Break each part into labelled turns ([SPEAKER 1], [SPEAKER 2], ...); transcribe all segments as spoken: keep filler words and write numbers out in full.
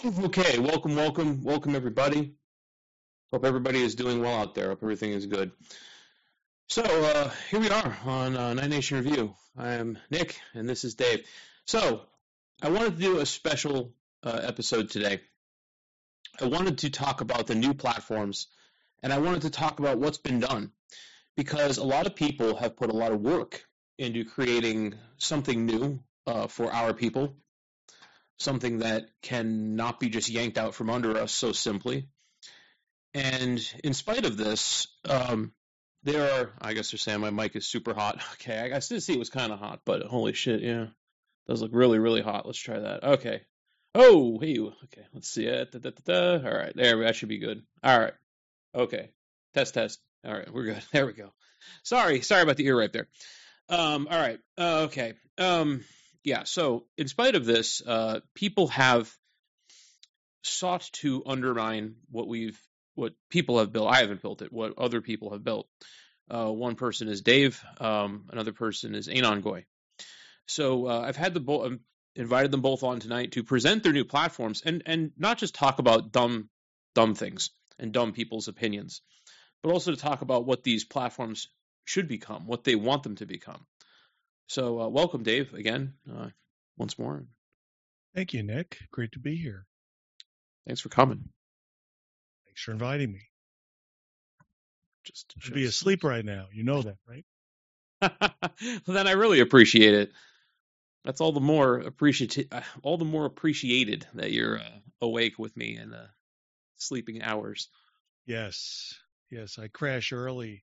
[SPEAKER 1] Okay, welcome, welcome, welcome everybody. Hope everybody is doing well out there. Hope everything is good. So uh, here we are on uh, Night Nation Review. I am Nick, and this is Dave. So I wanted to do a special uh, episode today. I wanted to talk about the new platforms, and I wanted to talk about what's been done, because a lot of people have put a lot of work into creating something new uh, for our people. Something that cannot be just yanked out from under us so simply. And in spite of this, um, there are, I guess they're saying my mic is super hot. Okay, I, I did see it was kind of hot, but holy shit, yeah. It does look really, really hot. Let's try that. Okay. Oh, hey, okay, let's see it. Da, da, da, da. All right, there, that should be good. All right, okay. Test, test. All right, we're good. There we go. Sorry, sorry about the ear right there. Um, all right, uh, okay. Um, yeah, so in spite of this, uh, people have sought to undermine what we've, what people have built. I haven't built it. What other people have built. Uh, one person is Dave. Um, another person is Anon Goy. So uh, I've had the bo- um, invited them both on tonight to present their new platforms and and not just talk about dumb dumb things and dumb people's opinions, but also to talk about what these platforms should become, what they want them to become. So uh, welcome, Dave, again, uh, once more.
[SPEAKER 2] Thank you, Nick. Great to be here.
[SPEAKER 1] Thanks for coming.
[SPEAKER 2] Thanks for inviting me.
[SPEAKER 1] Just
[SPEAKER 2] I should be asleep right now. You know that, right?
[SPEAKER 1] Well, then I really appreciate it. That's all the more appreciated, all the more appreciated that you're uh, awake with me in the sleeping hours.
[SPEAKER 2] Yes, yes. I crash early.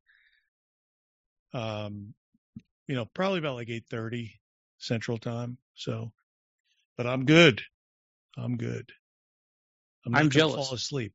[SPEAKER 2] Um, you know, probably about like eight thirty Central Time. So, but I'm good. I'm good. I'm not
[SPEAKER 1] I'm
[SPEAKER 2] gonna
[SPEAKER 1] jealous.
[SPEAKER 2] fall asleep.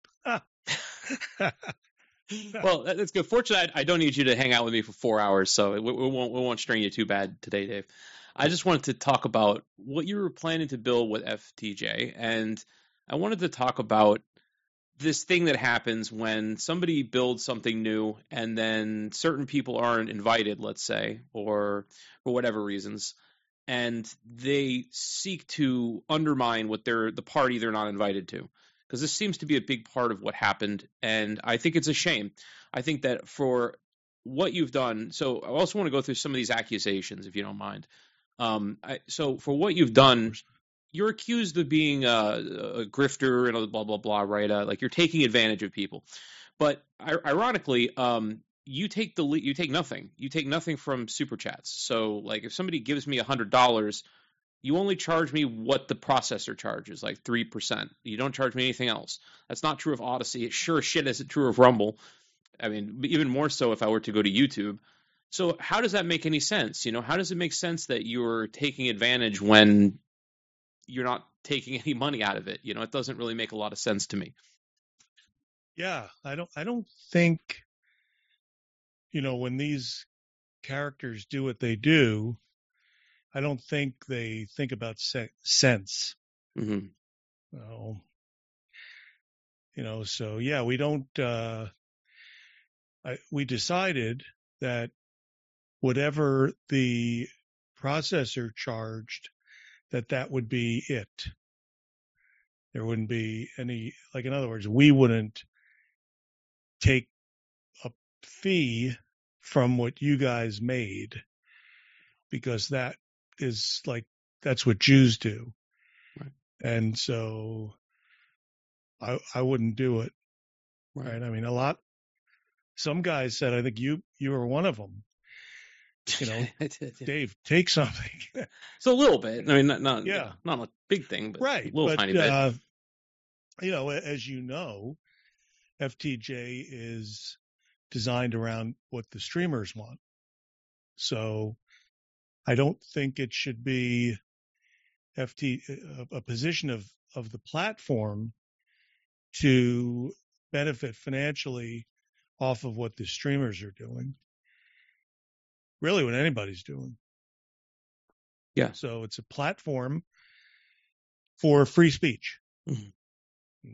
[SPEAKER 1] Well, that's good. Fortunately, I, I don't need you to hang out with me for four hours, so we, we won't we won't strain you too bad today, Dave. I just wanted to talk about what you were planning to build with F T J, and I wanted to talk about this thing that happens when somebody builds something new and then certain people aren't invited, let's say, or for whatever reasons, and they seek to undermine what they're the party they're not invited to. Because this seems to be a big part of what happened, and I think it's a shame. I think that for what you've done, so I also want to go through some of these accusations, if you don't mind. Um, I, so for what you've done, you're accused of being a, a grifter and blah blah blah, right? Uh, like you're taking advantage of people. But ironically, um, you take the you take nothing. You take nothing from super chats. So like if somebody gives me a hundred dollars, you only charge me what the processor charges, like three percent. You don't charge me anything else. That's not true of Odyssey. It sure as shit isn't true of Rumble. I mean, even more so if I were to go to YouTube. So how does that make any sense? You know, how does it make sense that you're taking advantage when you're not taking any money out of it? You know, it doesn't really make a lot of sense to me.
[SPEAKER 2] Yeah, I don't. I don't think. You know, when these characters do what they do, I don't think they think about se- sense.
[SPEAKER 1] Mm-hmm.
[SPEAKER 2] Oh, you know, so yeah, we don't. Uh, I, we decided that whatever the processor charged, that that would be it. There wouldn't be any, like, in other words, we wouldn't take a fee from what you guys made, because that is like, that's what Jews do.
[SPEAKER 1] Right.
[SPEAKER 2] And so I, I wouldn't do it. Right. right. I mean, a lot, some guys said, I think you, you were one of them. You know, did, yeah. Dave, take something.
[SPEAKER 1] So a little bit. I mean, not, not,
[SPEAKER 2] yeah.
[SPEAKER 1] not a big thing, but
[SPEAKER 2] right.
[SPEAKER 1] a little
[SPEAKER 2] but,
[SPEAKER 1] tiny bit.
[SPEAKER 2] Uh, you know, as you know, F T J is designed around what the streamers want. So I don't think it should be F T a, a position of, of the platform to benefit financially off of what the streamers are doing. Really what anybody's doing.
[SPEAKER 1] Yeah.
[SPEAKER 2] So it's a platform for free speech. Mm-hmm.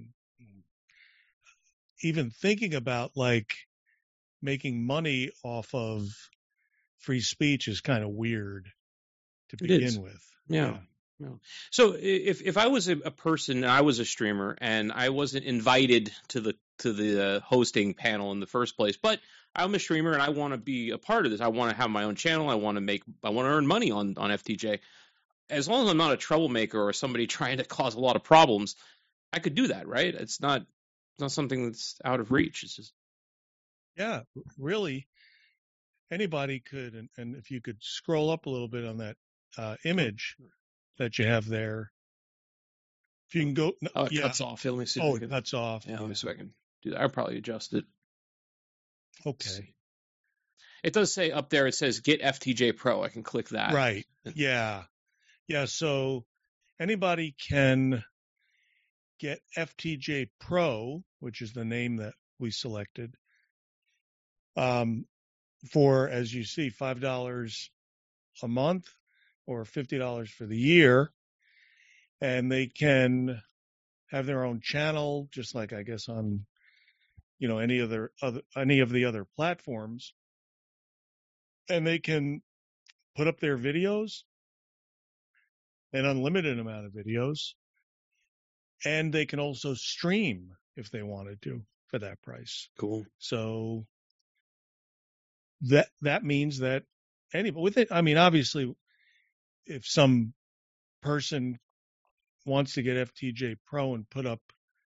[SPEAKER 2] Even thinking about like making money off of free speech is kind of weird to begin with.
[SPEAKER 1] Yeah. yeah. No. So if if I was a, a person and I was a streamer and I wasn't invited to the to the uh, hosting panel in the first place, but I'm a streamer and I want to be a part of this. I want to have my own channel. I want to make. I want to earn money on on F T J. As long as I'm not a troublemaker or somebody trying to cause a lot of problems, I could do that, right? It's not it's not something that's out of reach. It's just
[SPEAKER 2] Yeah, really, anybody could. And, and if you could scroll up a little bit on that uh, image that you have there, if you can go, no,
[SPEAKER 1] oh, it
[SPEAKER 2] yeah.
[SPEAKER 1] cuts off. Let me see. If
[SPEAKER 2] Oh,
[SPEAKER 1] I
[SPEAKER 2] it
[SPEAKER 1] can,
[SPEAKER 2] cuts off.
[SPEAKER 1] yeah, let me see if I can do that. I'll probably adjust it.
[SPEAKER 2] Okay.
[SPEAKER 1] It does say up there. It says get F T J Pro. I can click that.
[SPEAKER 2] Right. Yeah. Yeah. So anybody can get F T J Pro, which is the name that we selected, um, for, as you see, five dollars a month or fifty dollars for the year. And they can have their own channel, just like I guess on, you know, any other, other any of the other platforms. And they can put up their videos, an unlimited amount of videos, and they can also stream if they wanted to for that price.
[SPEAKER 1] Cool.
[SPEAKER 2] So that that means that anybody with it, I mean, obviously, if some person wants to get F T J Pro and put up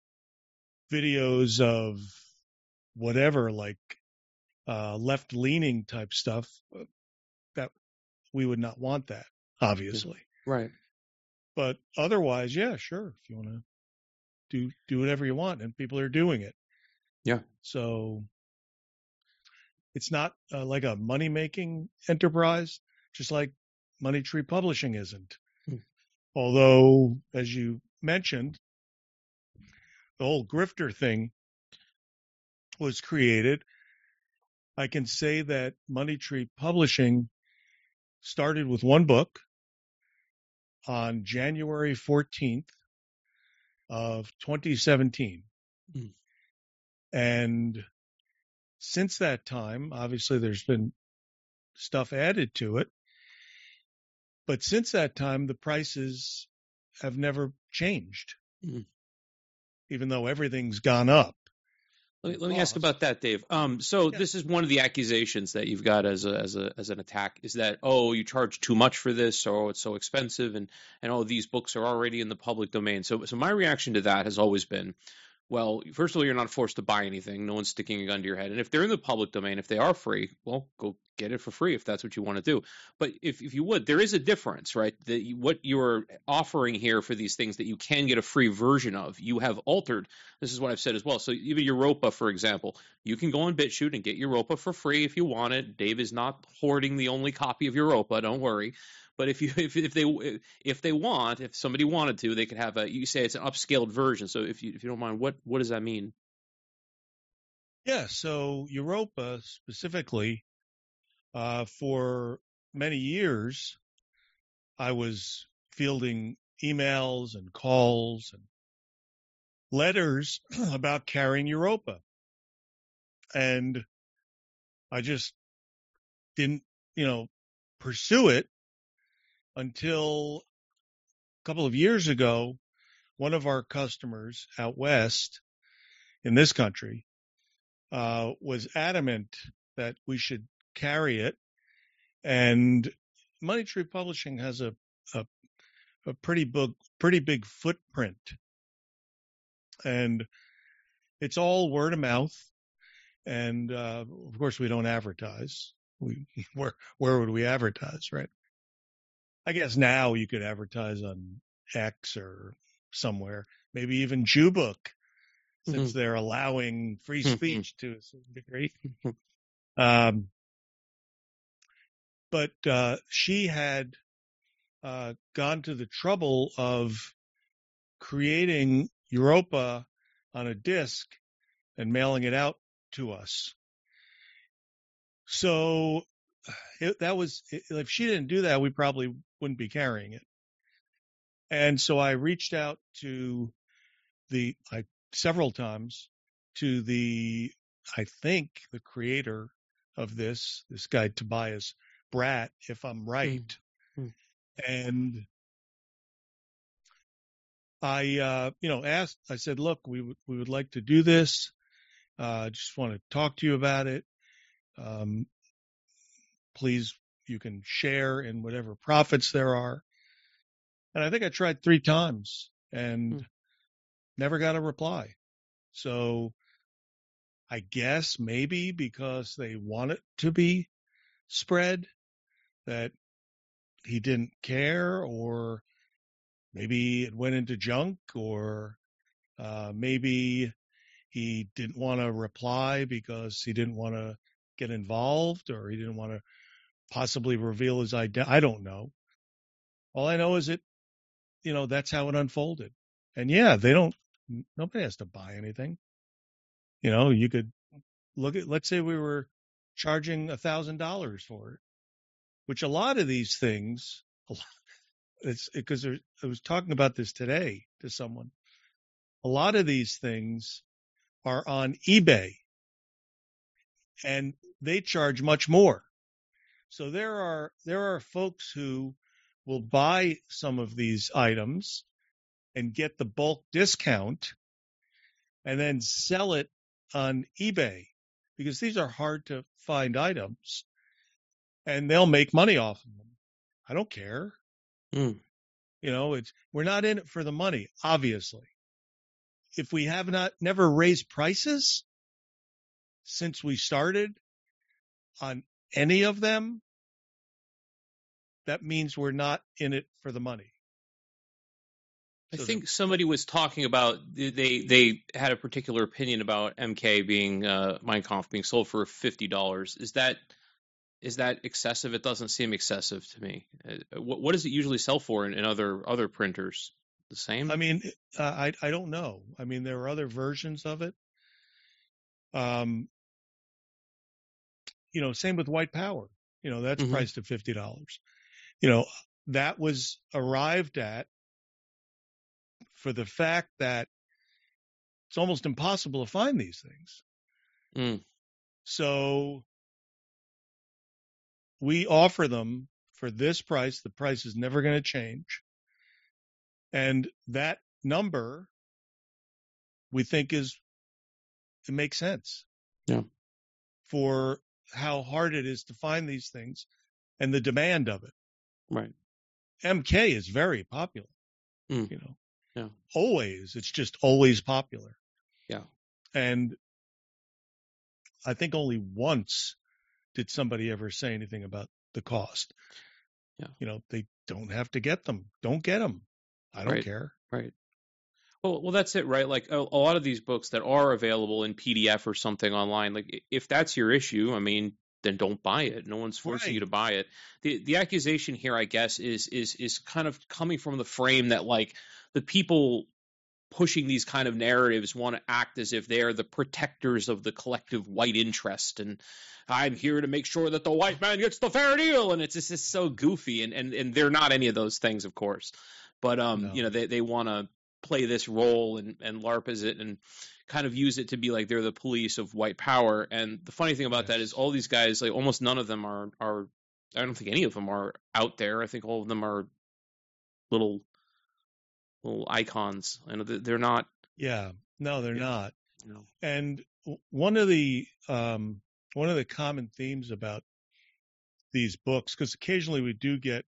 [SPEAKER 2] videos of whatever, like uh, left-leaning type stuff, that we would not want that, obviously.
[SPEAKER 1] Right.
[SPEAKER 2] But otherwise, yeah, sure. If you want to do do whatever you want, and people are doing it.
[SPEAKER 1] Yeah.
[SPEAKER 2] So it's not uh, like a money-making enterprise, just like Money Tree Publishing isn't.
[SPEAKER 1] Hmm.
[SPEAKER 2] Although, as you mentioned, the whole grifter thing was created. I can say that Money Tree Publishing started with one book on January fourteenth of twenty seventeen. Hmm. And since that time, obviously there's been stuff added to it. But since that time, the prices have never changed, mm. even though everything's gone up.
[SPEAKER 1] Let me, let me ask about that, Dave. Um, so yeah. This is one of the accusations that you've got as a as a as an attack is that, oh, you charge too much for this, or oh, it's so expensive, and and oh, these books are already in the public domain. So so my reaction to that has always been, well, first of all, you're not forced to buy anything. No one's sticking a gun to your head. And if they're in the public domain, if they are free, well, go get it for free if that's what you want to do. But if, if you would, there is a difference, right? That you, what you're offering here for these things that you can get a free version of, you have altered. This is what I've said as well. So even Europa, for example, you can go on BitChute and get Europa for free if you want it. Dave is not hoarding the only copy of Europa. Don't worry. But if you if if they if they want, if somebody wanted to, they could have a. You say it's an upscaled version. So if you if you don't mind, what what does that mean?
[SPEAKER 2] Yeah. So Europa specifically, uh, for many years, I was fielding emails and calls and letters about carrying Europa, and I just didn't, you know, pursue it. Until a couple of years ago, one of our customers out west in this country uh, was adamant that we should carry it. And Money Tree Publishing has a, a, a pretty big, pretty big footprint. And it's all word of mouth. And uh, of course, we don't advertise. We, where, where would we advertise, right? I guess now you could advertise on X or somewhere, maybe even JewBook, since mm-hmm. they're allowing free speech mm-hmm. to a certain degree. Um, but uh, she had uh, gone to the trouble of creating Europa on a disc and mailing it out to us. So it, that was, if she didn't do that, we probably wouldn't be carrying it. And so I reached out to the, I, several times to the, I think the creator of this, this guy Tobias Bratt, if I'm right. Mm-hmm. And I, uh, you know, asked, I said, look, we, w- we would like to do this. I uh, just want to talk to you about it. Um, please, you can share in whatever profits there are. And I think I tried three times and
[SPEAKER 1] Hmm.
[SPEAKER 2] never got a reply. So I guess maybe because they want it to be spread that he didn't care, or maybe it went into junk, or uh, maybe he didn't want to reply because he didn't want to get involved, or he didn't want to possibly reveal his identity. I don't know. All I know is that, you know, that's how it unfolded. And yeah, they don't, nobody has to buy anything. You know, you could look at, let's say we were charging a thousand dollars for it, which a lot of these things, it's because I was talking about this today to someone. A lot of these things are on eBay and they charge much more. So there are, there are folks who will buy some of these items and get the bulk discount and then sell it on eBay, because these are hard to find items and they'll make money off of them. I don't care.
[SPEAKER 1] Mm.
[SPEAKER 2] You know, it's, we're not in it for the money, obviously. If we have not never raised prices since we started on any of them, that means we're not in it for the money.
[SPEAKER 1] I
[SPEAKER 2] So
[SPEAKER 1] think
[SPEAKER 2] the,
[SPEAKER 1] somebody was talking about they they had a particular opinion about M K being uh, Mein Kampf being sold for fifty dollars. Is that is that excessive? It doesn't seem excessive to me. Uh, What what does it usually sell for in, in other other printers? The
[SPEAKER 2] I
[SPEAKER 1] same?
[SPEAKER 2] mean, uh, I I don't know. I mean, there are other versions of it. Um, you know, same with White Power. You know, that's
[SPEAKER 1] Hmm.
[SPEAKER 2] priced at fifty dollars. You know, that was arrived at for the fact that it's almost impossible to find these things.
[SPEAKER 1] Mm.
[SPEAKER 2] So we offer them for this price. The price is never going to change. And that number we think is, it makes sense
[SPEAKER 1] Yeah.
[SPEAKER 2] for how hard it is to find these things and the demand of it.
[SPEAKER 1] Right.
[SPEAKER 2] M K is very popular,
[SPEAKER 1] Mm.
[SPEAKER 2] you know,
[SPEAKER 1] Yeah.
[SPEAKER 2] always. It's just always popular.
[SPEAKER 1] Yeah.
[SPEAKER 2] And I think only once did somebody ever say anything about the cost.
[SPEAKER 1] Yeah.
[SPEAKER 2] You know, they don't have to get them. Don't get them. I don't
[SPEAKER 1] Right.
[SPEAKER 2] care.
[SPEAKER 1] Right. Well, well, that's it, right? Like a, a lot of these books that are available in P D F or something online, like i- if that's your issue, I mean, then don't buy it. No one's forcing you
[SPEAKER 2] Right.
[SPEAKER 1] to buy it. The the accusation here, I guess, is is is kind of coming from the frame that like the people pushing these kind of narratives want to act as if they are the protectors of the collective white interest, and I'm here to make sure that the white man gets the fair deal, and it's just, it's so goofy, and, and and they're not any of those things, of course, but um you
[SPEAKER 2] No.
[SPEAKER 1] know they, they want to play this role and and LARP as it and kind of use it to be like they're the police of white power. And the funny thing about that is
[SPEAKER 2] Yes.
[SPEAKER 1] all these guys, like almost none of them are are I don't think any of them are out there. I think all of them are little little icons, and they're not.
[SPEAKER 2] Yeah. No, they're
[SPEAKER 1] Yeah,
[SPEAKER 2] not.
[SPEAKER 1] you know.
[SPEAKER 2] And one of the um, one of the common themes about these books, because occasionally we do get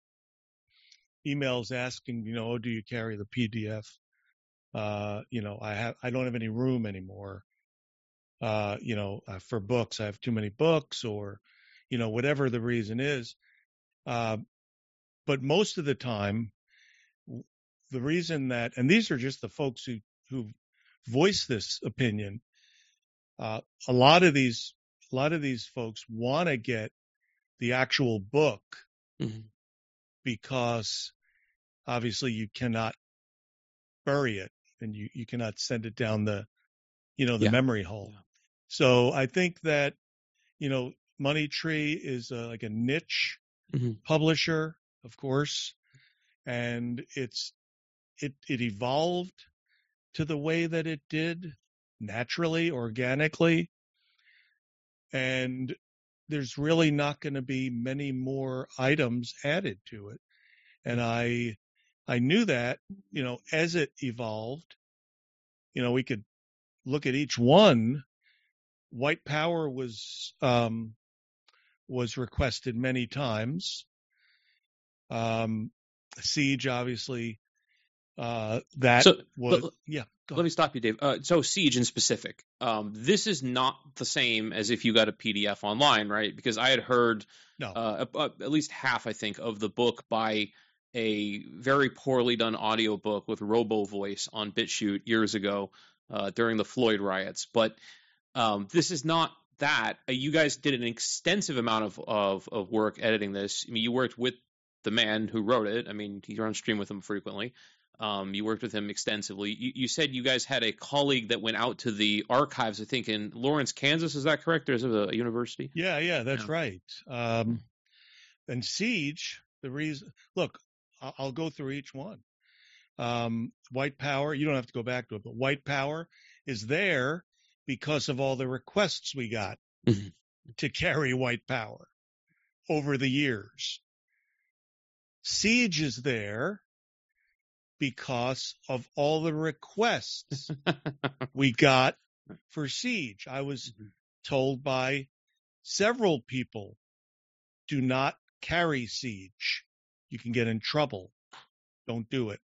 [SPEAKER 2] emails asking, you know, oh, do you carry the P D F? Uh, you know, I have, I don't have any room anymore. Uh, you know, uh, for books, I have too many books, or, you know, whatever the reason is. Uh, but most of the time, the reason that, and these are just the folks who who voice this opinion. Uh, a lot of these, a lot of these folks want to get the actual book
[SPEAKER 1] Mhm.
[SPEAKER 2] because obviously you cannot bury it and you, you cannot send it down the, you know, the
[SPEAKER 1] Yeah.
[SPEAKER 2] memory hole.
[SPEAKER 1] Yeah.
[SPEAKER 2] So I think that, you know, Money Tree is a, like a niche
[SPEAKER 1] Hmm.
[SPEAKER 2] publisher, of course, and it's, it, it evolved to the way that it did naturally, organically. And there's really not going to be many more items added to it. And I, I knew that, you know, as it evolved, you know, we could look at each one. White power was um, was requested many times. Um, Siege, obviously, uh, that
[SPEAKER 1] So,
[SPEAKER 2] was
[SPEAKER 1] but
[SPEAKER 2] yeah. Go
[SPEAKER 1] let
[SPEAKER 2] ahead.
[SPEAKER 1] me stop you, Dave. Uh, so Siege in specific, um, this is not the same as if you got a P D F online, right? Because I had heard
[SPEAKER 2] No,
[SPEAKER 1] uh, at least half, I think, of the book by a very poorly done audiobook with Robo Voice on BitChute years ago uh, during the Floyd riots. But um, this is not that. Uh, You guys did an extensive amount of, of, of work editing this. I mean, you worked with the man who wrote it. I mean, you're on stream with him frequently. Um, you worked with him extensively. You, you said you guys had a colleague that went out to the archives, I think, in Lawrence, Kansas. Is that correct? There's a, a university?
[SPEAKER 2] yeah, yeah, that's
[SPEAKER 1] Yeah.
[SPEAKER 2] right. Um, and Siege, the reason, look, I'll, I'll go through each one. Um, white power, you don't have to go back to it, but white power is there because of all the requests we got
[SPEAKER 1] Mm-hmm.
[SPEAKER 2] to carry white power over the years. Siege is there because of all the requests we got for Siege. I was told by several people, do not carry Siege. You can get in trouble. Don't do it.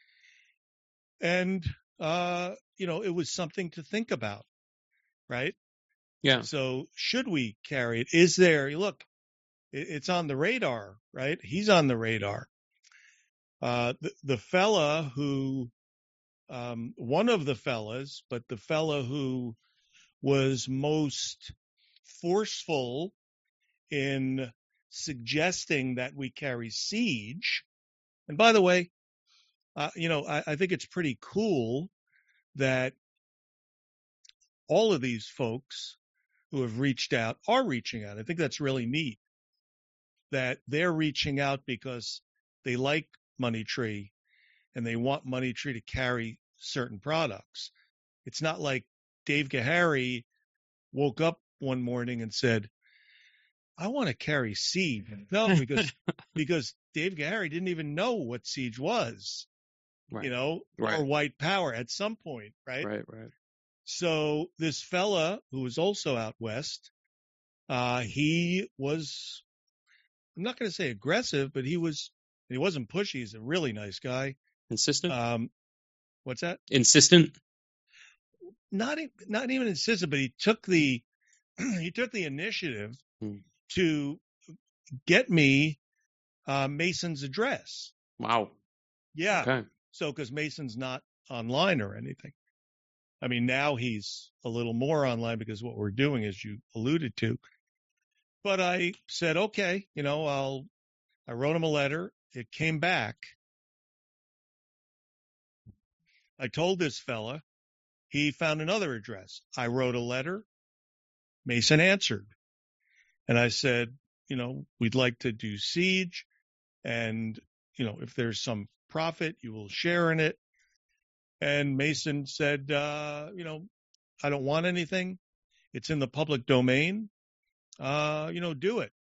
[SPEAKER 2] And, uh, you know, it was something to think about, right?
[SPEAKER 1] Yeah.
[SPEAKER 2] So should we carry it? Is there, look, it, it's on the radar, right? He's on the radar. Uh, the, the fella who, um, one of the fellas, but the fella who was most forceful in suggesting that we carry Siege. And by the way, uh, you know, I, I think it's pretty cool that all of these folks who have reached out are reaching out. I think that's really neat that they're reaching out because they like Money Tree and they want Money Tree to carry certain products. It's not like Dave Gahary woke up one morning and said, I want to carry Siege. No, because because Dave Gahary didn't even know what Siege was,
[SPEAKER 1] Right.
[SPEAKER 2] you know,
[SPEAKER 1] Right.
[SPEAKER 2] or white power at some point, right?
[SPEAKER 1] Right, right.
[SPEAKER 2] So this fella who was also out west, uh, he was, I'm not going to say aggressive, but he was, he wasn't pushy. He's a really nice guy.
[SPEAKER 1] Insistent?
[SPEAKER 2] Um, what's that?
[SPEAKER 1] Insistent?
[SPEAKER 2] Not, e- not even insistent, but he took the, he took the initiative
[SPEAKER 1] Hmm.
[SPEAKER 2] to get me uh, Mason's address.
[SPEAKER 1] Wow.
[SPEAKER 2] Yeah.
[SPEAKER 1] Okay.
[SPEAKER 2] So, because Mason's not online or anything. I mean, now he's a little more online because what we're doing, as you alluded to. But I said, okay, you know, I'll, I wrote him a letter. It came back. I told this fella, he found another address. I wrote a letter. Mason answered. And I said, you know, we'd like to do Siege. And, you know, if there's some profit, you will share in it. And Mason said, uh, you know, I don't want anything. It's in the public domain. Uh, you know, do it.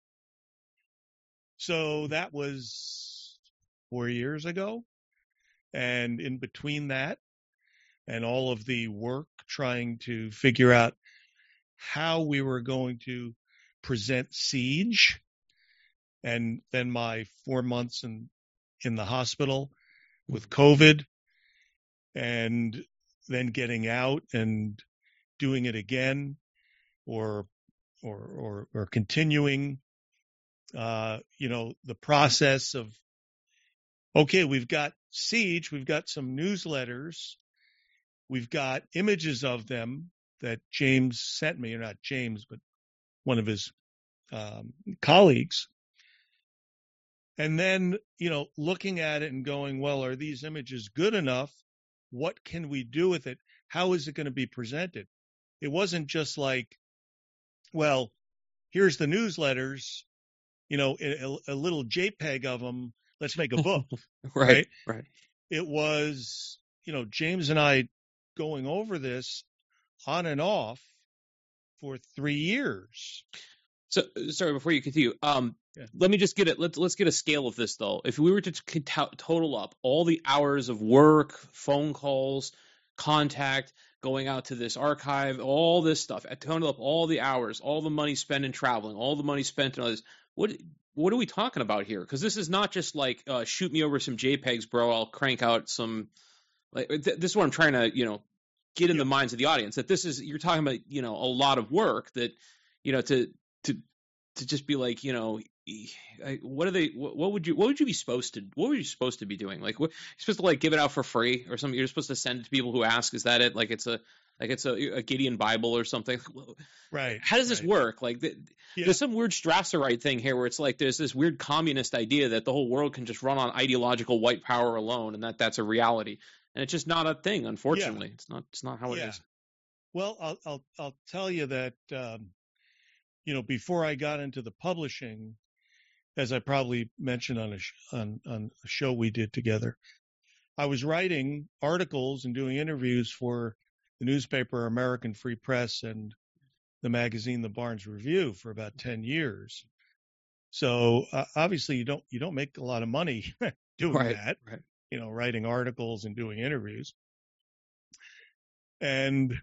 [SPEAKER 2] So that was four years ago. And in between that and all of the work trying to figure out how we were going to present Siege, and then my four months in, in the hospital with COVID, and then getting out and doing it again, or or or, or continuing, uh, you know, the process of, okay, we've got Siege, we've got some newsletters, we've got images of them that James sent me, or not James, but one of his um, colleagues. And then, you know, looking at it and going, well, are these images good enough? What can we do with it? How is it going to be presented? It wasn't just like, well, here's the newsletters, you know, a, a little JPEG of them. Let's make a book.
[SPEAKER 1] Right,
[SPEAKER 2] right.
[SPEAKER 1] right.
[SPEAKER 2] It was, you know, James and I going over this on and off for three years.
[SPEAKER 1] So, sorry, before you continue, um,
[SPEAKER 2] Yeah.
[SPEAKER 1] let me just get it. Let's let's get a scale of this though. If we were to t- total up all the hours of work, phone calls, contact, going out to this archive, all this stuff, I total up all the hours, all the money spent in traveling, all the money spent in all this. What what are we talking about here? Because this is not just like uh, shoot me over some JPEGs, bro. I'll crank out some. Like th- this is what I'm trying to you know get in
[SPEAKER 2] Yeah.
[SPEAKER 1] the minds of the audience that this is you're talking about you know a lot of work that you know to to to just be like, you know, what are they? What, what would you? What would you be supposed to? What were you supposed to be doing? Like, what, you're supposed to like give it out for free or something? You're supposed to send it to people who ask. Is that it? Like it's a like it's a, a Gideon Bible or something.
[SPEAKER 2] Right.
[SPEAKER 1] How does this
[SPEAKER 2] right.
[SPEAKER 1] work? Like, the,
[SPEAKER 2] Yeah.
[SPEAKER 1] there's some weird Strasserite thing here where it's like there's this weird communist idea that the whole world can just run on ideological white power alone, and that that's a reality. And it's just not a thing. Unfortunately,
[SPEAKER 2] Yeah.
[SPEAKER 1] it's not. It's not how it
[SPEAKER 2] yeah.
[SPEAKER 1] is.
[SPEAKER 2] Well, I'll I'll I'll tell you that um, you know before I got into the publishing, as I probably mentioned on a sh- on on a show we did together, I was writing articles and doing interviews for the newspaper American Free Press and the magazine The Barnes Review for about ten years. So uh, obviously you don't you don't make a lot of money doing
[SPEAKER 1] Right,
[SPEAKER 2] that,
[SPEAKER 1] right.
[SPEAKER 2] you know, writing articles and doing interviews. And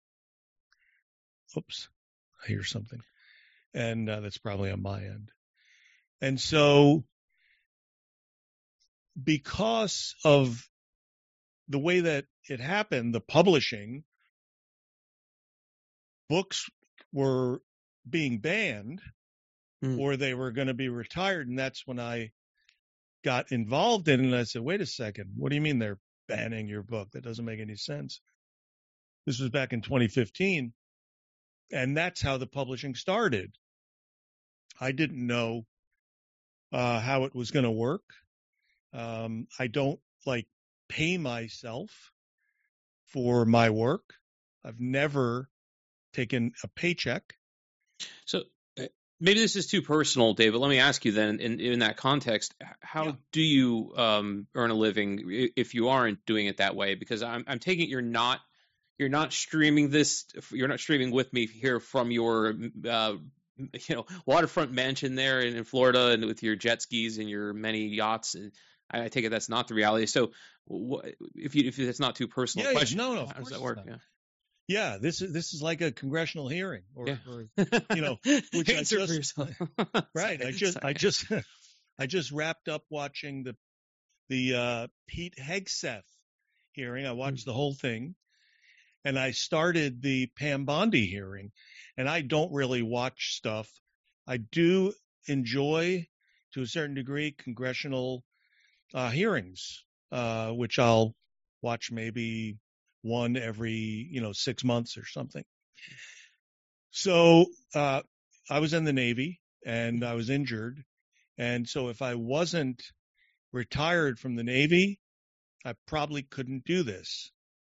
[SPEAKER 2] oops, I hear something. And uh, that's probably on my end. And so because of the way that it happened, the publishing, books were being banned
[SPEAKER 1] Mm.
[SPEAKER 2] or they were going to be retired. And that's when I got involved in it. And I said, wait a second, what do you mean they're banning your book? That doesn't make any sense. This was back in twenty fifteen. And that's how the publishing started. I didn't know uh, how it was going to work. Um, I don't like pay myself for my work. I've never taken a paycheck.
[SPEAKER 1] So uh, maybe this is too personal, David. Let me ask you then, in, in that context, how
[SPEAKER 2] Yeah.
[SPEAKER 1] do you um, earn a living if you aren't doing it that way? Because I'm, I'm taking it you're not you're not streaming this. You're not streaming with me here from your uh, you know waterfront mansion there in, in Florida and with your jet skis and your many yachts. And I, I take it that's not the reality. So wh- if you if it's not too personal
[SPEAKER 2] Yeah, yeah.
[SPEAKER 1] question,
[SPEAKER 2] No, no, of
[SPEAKER 1] how does
[SPEAKER 2] course
[SPEAKER 1] that
[SPEAKER 2] it's
[SPEAKER 1] work?
[SPEAKER 2] not.
[SPEAKER 1] Yeah.
[SPEAKER 2] Yeah, this is this is like a congressional hearing, or,
[SPEAKER 1] Yeah.
[SPEAKER 2] or you know, which I
[SPEAKER 1] Answer for
[SPEAKER 2] just
[SPEAKER 1] yourself.
[SPEAKER 2] right.
[SPEAKER 1] Sorry,
[SPEAKER 2] I just
[SPEAKER 1] sorry.
[SPEAKER 2] I just I just wrapped up watching the the uh, Pete Hegseth hearing. I watched the whole thing, and I started the Pam Bondi hearing. And I don't really watch stuff. I do enjoy, to a certain degree, congressional uh, hearings, uh, which I'll watch maybe one every, you know, six months or something. So uh, I was in the Navy and I was injured. And so if I wasn't retired from the Navy, I probably couldn't do this.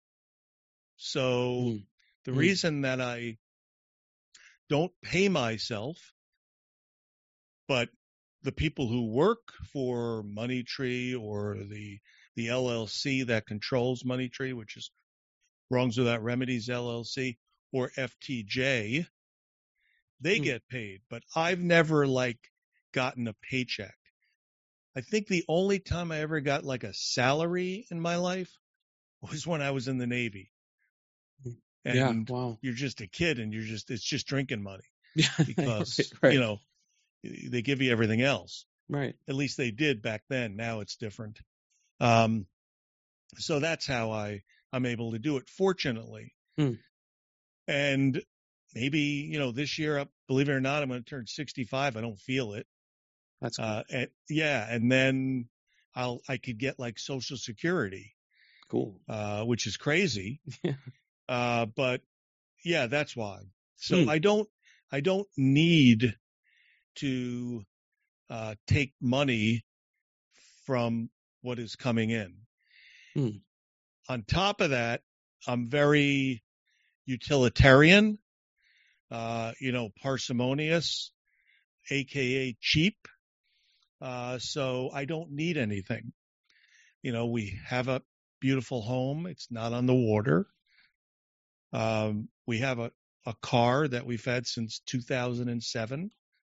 [SPEAKER 2] So
[SPEAKER 1] Mm.
[SPEAKER 2] the
[SPEAKER 1] Mm.
[SPEAKER 2] reason that I don't pay myself, but the people who work for Money Tree or the the L L C that controls Money Tree, which is Wrongs Without Remedies L L C, or F T J, they
[SPEAKER 1] Mm.
[SPEAKER 2] get paid. But I've never like gotten a paycheck. I think the only time I ever got like a salary in my life was when I was in the Navy. And
[SPEAKER 1] Yeah. Wow.
[SPEAKER 2] you're just a kid and you're just, it's just drinking money
[SPEAKER 1] Yeah.
[SPEAKER 2] because,
[SPEAKER 1] right.
[SPEAKER 2] you know, they give you everything else.
[SPEAKER 1] Right.
[SPEAKER 2] At least they did back then. Now it's different. Um, so that's how I, I'm able to do it, fortunately.
[SPEAKER 1] Hmm.
[SPEAKER 2] And maybe, you know, this year, believe it or not, I'm going to turn sixty-five. I don't feel it.
[SPEAKER 1] That's cool.
[SPEAKER 2] Uh, and, yeah. And then I'll, I could get like Social Security,
[SPEAKER 1] Cool.
[SPEAKER 2] uh, which is crazy.
[SPEAKER 1] Yeah.
[SPEAKER 2] Uh, but yeah, that's why. So
[SPEAKER 1] Hmm.
[SPEAKER 2] I don't, I don't need to, uh, take money from what is coming in.
[SPEAKER 1] Hmm.
[SPEAKER 2] On top of that, I'm very utilitarian, uh, you know, parsimonious, A K A cheap. Uh, so I don't need anything. You know, we have a beautiful home. It's not on the water. Um, we have a, a car that we've had since two thousand seven.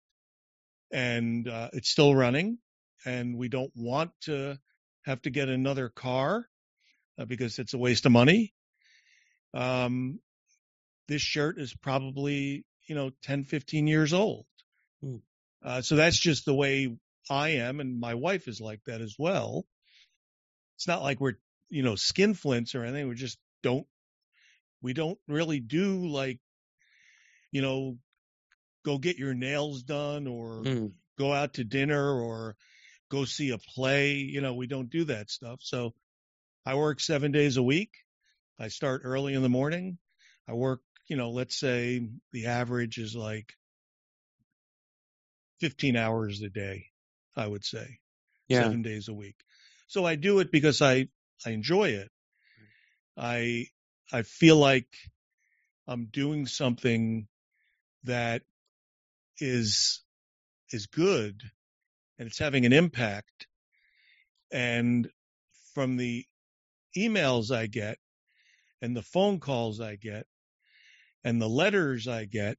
[SPEAKER 2] and uh, it's still running, and we don't want to have to get another car uh, because it's a waste of money. Um, this shirt is probably, you know, ten, fifteen years old.
[SPEAKER 1] Hmm.
[SPEAKER 2] Uh, so that's just the way I am, and my wife is like that as well. It's not like we're, you know, skinflints or anything. We just don't, we don't really do like, you know, go get your nails done or
[SPEAKER 1] Hmm.
[SPEAKER 2] go out to dinner or go see a play. You know, we don't do that stuff. So I work seven days a week. I start early in the morning. I work, you know, let's say the average is like fifteen hours a day, I would say,
[SPEAKER 1] Yeah.
[SPEAKER 2] seven days a week. So I do it because I, I enjoy it. I, I feel like I'm doing something that is, is good and it's having an impact. And from the emails I get and the phone calls I get and the letters I get,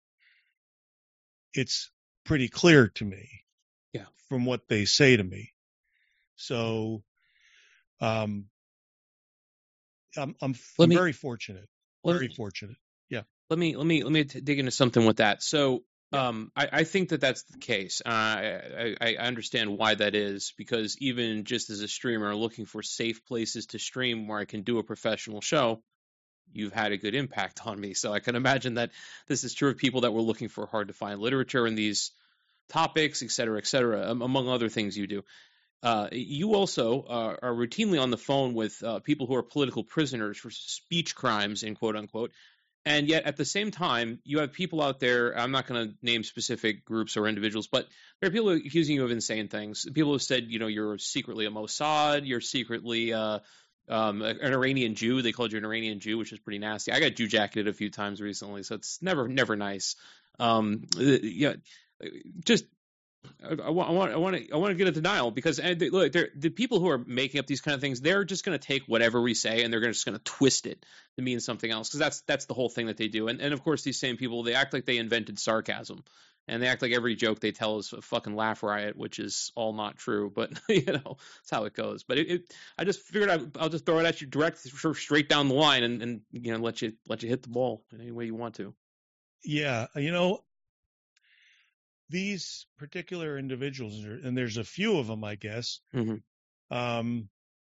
[SPEAKER 2] it's pretty clear to me
[SPEAKER 1] Yeah.
[SPEAKER 2] from what they say to me. So, um, I'm, I'm
[SPEAKER 1] Let me,
[SPEAKER 2] very fortunate,
[SPEAKER 1] let
[SPEAKER 2] very
[SPEAKER 1] me,
[SPEAKER 2] fortunate. Yeah.
[SPEAKER 1] let me, let me, let me t- dig into something with that. So,
[SPEAKER 2] Yeah.
[SPEAKER 1] um, I, I think that that's the case. Uh, I, I, I understand why that is, because even just as a streamer looking for safe places to stream where I can do a professional show, you've had a good impact on me. So I can imagine that this is true of people that were looking for hard to find literature in these topics, et cetera, et cetera, um, among other things you do. Uh, you also uh, are routinely on the phone with uh, people who are political prisoners for speech crimes, in quote unquote. And yet, at the same time, you have people out there. I'm not going to name specific groups or individuals, but there are people accusing you of insane things. People have said, you know, you're secretly a Mossad, you're secretly uh, um, an Iranian Jew. They called you an Iranian Jew, which is pretty nasty. I got Jew jacketed a few times recently, so it's never, never nice. Um, yeah, just I, I want, I want, I want to, I want to get a denial because and they, look, the people who are making up these kind of things, they're just going to take whatever we say and they're just going to twist it to mean something else because that's that's the whole thing that they do. And and of course, these same people, they act like they invented sarcasm, and they act like every joke they tell is a fucking laugh riot, which is all not true. But you know, that's how it goes. But it, it I just figured I, I'll just throw it at you direct, straight down the line, and and you know, let you let you hit the ball in any way you want to.
[SPEAKER 2] Yeah. You know, these particular individuals, and there's a few of them, I guess.
[SPEAKER 1] Mm-hmm.
[SPEAKER 2] Um,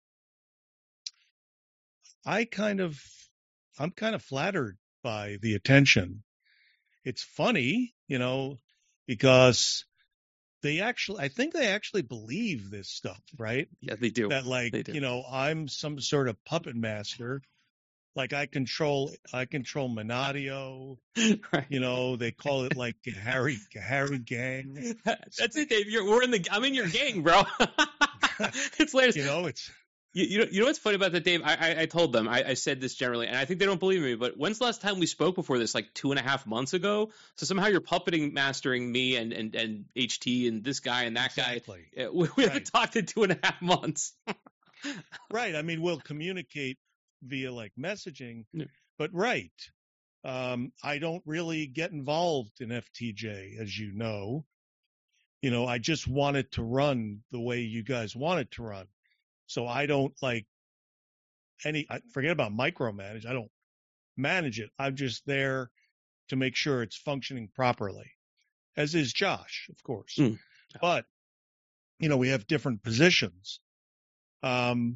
[SPEAKER 2] I kind of, I'm kind of flattered by the attention. It's funny, you know, because they actually, I think they actually believe this stuff, right?
[SPEAKER 1] Yeah, they do.
[SPEAKER 2] That like,
[SPEAKER 1] They do.
[SPEAKER 2] you know, I'm some sort of puppet master. Like I control, I control Manadio.
[SPEAKER 1] Right.
[SPEAKER 2] You know, they call it like Harry, Harry Gang.
[SPEAKER 1] That's it, Dave. You're, we're in the. I'm in your gang, bro. It's latest.
[SPEAKER 2] You know, it's.
[SPEAKER 1] You, you know, you know what's funny about that, Dave? I, I, I told them, I, I said this generally, and I think they don't believe me. But when's the last time we spoke before this? Like two and a half months ago. So somehow you're puppeting, mastering me and and and H T and this guy and that
[SPEAKER 2] Exactly.
[SPEAKER 1] guy. We, we haven't
[SPEAKER 2] Right.
[SPEAKER 1] talked in two and a half months.
[SPEAKER 2] Right. I mean, we'll communicate via like messaging,
[SPEAKER 1] Yeah.
[SPEAKER 2] but right. Um, I don't really get involved in F T J, as you know. You know, I just want it to run the way you guys want it to run. So I don't like any, I forget about micromanage. I don't manage it. I'm just there to make sure it's functioning properly, as is Josh, of course.
[SPEAKER 1] Mm.
[SPEAKER 2] But, you know, we have different positions. Um,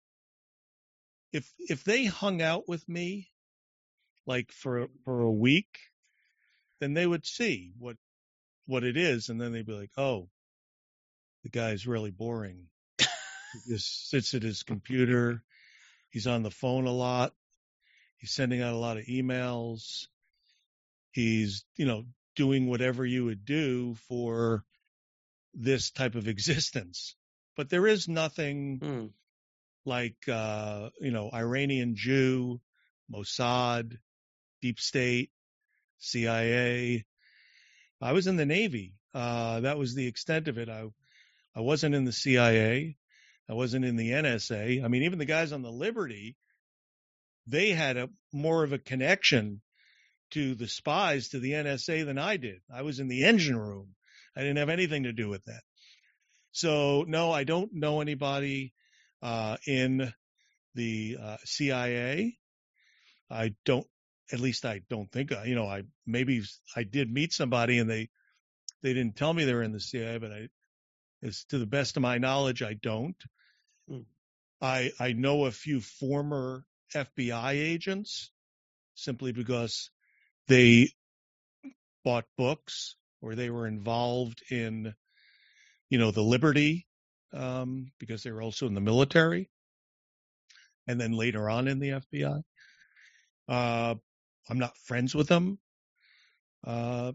[SPEAKER 2] if, if they hung out with me, like for, for a week, then they would see what, what it is. And then they'd be like, oh, the guy's really boring. He just sits at his computer. He's on the phone a lot. He's sending out a lot of emails. He's, you know, doing whatever you would do for this type of existence. But there is nothing
[SPEAKER 1] Mm.
[SPEAKER 2] like, uh, you know, Iranian Jew, Mossad, Deep State, C I A. I was in the Navy. Uh, that was the extent of it. I, I wasn't in the C I A. I wasn't in the N S A. I mean, even the guys on the Liberty, they had a more of a connection to the spies, to the N S A than I did. I was in the engine room. I didn't have anything to do with that. So no, I don't know anybody uh, in the uh, C I A. I don't, at least I don't think, you know, I maybe I did meet somebody and they they didn't tell me they were in the C I A, but I, as to the best of my knowledge, I don't.
[SPEAKER 1] Mm.
[SPEAKER 2] I I know a few former F B I agents simply because they bought books or they were involved in, you know, the Liberty, um, because they were also in the military, and then later on in the F B I. Uh, I'm not friends with them. Uh,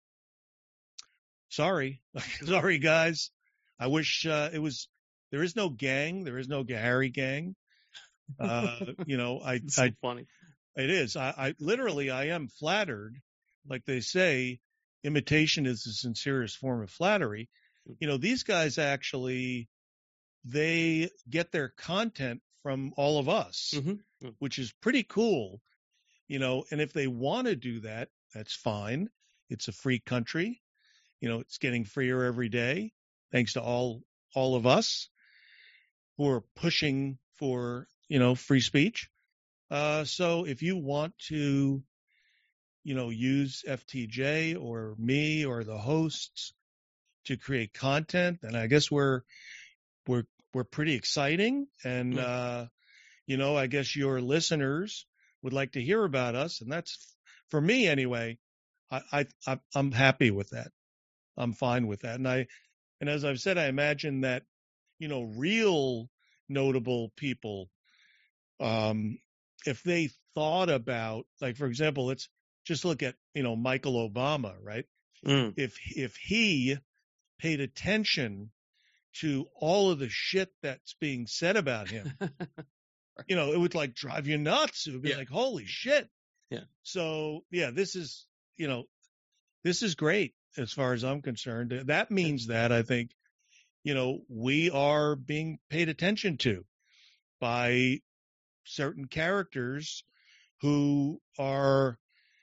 [SPEAKER 2] sorry, sorry guys. I wish uh, it was. There is no gang. There is no Harry gang. Uh, you know, I,
[SPEAKER 1] It's so
[SPEAKER 2] I,
[SPEAKER 1] funny.
[SPEAKER 2] it is. I, I literally, I am flattered. Like they say, imitation is the sincerest form of flattery. You know, these guys actually, they get their content from all of us,
[SPEAKER 1] Mm-hmm.
[SPEAKER 2] which is pretty cool. You know, and if they want to do that, that's fine. It's a free country. You know, it's getting freer every day, thanks to all all of us who are pushing for, you know, free speech. Uh, so if you want to, you know, use F T J or me or the hosts to create content, then I guess we're we're we're pretty exciting. And
[SPEAKER 1] Mm.
[SPEAKER 2] uh, you know, I guess your listeners would like to hear about us, and that's, for me anyway. I, I I'm happy with that. I'm fine with that. And I, and as I've said, I imagine that, you know, real notable people, um, if they thought about, like, for example, let's just look at, you know, Michael Obama, right?
[SPEAKER 1] Mm.
[SPEAKER 2] If, if he paid attention to all of the shit that's being said about him, you know, it would like drive you nuts. It would be
[SPEAKER 1] Yeah.
[SPEAKER 2] like, holy shit.
[SPEAKER 1] Yeah.
[SPEAKER 2] So yeah, this is, you know, this is great as far as I'm concerned. That means that I think, you know, we are being paid attention to by certain characters who are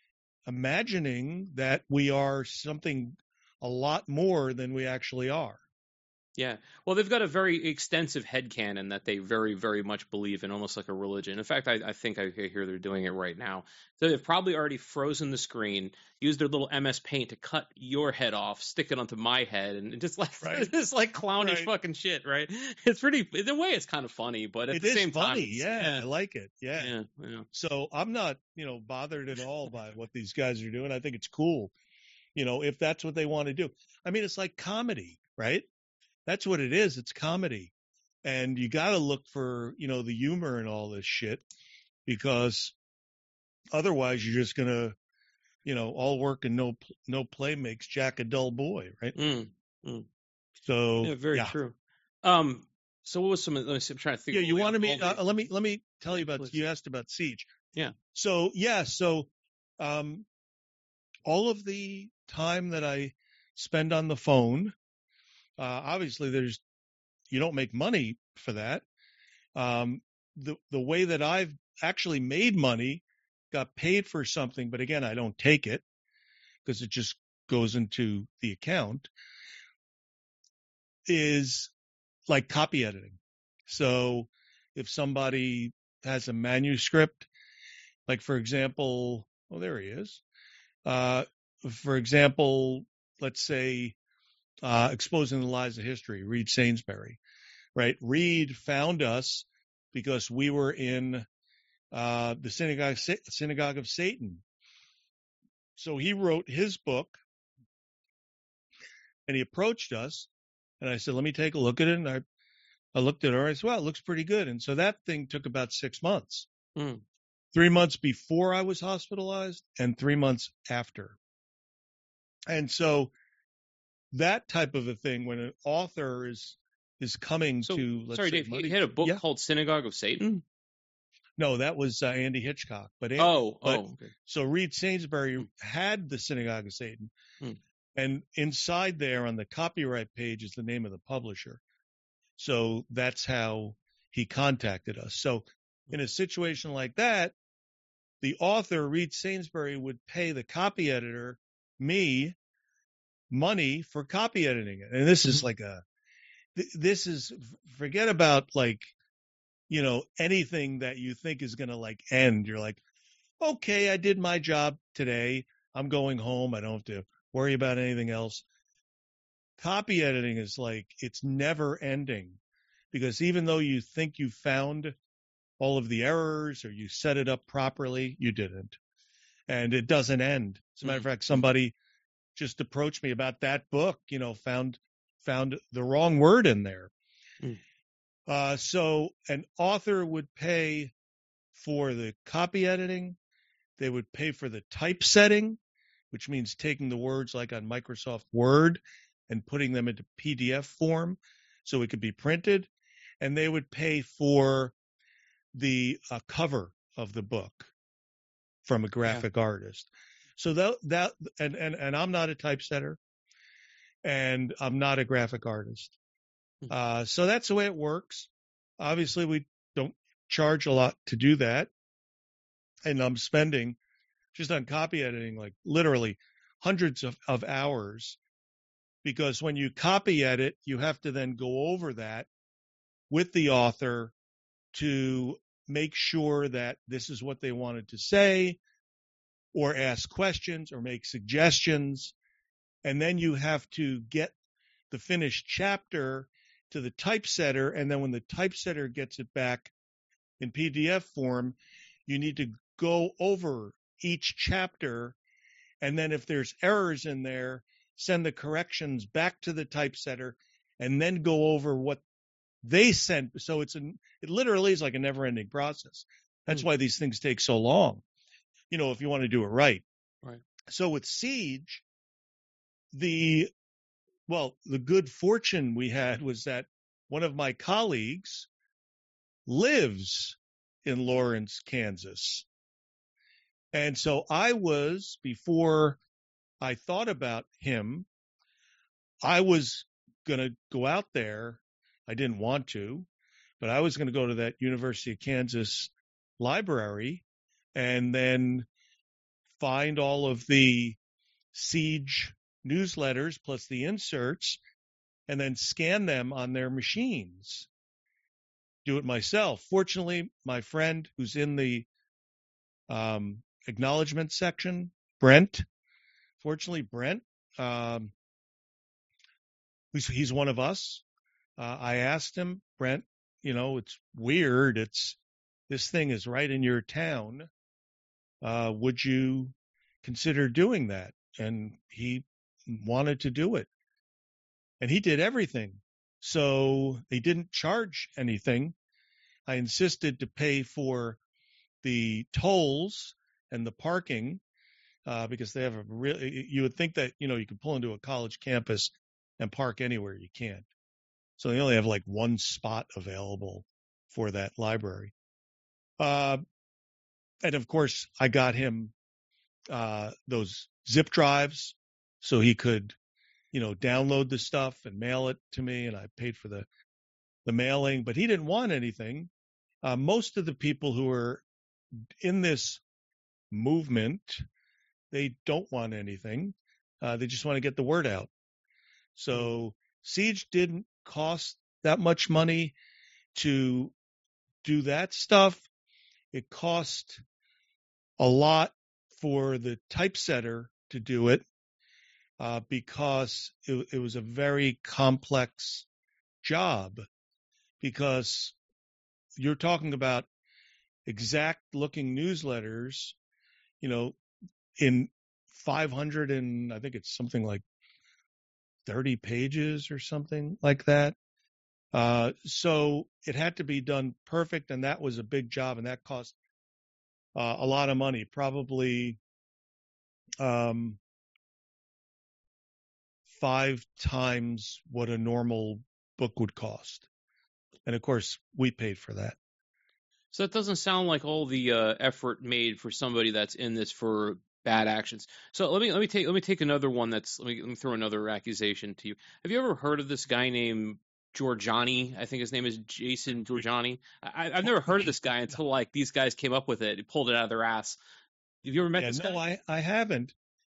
[SPEAKER 2] imagining that we are something a lot more than we actually are.
[SPEAKER 1] Yeah. Well, they've got a very extensive headcanon that they very, very much believe in, almost like a religion. In fact, I, I think I hear they're doing it right now. So they've probably already frozen the screen, used their little M S Paint to cut your head off, stick it onto my head, and just like
[SPEAKER 2] Right.
[SPEAKER 1] this like clownish
[SPEAKER 2] Right.
[SPEAKER 1] fucking shit, right? It's pretty, in a way, it's kind of funny, but at
[SPEAKER 2] It
[SPEAKER 1] the
[SPEAKER 2] is
[SPEAKER 1] same
[SPEAKER 2] funny.
[SPEAKER 1] time, it's-
[SPEAKER 2] Yeah,
[SPEAKER 1] yeah,
[SPEAKER 2] I like it. Yeah.
[SPEAKER 1] yeah, yeah.
[SPEAKER 2] So I'm not, you know, bothered at all by what these guys are doing. I think it's cool, you know, if that's what they want to do. I mean, it's like comedy, right? That's what it is. It's comedy. And you got to look for, you know, the humor and all this shit, because otherwise you're just going to, you know, all work and no no play makes Jack a dull boy, right?
[SPEAKER 1] Mm, mm.
[SPEAKER 2] So
[SPEAKER 1] Yeah, very
[SPEAKER 2] yeah.
[SPEAKER 1] true. Um, so what was some? Let me see. I'm trying to think.
[SPEAKER 2] Yeah, you
[SPEAKER 1] Well,
[SPEAKER 2] wanted me.
[SPEAKER 1] all the-
[SPEAKER 2] Uh, let me let me tell
[SPEAKER 1] Yeah,
[SPEAKER 2] you about.
[SPEAKER 1] please.
[SPEAKER 2] You asked about Siege.
[SPEAKER 1] Yeah.
[SPEAKER 2] So yeah. So, um, all of the time that I spend on the phone, uh, obviously there's, you don't make money for that. Um, the the way that I've actually made money, got paid for something, but again, I don't take it because it just goes into the account, is like copy editing. So if somebody has a manuscript, like for example, oh, there he is. Uh, for example, let's say, uh, Exposing the Lies of History, Reed Sainsbury, right? Reed found us because we were in, uh, the synagogue, synagogue of Satan. So he wrote his book and he approached us, and I said, let me take a look at it. And I, I looked at it and I said, well, it looks pretty good. And so that thing took about six months.
[SPEAKER 1] Mm.
[SPEAKER 2] Three months before I was hospitalized and three months after. And so that type of a thing, when an author is is coming
[SPEAKER 1] So,
[SPEAKER 2] to, let's
[SPEAKER 1] sorry,
[SPEAKER 2] say,
[SPEAKER 1] Dave,
[SPEAKER 2] money,
[SPEAKER 1] you had a book
[SPEAKER 2] yeah.
[SPEAKER 1] called Synagogue of Satan?
[SPEAKER 2] No, that was uh, Andy Hitchcock. But Andy,
[SPEAKER 1] Oh,
[SPEAKER 2] but,
[SPEAKER 1] oh, okay.
[SPEAKER 2] So Reed Sainsbury
[SPEAKER 1] Mm.
[SPEAKER 2] had the Synagogue of Satan,
[SPEAKER 1] Mm.
[SPEAKER 2] and inside there on the copyright page is the name of the publisher. So that's how he contacted us. So in a situation like that, the author, Reed Sainsbury, would pay the copy editor, me, money for copy editing it. And this is
[SPEAKER 1] Mm-hmm.
[SPEAKER 2] like a, th- this is, forget about like, you know, anything that you think is going to like end. You're like, okay, I did my job today. I'm going home. I don't have to worry about anything else. Copy editing is like, it's never ending, because even though you think you found all of the errors or you set it up properly, you didn't. And it doesn't end. As a matter of fact, somebody just approached me about that book, you know, found found the wrong word in there.
[SPEAKER 1] Mm.
[SPEAKER 2] Uh, so an author would pay for the copy editing. They would pay for the typesetting, which means taking the words like on Microsoft Word and putting them into P D F form so it could be printed. And they would pay for the uh, cover of the book from a graphic yeah. artist. So that, that and, and, and I'm not a typesetter, and I'm not a graphic artist. Uh, so that's the way it works. Obviously, we don't charge a lot to do that. And I'm spending just on copy editing, like literally hundreds of, of hours, because when you copy edit, you have to then go over that with the author to make sure that this is what they wanted to say, or ask questions or make suggestions. And then you have to get the finished chapter to the typesetter. And then when the typesetter gets it back in P D F form, you need to go over each chapter. And then if there's errors in there, send the corrections back to the typesetter and then go over what they sent. So it's an, it literally is like a never ending process. That's mm. why these things take so long, you know, if you want to do it right.
[SPEAKER 1] Right.
[SPEAKER 2] So with Siege, the, well, the good fortune we had was that one of my colleagues lives in Lawrence, Kansas. And so I was, before I thought about him, I was going to go out there. I didn't want to, but I was going to go to that University of Kansas library and then find all of the Siege newsletters plus the inserts and then scan them on their machines. Do it myself. Fortunately, my friend who's in the um, acknowledgement section, Brent, fortunately, Brent, um, he's, he's one of us. Uh, I asked him, Brent, you know, it's weird. It's, this thing is right in your town. Uh, would you consider doing that? And he wanted to do it. And he did everything. So he didn't charge anything. I insisted to pay for the tolls and the parking, uh, because they have a really, you would think that, you know, you can pull into a college campus and park anywhere. You can't. So they only have like one spot available for that library. Uh, and of course, I got him uh, those zip drives so he could, you know, download the stuff and mail it to me. And I paid for the, the mailing, but he didn't want anything. Uh, most of the people who are in this movement, they don't want anything. Uh, they just want to get the word out. So Siege didn't cost that much money to do that stuff. It cost a lot for the typesetter to do it, uh, because it, it was a very complex job, because you're talking about exact looking newsletters, you know, in five hundred and I think it's something like thirty pages or something like that. Uh, so it had to be done perfect. And that was a big job. And that cost uh, a lot of money, probably um, five times what a normal book would cost. And of course, we paid for that.
[SPEAKER 1] So that doesn't sound like all the uh, effort made for somebody that's in this for bad actions. So let me let me take let me take another one that's let me, let me throw another accusation to you. Have you ever heard of this guy named Giorgiani? I think his name is Jason Giorgiani. I, I've never heard of this guy until like these guys came up with it. He pulled it out of their ass. Have you ever met
[SPEAKER 2] yeah,
[SPEAKER 1] this
[SPEAKER 2] no,
[SPEAKER 1] guy?
[SPEAKER 2] I, I haven't.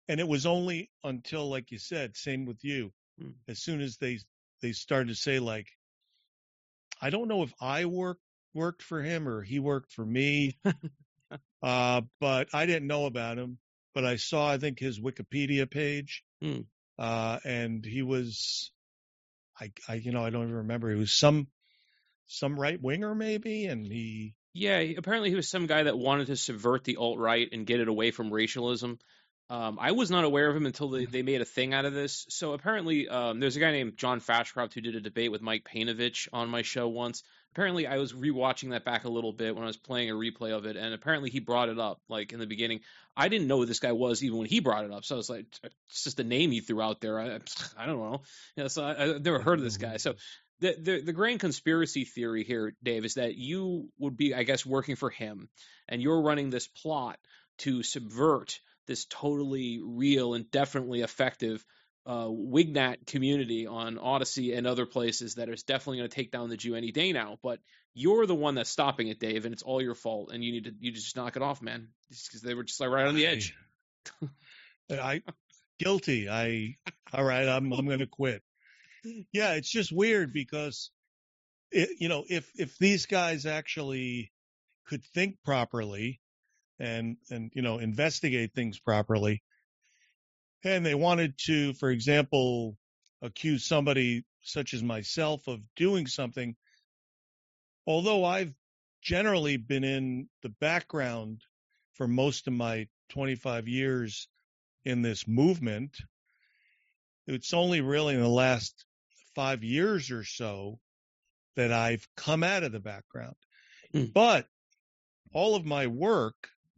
[SPEAKER 2] And it was only until, like you said, same with you,
[SPEAKER 1] Hmm.
[SPEAKER 2] as soon as they they started to say, like, I don't know if I worked worked for him or he worked for me, uh, but I didn't know about him. But I saw, I think, his Wikipedia page,
[SPEAKER 1] Hmm.
[SPEAKER 2] uh, and he was, I, I, you know, I don't even remember. He was some some right winger maybe, and he.
[SPEAKER 1] Yeah, he- apparently he was some guy that wanted to subvert the alt-right and get it away from racialism. Um, I was not aware of him until they, they made a thing out of this. So apparently, um, there's a guy named John Fashcroft who did a debate with Mike Painovich on my show once. Apparently, I was rewatching that back a little bit when I was playing a replay of it, and apparently he brought it up like in the beginning. I didn't know who this guy was even when he brought it up, so I was like, it's just a name he threw out there. I, I don't know. You know, so I, I've never heard of this guy. So the, the the grand conspiracy theory here, Dave, is that you would be, I guess, working for him, and you're running this plot to subvert this totally real and definitely effective uh, Wignat community on Odyssey and other places that is definitely going to take down the Jew any day now. But you're the one that's stopping it, Dave, and it's all your fault. And you need to you just knock it off, man, because they were just like right on the edge.
[SPEAKER 2] I, I guilty. I all right. I'm I'm going to quit. Yeah, it's just weird because, it, you know, if if these guys actually could think properly and and you know investigate things properly, and they wanted to, for example, accuse somebody such as myself of doing something, although I've generally been in the background for most of my twenty-five years in this movement, it's only really in the last five years or so that I've come out of the background.
[SPEAKER 1] Mm.
[SPEAKER 2] But all of my work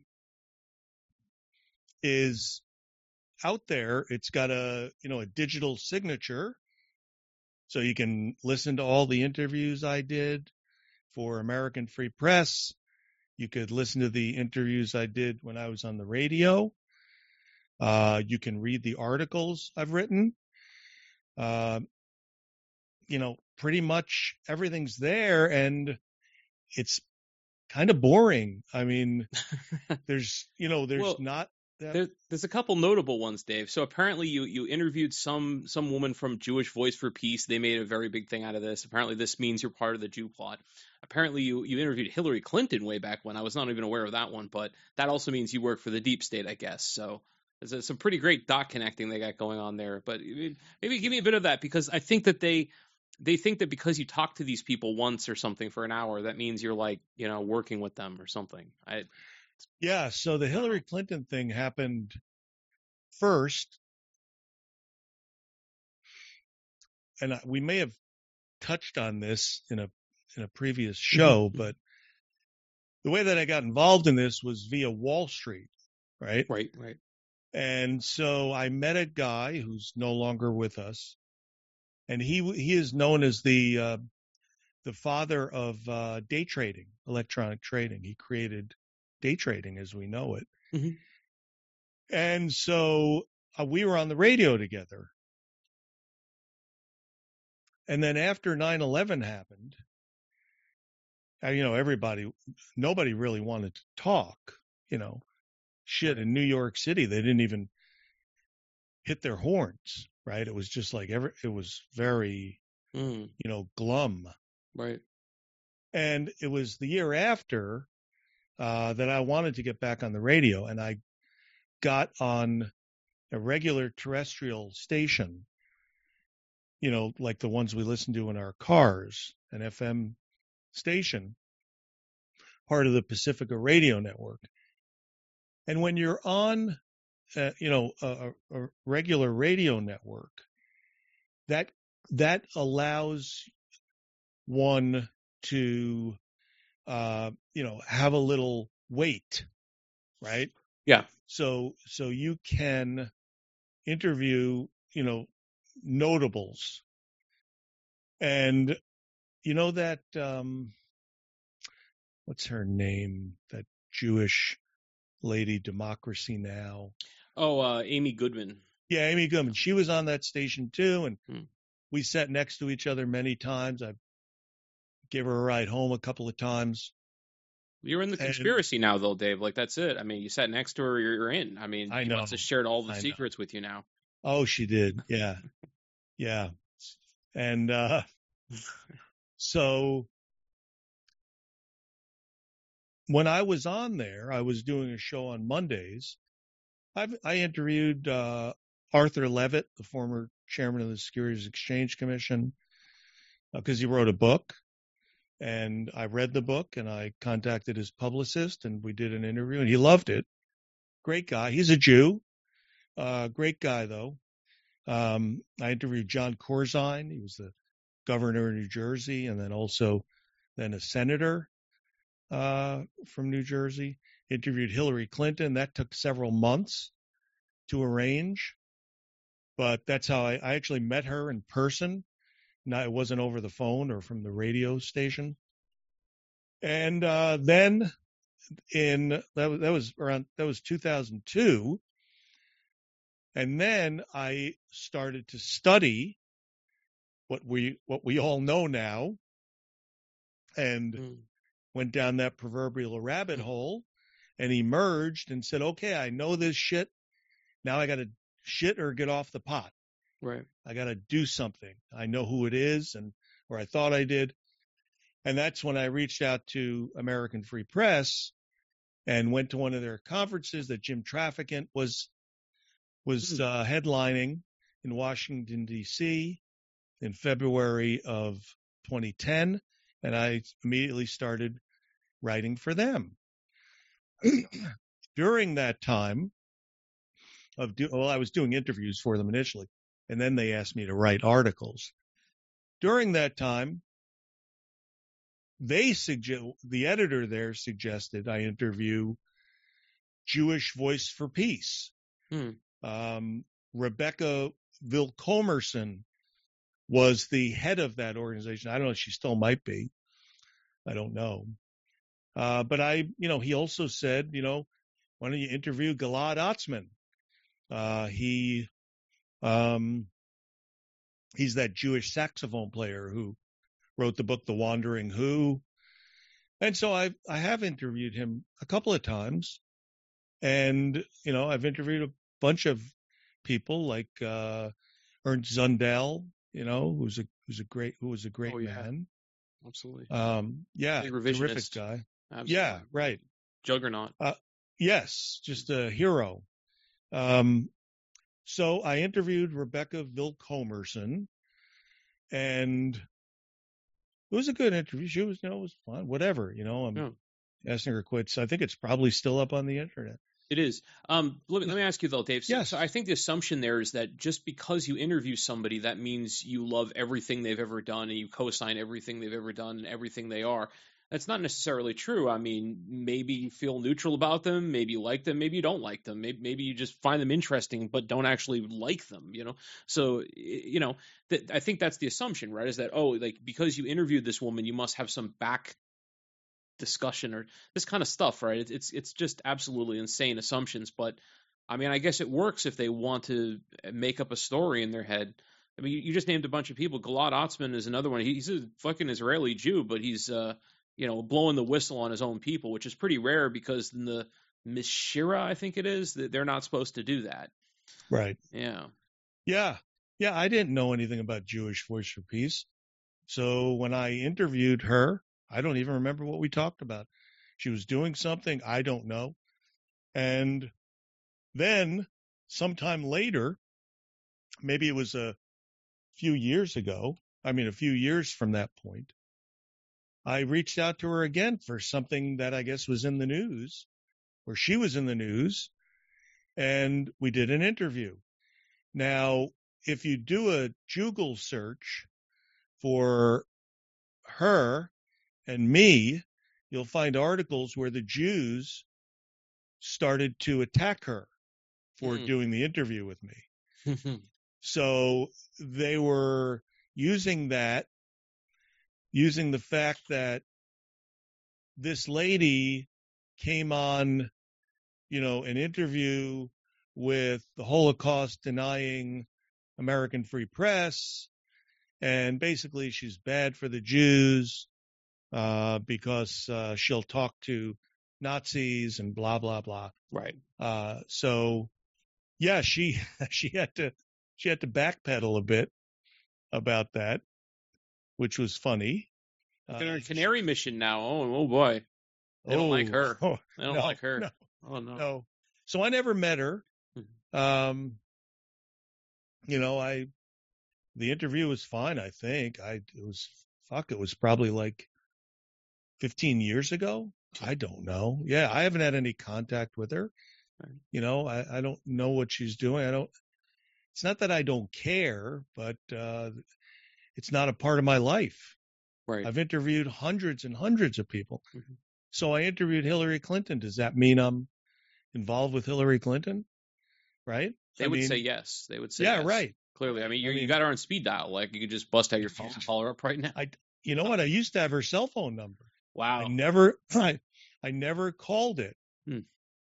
[SPEAKER 2] is out there. It's got a, you know, a digital signature. So you can listen to all the interviews I did for American Free Press. You could listen to the interviews I did when I was on the radio. Uh, you can read the articles I've written. Uh, you know, pretty much everything's there, and it's kind of boring. I mean, there's, you know, there's
[SPEAKER 1] Well,
[SPEAKER 2] not that.
[SPEAKER 1] There, there's a couple notable ones, Dave. So apparently you you interviewed some some woman from Jewish Voice for Peace. They made a very big thing out of this. Apparently this means you're part of the Jew plot. Apparently you you interviewed Hillary Clinton way back when. I was not even aware of that one, but that also means you work for the deep state, I guess. So there's some pretty great dot connecting they got going on there. But maybe give me a bit of that, because I think that they they think that because you talk to these people once or something for an hour, that means you're like, you know, working with them or something. I
[SPEAKER 2] Yeah. So the Hillary Clinton thing happened first, and we may have touched on this in a in a previous show,
[SPEAKER 1] mm-hmm.
[SPEAKER 2] but the way that I got involved in this was via Wall Street, right?
[SPEAKER 1] Right, right.
[SPEAKER 2] And so I met a guy who's no longer with us, and he he is known as the uh, the father of uh, day trading, electronic trading. He created day trading as we know it.
[SPEAKER 1] Mm-hmm.
[SPEAKER 2] And so uh, we were on the radio together. And then after nine eleven happened, uh, you know, everybody, nobody really wanted to talk, you know, shit in New York City. They didn't even hit their horns, right? It was just like every, it was very,
[SPEAKER 1] mm.
[SPEAKER 2] you know, glum.
[SPEAKER 1] Right.
[SPEAKER 2] And it was the year after uh, that I wanted to get back on the radio, and I got on a regular terrestrial station, you know, like the ones we listen to in our cars, an F M station, part of the Pacifica Radio Network. And when you're on, uh, you know, a, a regular radio network, that that allows one to, uh, you know, have a little wait, right?
[SPEAKER 1] Yeah.
[SPEAKER 2] So so you can interview, you know, notables. And you know that um what's her name? That Jewish lady, Democracy Now.
[SPEAKER 1] Oh, uh, Amy Goodman.
[SPEAKER 2] Yeah, Amy Goodman. She was on that station too, and
[SPEAKER 1] Hmm.
[SPEAKER 2] we sat next to each other many times. I gave her a ride home a couple of times.
[SPEAKER 1] You're in the
[SPEAKER 2] And
[SPEAKER 1] conspiracy now, though, Dave. Like, that's it. I mean, you sat next to her, you're, you're in. I mean,
[SPEAKER 2] I
[SPEAKER 1] she
[SPEAKER 2] know,
[SPEAKER 1] must have shared all the
[SPEAKER 2] I know.
[SPEAKER 1] secrets with you now.
[SPEAKER 2] Oh, she did. Yeah. Yeah. And, uh, so when I was on there, I was doing a show on Mondays. I've, I interviewed, uh, Arthur Levitt, the former chairman of the Securities Exchange Commission, because uh, he wrote a book. And I read the book and I contacted his publicist and we did an interview and he loved it. Great guy. He's a Jew. Uh, great guy, though. Um, I interviewed John Corzine. He was the governor of New Jersey and then also then a senator uh, from New Jersey. Interviewed Hillary Clinton. That took several months to arrange. But that's how I, I actually met her in person. Now, it wasn't over the phone or from the radio station. And uh, then in that was, that was around that was two thousand two, and then I started to study what we what we all know now, and mm. went down that proverbial rabbit mm. hole, and emerged and said, "Okay, I know this shit. Now I got to shit or get off the pot.
[SPEAKER 1] Right.
[SPEAKER 2] I got to do something. I know who it is, and or I thought I did." And that's when I reached out to American Free Press and went to one of their conferences that Jim Traficant was was mm. uh, headlining in Washington, D C in February of twenty ten. And I immediately started writing for them. During that time of, do, well, I was doing interviews for them initially, and then they asked me to write articles. During that time, They suggest the editor there suggested I interview Jewish Voice for Peace. Hmm. Um, Rebecca Vilkomerson was the head of that organization. I don't know if she still might be. I don't know. Uh, but I, you know, he also said, you know, why don't you interview Gilad Atzmon? Uh, he, um, he's that Jewish saxophone player who wrote the book, The Wandering Who. And so I I have interviewed him a couple of times. And, you know, I've interviewed a bunch of people like uh, Ernst Zundel, you know, who's a who's a great who was a great
[SPEAKER 1] oh, yeah.
[SPEAKER 2] man.
[SPEAKER 1] Absolutely.
[SPEAKER 2] Um, yeah, terrific guy.
[SPEAKER 1] Absolutely.
[SPEAKER 2] Yeah, right.
[SPEAKER 1] Juggernaut.
[SPEAKER 2] Uh, yes, just a hero. Um, so I interviewed Rebecca Vilkomerson, and it was a good interview. She was, you know, it was fun. Whatever, you know. I'm yeah. asking her quits. I think it's probably still up on the internet.
[SPEAKER 1] It is. Um, let me, let me ask you though, Dave. So,
[SPEAKER 2] yes.
[SPEAKER 1] so I think the assumption there is that just because you interview somebody, that means you love everything they've ever done and you co-sign everything they've ever done and everything they are. That's not necessarily true. I mean, maybe you feel neutral about them, maybe you like them, maybe you don't like them, maybe, maybe you just find them interesting but don't actually like them, you know? So, you know, th- I think that's the assumption, right? Is that, oh, like, because you interviewed this woman, you must have some back discussion or this kind of stuff, right? It's, it's, it's just absolutely insane assumptions. But, I mean, I guess it works if they want to make up a story in their head. I mean, you, you just named a bunch of people. Gilad Atzmon is another one. He's a fucking Israeli Jew, but he's, uh, you know, blowing the whistle on his own people, which is pretty rare because in the Mishira, I think it is, that they're not supposed to do that.
[SPEAKER 2] Right.
[SPEAKER 1] Yeah.
[SPEAKER 2] Yeah. Yeah. I didn't know anything about Jewish Voice for Peace. So when I interviewed her, I don't even remember what we talked about. She was doing something. I don't know. And then sometime later, maybe it was a few years ago. I mean, a few years from that point, I reached out to her again for something that I guess was in the news, or she was in the news, and we did an interview. Now, if you do a Google search for her and me, you'll find articles where the Jews started to attack her for mm. doing the interview with me. So they were using that, using the fact that this lady came on, you know, an interview with the Holocaust denying American Free Press, and basically she's bad for the Jews, uh, because uh, she'll talk to Nazis and blah blah blah.
[SPEAKER 1] Right.
[SPEAKER 2] Uh, so yeah, she she had to she had to backpedal a bit about that, which was funny.
[SPEAKER 1] Look at her
[SPEAKER 2] Uh,
[SPEAKER 1] Canary mission now. Oh, oh boy. They don't
[SPEAKER 2] oh,
[SPEAKER 1] like her.
[SPEAKER 2] oh,
[SPEAKER 1] They don't
[SPEAKER 2] no,
[SPEAKER 1] like her.
[SPEAKER 2] no,
[SPEAKER 1] Oh no.
[SPEAKER 2] no. So I never met her. Um, you know, I the interview was fine. I think I it was fuck. It was probably like fifteen years ago. I don't know. Yeah, I haven't had any contact with her.
[SPEAKER 1] Right.
[SPEAKER 2] You know, I, I don't know what she's doing. I don't. It's not that I don't care, but uh, it's not a part of my life.
[SPEAKER 1] Right.
[SPEAKER 2] I've interviewed hundreds and hundreds of people.
[SPEAKER 1] Mm-hmm.
[SPEAKER 2] So I interviewed Hillary Clinton. Does that mean I'm involved with Hillary Clinton? Right?
[SPEAKER 1] They
[SPEAKER 2] I
[SPEAKER 1] would
[SPEAKER 2] mean,
[SPEAKER 1] say yes. They would say
[SPEAKER 2] yeah,
[SPEAKER 1] yes.
[SPEAKER 2] right.
[SPEAKER 1] Clearly. I mean, you
[SPEAKER 2] I mean,
[SPEAKER 1] you got her on speed dial. Like, you could just bust out your phone and call her up right now.
[SPEAKER 2] I, you know what? I used to have her cell phone number.
[SPEAKER 1] Wow.
[SPEAKER 2] I never, I, I never called it.
[SPEAKER 1] Hmm.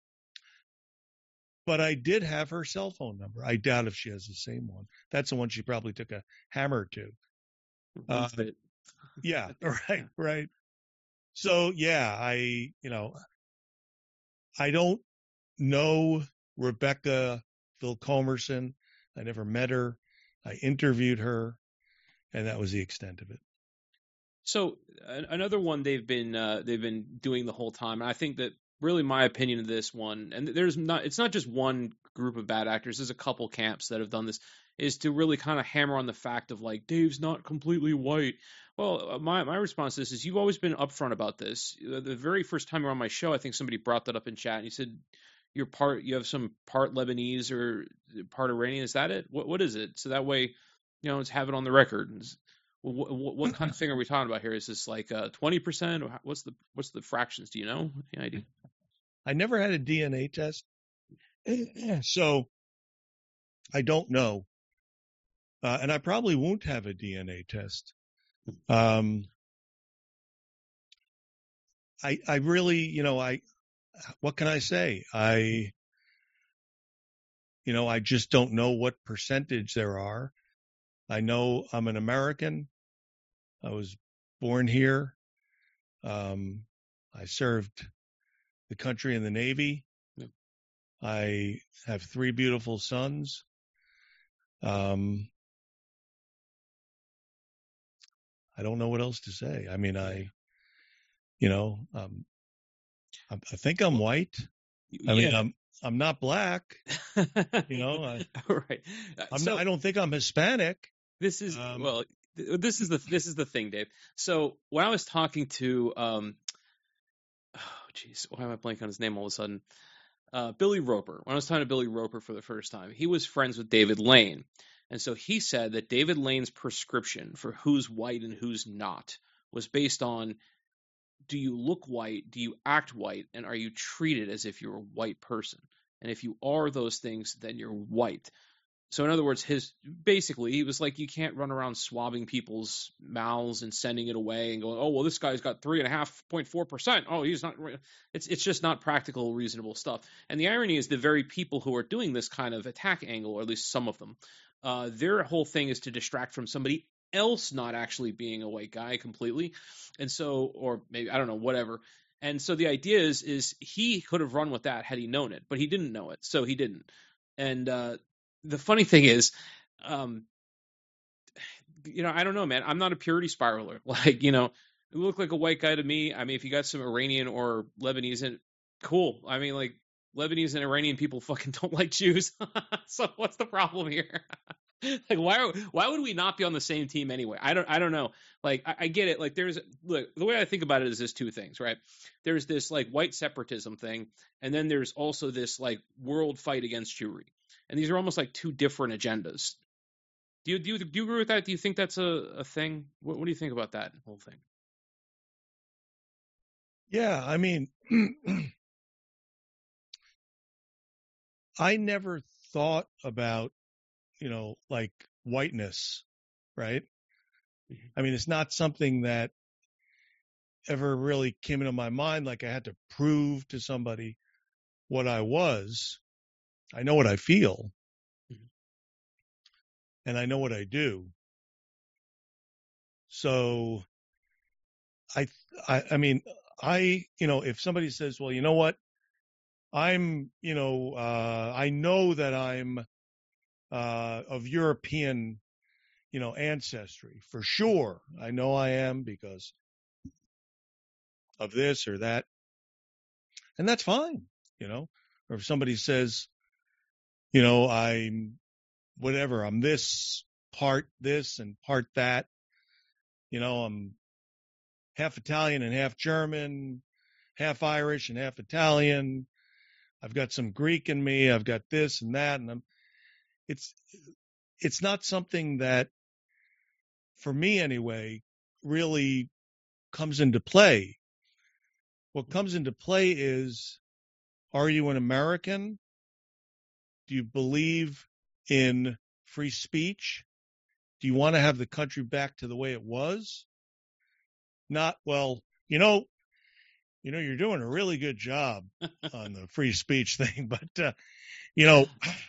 [SPEAKER 2] But I did have her cell phone number. I doubt if she has the same one. That's the one she probably took a hammer to. Uh, yeah, right, right. So, yeah, I, you know, I don't know Rebecca Vilcomerson. I never met her. I interviewed her, and that was the extent of it.
[SPEAKER 1] So another one they've been uh, they've been doing the whole time, and I think that really my opinion of this one, and there's not it's not just one group of bad actors. There's a couple camps that have done this, is to really kind of hammer on the fact of like Dave's not completely white. Well, my my response to this is you've always been upfront about this. The very first time you were on my show, I think somebody brought that up in chat, and you said you're part you have some part Lebanese or part Iranian. Is that it? What what is it? So that way, you know, let's have it on the record. What, what, what kind of thing are we talking about here? Is this like uh, twenty percent? Or what's the what's the fractions? Do you know? Any idea?
[SPEAKER 2] I never had a D N A test, so I don't know, uh, and I probably won't have a D N A test. Um, I I really, you know, I what can I say? I you know, I just don't know what percentage there are. I know I'm an American. I was born here. Um, I served the country in the Navy.
[SPEAKER 1] Yeah.
[SPEAKER 2] I have three beautiful sons. Um, I don't know what else to say. I mean, I, you know, um, I, I think I'm white. I
[SPEAKER 1] yeah.
[SPEAKER 2] mean, I'm I'm not black. You know, I,
[SPEAKER 1] right.
[SPEAKER 2] I'm
[SPEAKER 1] so,
[SPEAKER 2] not, I don't think I'm Hispanic.
[SPEAKER 1] This is
[SPEAKER 2] um,
[SPEAKER 1] well. This is the this is the thing, Dave. So when I was talking to, um, oh jeez, why am I blanking on his name all of a sudden? Uh, Billy Roper. When I was talking to Billy Roper for the first time, he was friends with David Lane, and so he said that David Lane's prescription for who's white and who's not was based on: do you look white? Do you act white? And are you treated as if you're a white person? And if you are those things, then you're white. So in other words, his basically he was like, you can't run around swabbing people's mouths and sending it away and going, oh well, this guy's got three and a half point four percent. Oh, he's not. It's it's just not practical, reasonable stuff. And the irony is, the very people who are doing this kind of attack angle, or at least some of them, uh, their whole thing is to distract from somebody else not actually being a white guy completely, and so, or maybe I don't know, whatever. And so the idea is, is he could have run with that had he known it, but he didn't know it, so he didn't. And uh, the funny thing is, um, you know, I don't know, man. I'm not a purity spiraler. Like, you know, you look like a white guy to me. I mean, if you got some Iranian or Lebanese in, cool. I mean, like, Lebanese and Iranian people fucking don't like Jews. So what's the problem here? Like, why why would we not be on the same team anyway? I don't I don't know. Like, I, I get it. Like, there's look, the way I think about it is there's two things, right? There's this like white separatism thing, and then there's also this like world fight against Jewry. And these are almost like two different agendas. Do you do you, do you agree with that? Do you think that's a, a thing? What, what do you think about that whole thing?
[SPEAKER 2] Yeah, I mean, I never thought about, you know, like whiteness, right? Mm-hmm. I mean, it's not something that ever really came into my mind. Like I had to prove to somebody what I was. I know what I feel, mm-hmm. and I know what I do. So I, I, I mean, I, you know, if somebody says, well, you know what, I'm, you know, uh, I know that I'm uh, of European, you know, ancestry for sure. I know I am because of this or that. And that's fine, you know, or if somebody says, you know, I'm whatever, I'm this part this and part that, you know, I'm half Italian and half German, half Irish and half Italian. I've got some Greek in me. I've got this and that. And I'm, it's, it's not something that, for me anyway, really comes into play. What comes into play is, are you an American? Do you believe in free speech? Do you want to have the country back to the way it was? Not, well, you know, you know, you're doing a really good job on the free speech thing, but, uh, you know,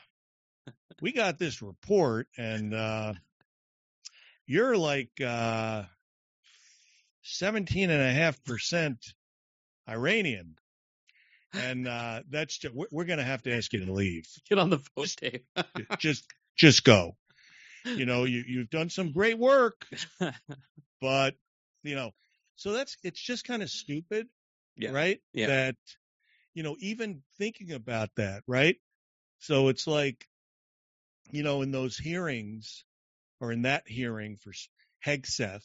[SPEAKER 2] we got this report and, uh, you're like, uh, seventeen and a half percent Iranian. And, uh, that's just, we're, we're going to have to ask you to leave.
[SPEAKER 1] Get on the phone, Dave.
[SPEAKER 2] just, just go. You know, you, you've done some great work, but, you know, so that's, it's just kind of stupid,
[SPEAKER 1] yeah.
[SPEAKER 2] right?
[SPEAKER 1] Yeah.
[SPEAKER 2] That, you know, even thinking about that, right? So it's like, you know, in those hearings or in that hearing for Hegseth,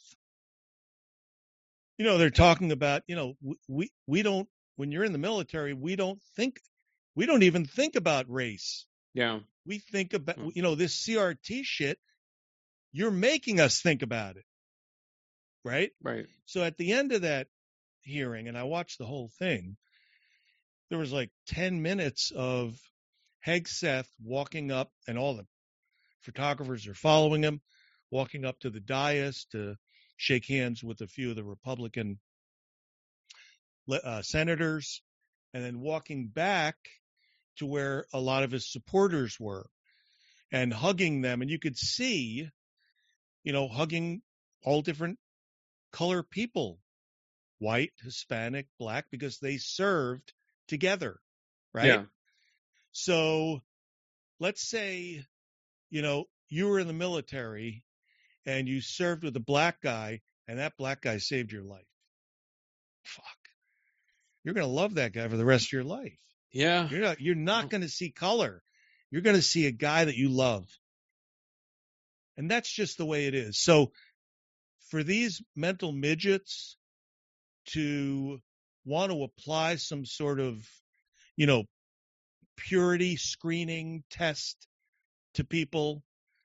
[SPEAKER 2] you know, they're talking about, you know, we, we don't, when you're in the military, we don't think, we don't even think about race.
[SPEAKER 1] Yeah.
[SPEAKER 2] We think about, you know, this C R T shit, you're making us think about it. Right?
[SPEAKER 1] Right.
[SPEAKER 2] So at the end of that hearing, and I watched the whole thing, there was like ten minutes of Hegseth walking up, and all the photographers are following him, walking up to the dais to shake hands with a few of the Republican uh, senators, and then walking back to where a lot of his supporters were and hugging them. And you could see, you know, hugging all different color people, white, Hispanic, black, because they served together, right?
[SPEAKER 1] Yeah.
[SPEAKER 2] So let's say, you know, you were in the military and you served with a black guy and that black guy saved your life. Fuck. You're going to love that guy for the rest of your life.
[SPEAKER 1] Yeah.
[SPEAKER 2] You're not, you're not going to see color. You're going to see a guy that you love. And that's just the way it is. So for these mental midgets to want to apply some sort of, you know, purity screening test to people,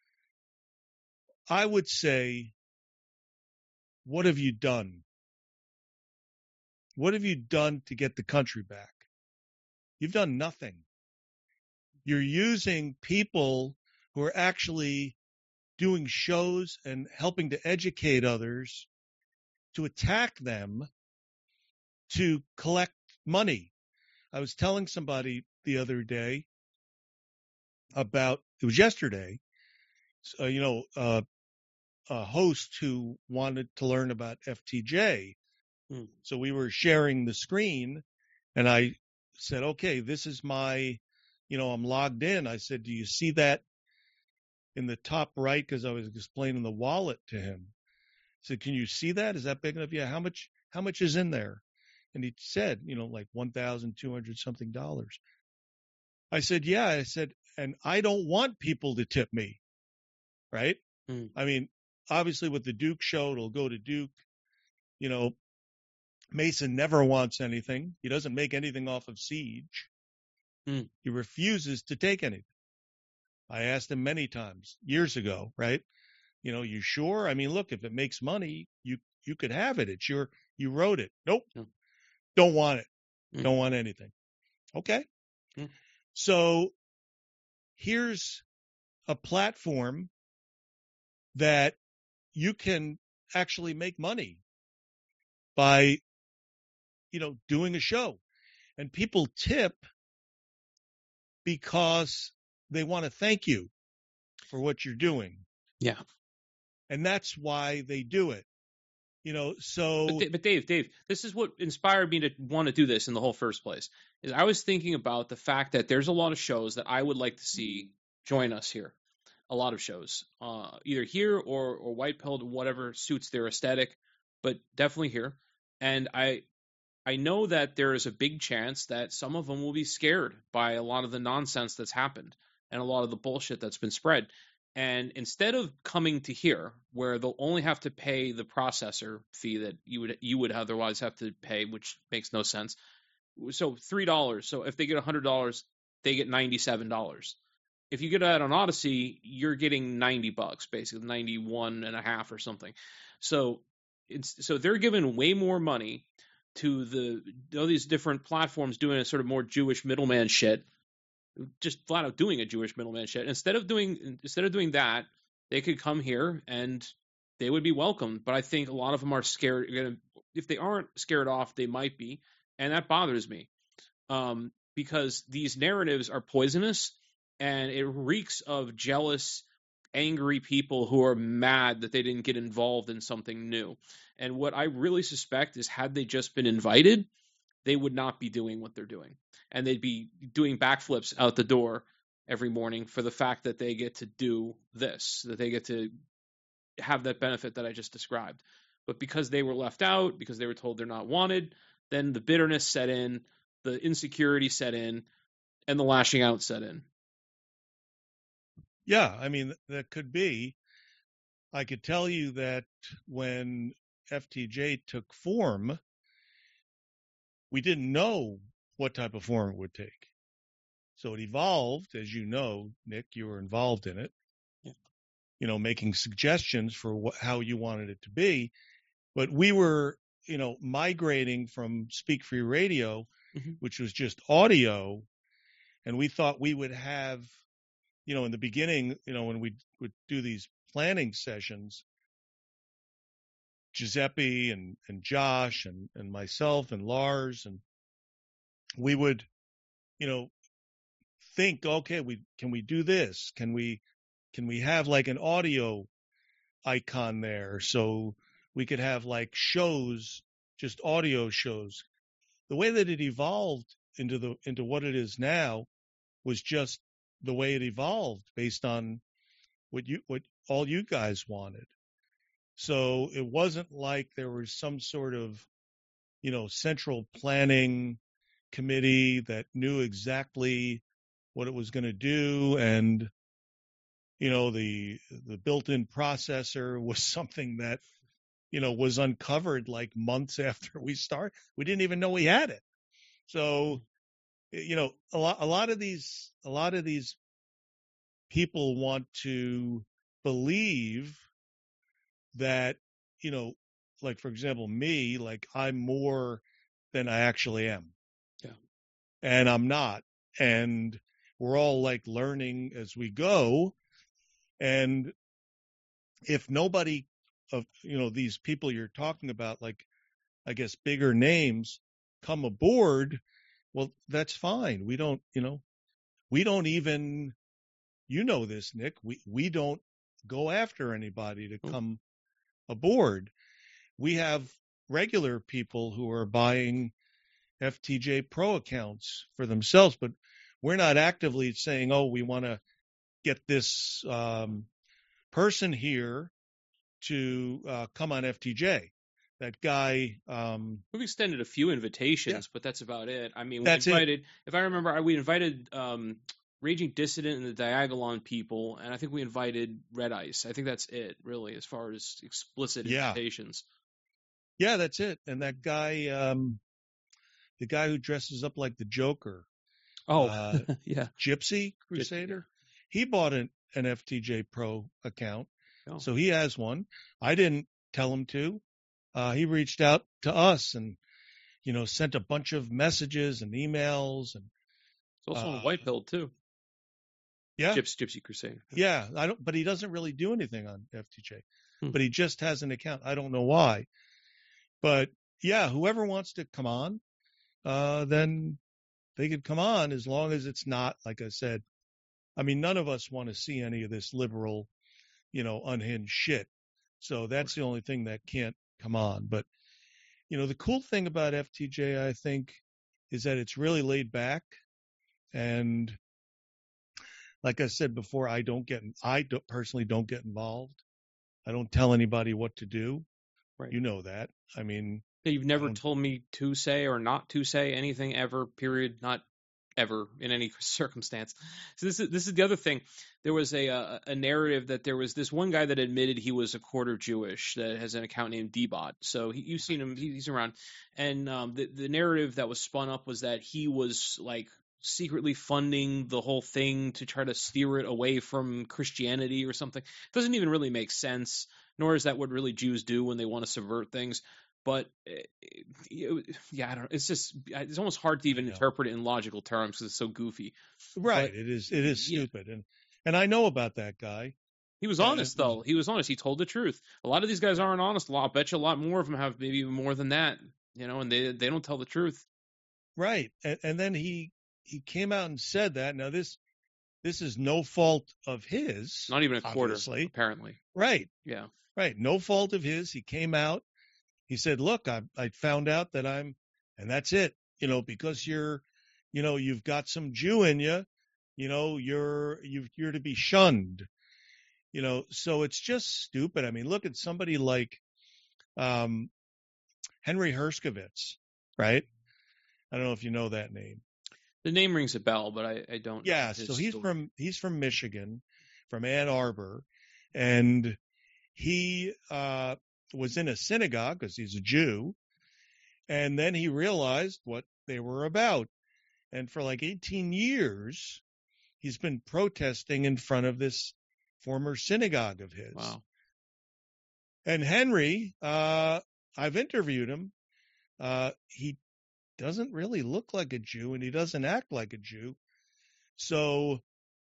[SPEAKER 2] I would say, what have you done? What have you done to get the country back? You've done nothing. You're using people who are actually doing shows and helping to educate others to attack them to collect money. I was telling somebody the other day about, it was yesterday, uh, you know, uh, a host who wanted to learn about F T J. Hmm. So we were sharing the screen and I said, okay, this is my, you know, I'm logged in. I said, do you see that in the top right? Because I was explaining the wallet to him. I said, can you see that? Is that big enough? Yeah. How much, how much is in there? And he said, you know, like one thousand two hundred something dollars. I said, yeah. I said, and I don't want people to tip me. Right. Hmm. I mean, obviously with the Duke show, it'll go to Duke. You know, Mason never wants anything. He doesn't make anything off of Siege. Hmm. He refuses to take anything. I asked him many times years ago, right? You know, you sure? I mean, look, if it makes money, you, you could have it. It's your, you wrote it. Nope. Hmm. Don't want it. Hmm. Don't want anything. Okay. Hmm. So here's a platform that you can actually make money by, you know, doing a show, and people tip because they want to thank you for what you're doing.
[SPEAKER 1] Yeah.
[SPEAKER 2] And that's why they do it. You know, so.
[SPEAKER 1] But, but Dave, Dave, this is what inspired me to want to do this in the whole first place. Is I was thinking about the fact that there's a lot of shows that I would like to see join us here. A lot of shows, uh, either here or or White Pilled, whatever suits their aesthetic, but definitely here. And I I know that there is a big chance that some of them will be scared by a lot of the nonsense that's happened and a lot of the bullshit that's been spread. And instead of coming to here, where they'll only have to pay the processor fee that you would you would otherwise have to pay, which makes no sense. So three dollars. So if they get a hundred dollars, they get ninety seven dollars. If you get that on Odyssey, you're getting ninety bucks, basically ninety-one and a half or something. So it's so they're giving way more money to the all these different platforms doing a sort of more Jewish middleman shit, just flat out doing a Jewish middleman shit. Instead of doing instead of doing that, they could come here and they would be welcomed. But I think a lot of them are scared. If they aren't scared off, they might be, and that bothers me um, because these narratives are poisonous. And it reeks of jealous, angry people who are mad that they didn't get involved in something new. And what I really suspect is had they just been invited, they would not be doing what they're doing. And they'd be doing backflips out the door every morning for the fact that they get to do this, that they get to have that benefit that I just described. But because they were left out, because they were told they're not wanted, then the bitterness set in, the insecurity set in, and the lashing out set in.
[SPEAKER 2] Yeah, I mean, that could be. I could tell you that when F T J took form, we didn't know what type of form it would take. So it evolved, as you know, Nick, you were involved in it, yeah. you know, making suggestions for what, how you wanted it to be. But we were, you know, migrating from Speak Free Radio, mm-hmm. which was just audio, and we thought we would have, you know, in the beginning, you know, when we would do these planning sessions, Giuseppe and, and Josh and, and myself and Lars, and we would, you know, think, okay, we can we do this? Can we can we have like an audio icon there so we could have like shows, just audio shows? The way that it evolved into the into what it is now was just the way it evolved based on what you what all you guys wanted. So it wasn't like there was some sort of, you know, central planning committee that knew exactly what it was going to do, and you know, the the built-in processor was something that, you know, was uncovered like months after we started. We didn't even know we had it. So, you know, a lot a lot of these a lot of these people want to believe that, you know, like, for example, me, like I'm more than I actually am.
[SPEAKER 1] Yeah.
[SPEAKER 2] And I'm not. And we're all like learning as we go. And if nobody of, you know, these people you're talking about, like, I guess, bigger names come aboard, well, that's fine. We don't, you know, we don't even, you know this, Nick, we, we don't go after anybody to come aboard. We have regular people who are buying F T J Pro accounts for themselves, but we're not actively saying, oh, we want to get this um, person here to uh, come on F T J. That guy. Um,
[SPEAKER 1] We've extended a few invitations, yeah. but that's about it. I mean, we
[SPEAKER 2] that's
[SPEAKER 1] invited,
[SPEAKER 2] it.
[SPEAKER 1] if I remember, we invited um, Raging Dissident and the Diagolon people, and I think we invited Red Ice. I think that's it, really, as far as explicit
[SPEAKER 2] yeah.
[SPEAKER 1] invitations.
[SPEAKER 2] Yeah, that's it. And that guy, um, the guy who dresses up like the Joker.
[SPEAKER 1] Oh,
[SPEAKER 2] uh,
[SPEAKER 1] yeah.
[SPEAKER 2] Gypsy Crusader. He bought an, an F T J Pro account. Oh. So he has one. I didn't tell him to. Uh, he reached out to us and, you know, sent a bunch of messages and emails. And
[SPEAKER 1] it's also
[SPEAKER 2] uh,
[SPEAKER 1] on White Pill too.
[SPEAKER 2] Yeah.
[SPEAKER 1] Gypsy, Gypsy Crusader.
[SPEAKER 2] Yeah. I don't, but he doesn't really do anything on F T J, hmm. but he just has an account. I don't know why, but yeah, whoever wants to come on, uh, then they could come on, as long as it's not, like I said, I mean, none of us want to see any of this liberal, you know, unhinged shit. So that's the only thing that can't come on. But, you know, the cool thing about F T J, I think, is that it's really laid back. And like I said before, I don't get, I don't, personally don't get involved. I don't tell anybody what to do.
[SPEAKER 1] Right.
[SPEAKER 2] You know that. I mean,
[SPEAKER 1] yeah, you've never told me to say or not to say anything ever, period, not ever in any circumstance. So this is this is the other thing. There was a a, a narrative that there was this one guy that admitted he was a quarter Jewish that has an account named D-Bot. So he, you've seen him, he, he's around. And um, the the narrative that was spun up was that he was like secretly funding the whole thing to try to steer it away from Christianity or something. It doesn't even really make sense, nor is that what really Jews do when they want to subvert things. But it, it, yeah, I don't know. It's just it's almost hard to even interpret it in logical terms because it's so goofy.
[SPEAKER 2] Right.
[SPEAKER 1] But,
[SPEAKER 2] it is. It is stupid. Yeah. And and I know about that guy.
[SPEAKER 1] He was honest, was, though. He was honest. He told the truth. A lot of these guys aren't honest. I'll bet you a lot more of them have maybe even more than that. You know, and they they don't tell the truth.
[SPEAKER 2] Right. And, and then he he came out and said that. Now this this is no fault of his.
[SPEAKER 1] Not even a quarter,
[SPEAKER 2] obviously.
[SPEAKER 1] Apparently.
[SPEAKER 2] Right.
[SPEAKER 1] Yeah.
[SPEAKER 2] Right. No fault of his. He came out. He said, look, I, I found out that I'm, and that's it, you know, because you're, you know, you've got some Jew in you, you know, you're, you, you're to be shunned, you know, so it's just stupid. I mean, look at somebody like, um, Henry Herskovitz, right? I don't know if you know that name.
[SPEAKER 1] The name rings a bell, but I, I don't.
[SPEAKER 2] Yeah.
[SPEAKER 1] know
[SPEAKER 2] So he's
[SPEAKER 1] story.
[SPEAKER 2] from, he's from Michigan, from Ann Arbor, and he, uh, was in a synagogue because he's a Jew. And then he realized what they were about. And for like eighteen years, he's been protesting in front of this former synagogue of his.
[SPEAKER 1] Wow.
[SPEAKER 2] And Henry, uh, I've interviewed him. Uh, he doesn't really look like a Jew and he doesn't act like a Jew. So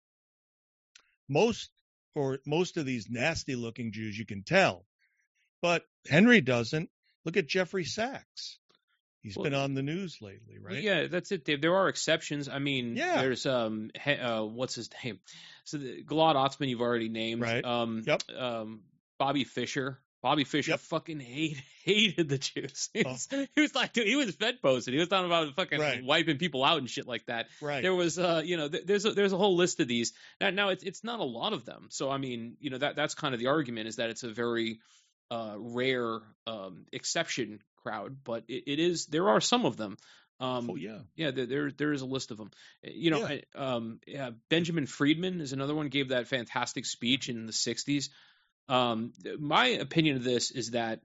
[SPEAKER 2] most, or most of these nasty looking Jews, you can tell. But Henry doesn't. Look at Jeffrey Sachs. He's well, been on the news lately, right?
[SPEAKER 1] Yeah, that's it, Dave. There are exceptions. I mean,
[SPEAKER 2] yeah.
[SPEAKER 1] there's um, uh, what's his name? So the, Gilad Otzman, you've already named.
[SPEAKER 2] Right.
[SPEAKER 1] Um,
[SPEAKER 2] yep.
[SPEAKER 1] Um, Bobby Fischer. Bobby Fischer
[SPEAKER 2] yep.
[SPEAKER 1] fucking hate, hated the Jews. He was,
[SPEAKER 2] oh.
[SPEAKER 1] he was like, dude, he was Fed posted. He was talking about fucking
[SPEAKER 2] right.
[SPEAKER 1] wiping people out and shit like that.
[SPEAKER 2] Right.
[SPEAKER 1] There was, uh, you know, th- there's a, there's a whole list of these. Now, now it's it's not a lot of them. So I mean, you know, that that's kind of the argument is that it's a very uh, rare um, exception crowd, but it, it is. There are some of them. Um,
[SPEAKER 2] oh yeah,
[SPEAKER 1] yeah. There, there there is a list of them. You know,
[SPEAKER 2] yeah.
[SPEAKER 1] I, um, yeah, Benjamin Friedman is another one. Gave that fantastic speech in the sixties. Um, my opinion of this is that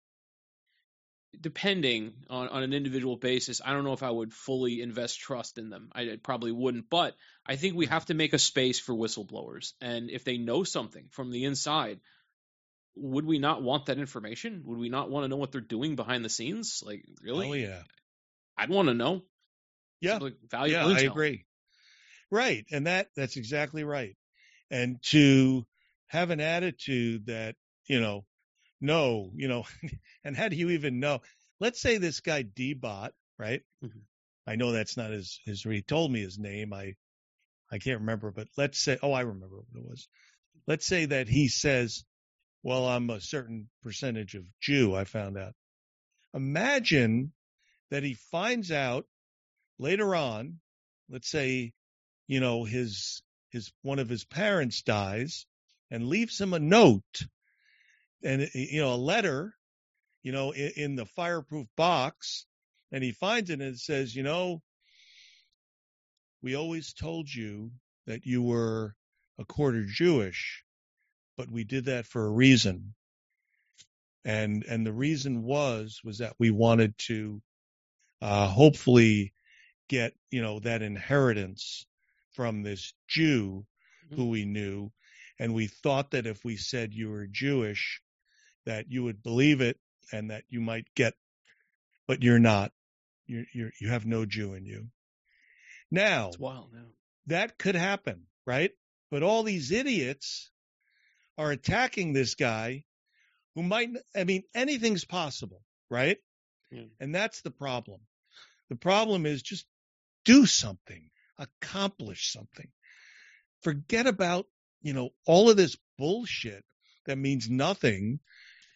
[SPEAKER 1] depending on, on an individual basis, I don't know if I would fully invest trust in them. I, I probably wouldn't, but I think we have to make a space for whistleblowers. And if they know something from the inside, would we not want that information? Would we not want to know what they're doing behind the scenes? Like, really?
[SPEAKER 2] Oh yeah.
[SPEAKER 1] I'd want to know.
[SPEAKER 2] Yeah.
[SPEAKER 1] Like valuable
[SPEAKER 2] yeah,
[SPEAKER 1] intel.
[SPEAKER 2] I agree. Right. And that, that's exactly right. And to have an attitude that, you know, no, you know, and how do you even know? Let's say this guy D-Bot, right?
[SPEAKER 1] Mm-hmm.
[SPEAKER 2] I know that's not his, his, he told me his name. I, I can't remember, but let's say, oh, I remember what it was. Let's say that he says, well, I'm a certain percentage of Jew, I found out. Imagine that he finds out later on, let's say, you know, his, his, one of his parents dies and leaves him a note and, you know, a letter, you know, in, in the fireproof box, and he finds it and it says, you know, we always told you that you were a quarter Jewish, but we did that for a reason. And, and the reason was, was that we wanted to, uh, hopefully get, you know, that inheritance from this Jew who we knew. And we thought that if we said you were Jewish, that you would believe it and that you might get, but you're not. You're, you're, you have no Jew in you. Now,
[SPEAKER 1] it's wild, yeah.
[SPEAKER 2] That could happen, right? But all these idiots are attacking this guy who might, I mean, anything's possible, right?
[SPEAKER 1] Yeah.
[SPEAKER 2] And that's the problem. The problem is just do something, accomplish something. Forget about, you know, all of this bullshit that means nothing.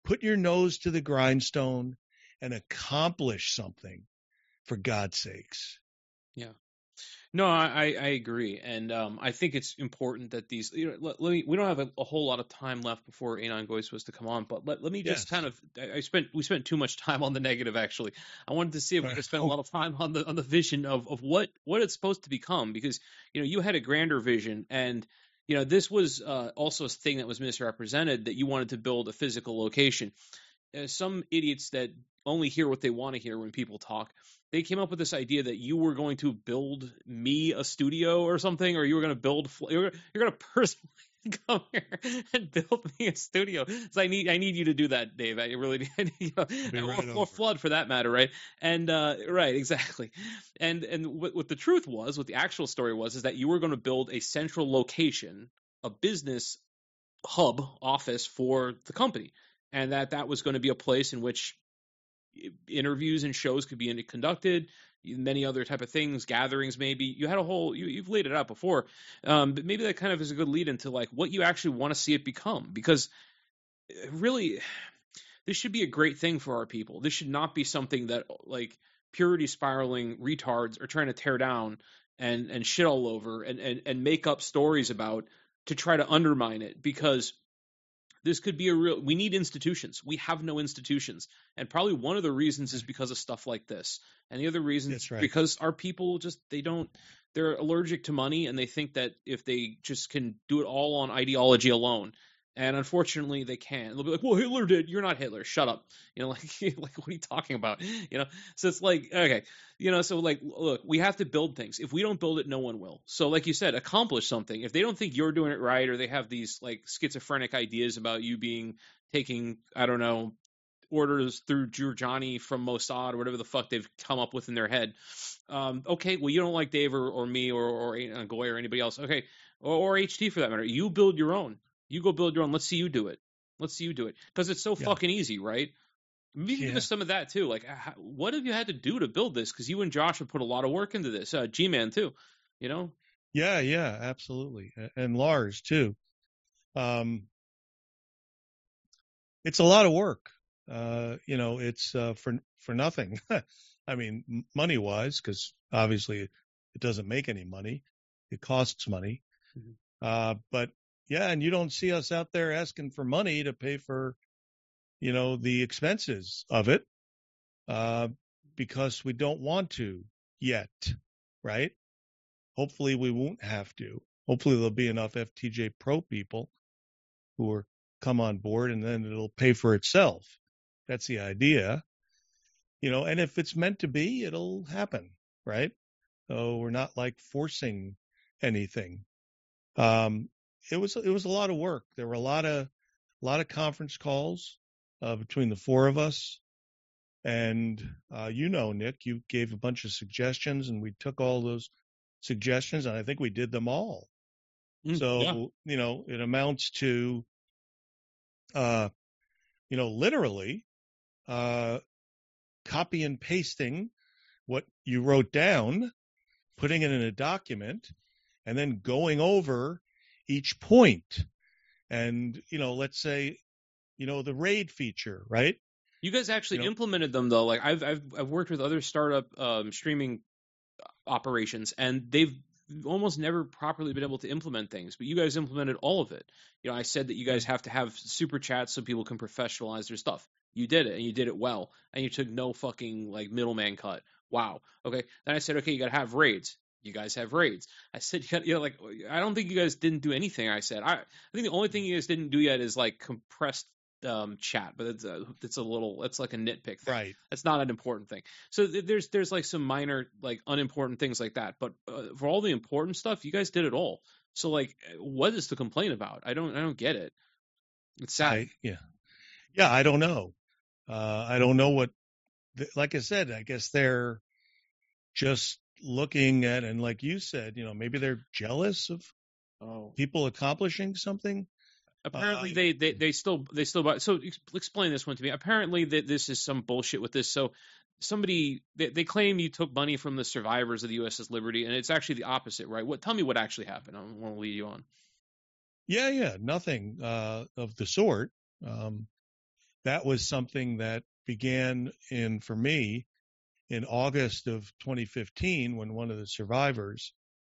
[SPEAKER 2] put your nose to the grindstone and accomplish something, for God's sakes.
[SPEAKER 1] Yeah. No, I, I agree, and um, I think it's important that these. You know, let, let me. We don't have a, a whole lot of time left before Anon Gois was to come on, but let, let me just
[SPEAKER 2] Yes.
[SPEAKER 1] kind of. I, I spent we spent too much time on the negative. Actually, I wanted to see if we could spend a lot of time on the on the vision of of what what it's supposed to become, because you know you had a grander vision, and you know this was uh, also a thing that was misrepresented, that you wanted to build a physical location. Uh, some idiots that only hear what they want to hear when people talk, they came up with this idea that you were going to build me a studio or something, or you were going to build, you're, you're going to personally come here and build me a studio. So I need, I need you to do that, Dave. I really need, you know,
[SPEAKER 2] right
[SPEAKER 1] or, or Flood for that matter, right? And uh, right, exactly. And and what, what the truth was, what the actual story was, is that you were going to build a central location, a business hub office for the company, and that that was going to be a place in which interviews and shows could be conducted, many other type of things, gatherings maybe. You had a whole, you, you've laid it out before, um, but maybe that kind of is a good lead into like what you actually want to see it become, because really this should be a great thing for our people. This should not be something that like purity spiraling retards are trying to tear down and and shit all over and and, and make up stories about to try to undermine it, because this could be a real, we need institutions. We have no institutions. And probably one of the reasons is because of stuff like this. And the other reason is
[SPEAKER 2] right.
[SPEAKER 1] because our people just, they don't, they're allergic to money, and they think that if they just can do it all on ideology alone. And unfortunately, they can't. They'll be like, well, Hitler did. You're not Hitler. Shut up. You know, like, like, what are you talking about? You know, so it's like, okay, you know, so like, look, we have to build things. If we don't build it, no one will. So like you said, accomplish something. If they don't think you're doing it right, or they have these like schizophrenic ideas about you being, taking, I don't know, orders through Giuliani from Mossad or whatever the fuck they've come up with in their head. Um, okay, well, you don't like Dave or, or me or, or uh, Goy or anybody else. Okay, or, or H T for that matter. You build your own. You go build your own. Let's see you do it. Let's see you do it. Because it's so yeah. fucking easy, right? Maybe yeah. give us some of that too. Like, how, what have you had to do to build this? Because you and Josh have put a lot of work into this. Uh, G-Man too, you know?
[SPEAKER 2] Yeah, yeah, absolutely. And Lars too. Um, it's a lot of work. Uh, you know, it's uh, for for nothing. I mean, money-wise, because obviously it doesn't make any money. It costs money. Mm-hmm. Uh, but yeah, and you don't see us out there asking for money to pay for, you know, the expenses of it, uh, because we don't want to yet, right? Hopefully we won't have to. Hopefully there'll be enough F T J Pro people who are come on board, and then it'll pay for itself. That's the idea, you know. And if it's meant to be, it'll happen, right? So we're not like forcing anything. Um, it was it was a lot of work. There were a lot of a lot of conference calls uh, between the four of us, and uh, you know, Nick, you gave a bunch of suggestions, and we took all those suggestions, and I think we did them all. Mm, so yeah. you know, it amounts to, uh, you know, literally uh, copy and pasting what you wrote down, putting it in a document, and then going over each point. And, you know, let's say, you know, the raid feature, right?
[SPEAKER 1] You guys actually
[SPEAKER 2] you know,
[SPEAKER 1] implemented them though. Like I've I've I've worked with other startup um, streaming operations, and they've almost never properly been able to implement things. But you guys implemented all of it. You know, I said that you guys have to have super chats so people can professionalize their stuff. You did it, and you did it well, and you took no fucking like middleman cut. Wow. Okay. Then I said, okay, you got to have raids. You guys have raids. I said, you, got, you know, like, I don't think you guys didn't do anything. I said, I, I think the only thing you guys didn't do yet is like compressed um, chat, but it's a, it's a little, it's like a nitpick thing.
[SPEAKER 2] Right.
[SPEAKER 1] That's not an important thing. So th- there's, there's like some minor, like unimportant things like that. But uh, for all the important stuff, you guys did it all. So like, what is to complain about? I don't, I don't get it. It's sad.
[SPEAKER 2] I, yeah. Yeah. I don't know. Uh, I don't know what, like I said, I guess they're just looking at, and like you said, you know, maybe they're jealous of oh. people accomplishing something.
[SPEAKER 1] Apparently, uh, they, they they still they still buy. So explain this one to me. Apparently, that this is some bullshit with this. So somebody they, they claim you took money from the survivors of the U S S Liberty, and it's actually the opposite, right? What? Tell me what actually happened. I want to lead you on.
[SPEAKER 2] Yeah, yeah, nothing uh, of the sort. Um, that was something that began in, for me, in August of twenty fifteen, when one of the survivors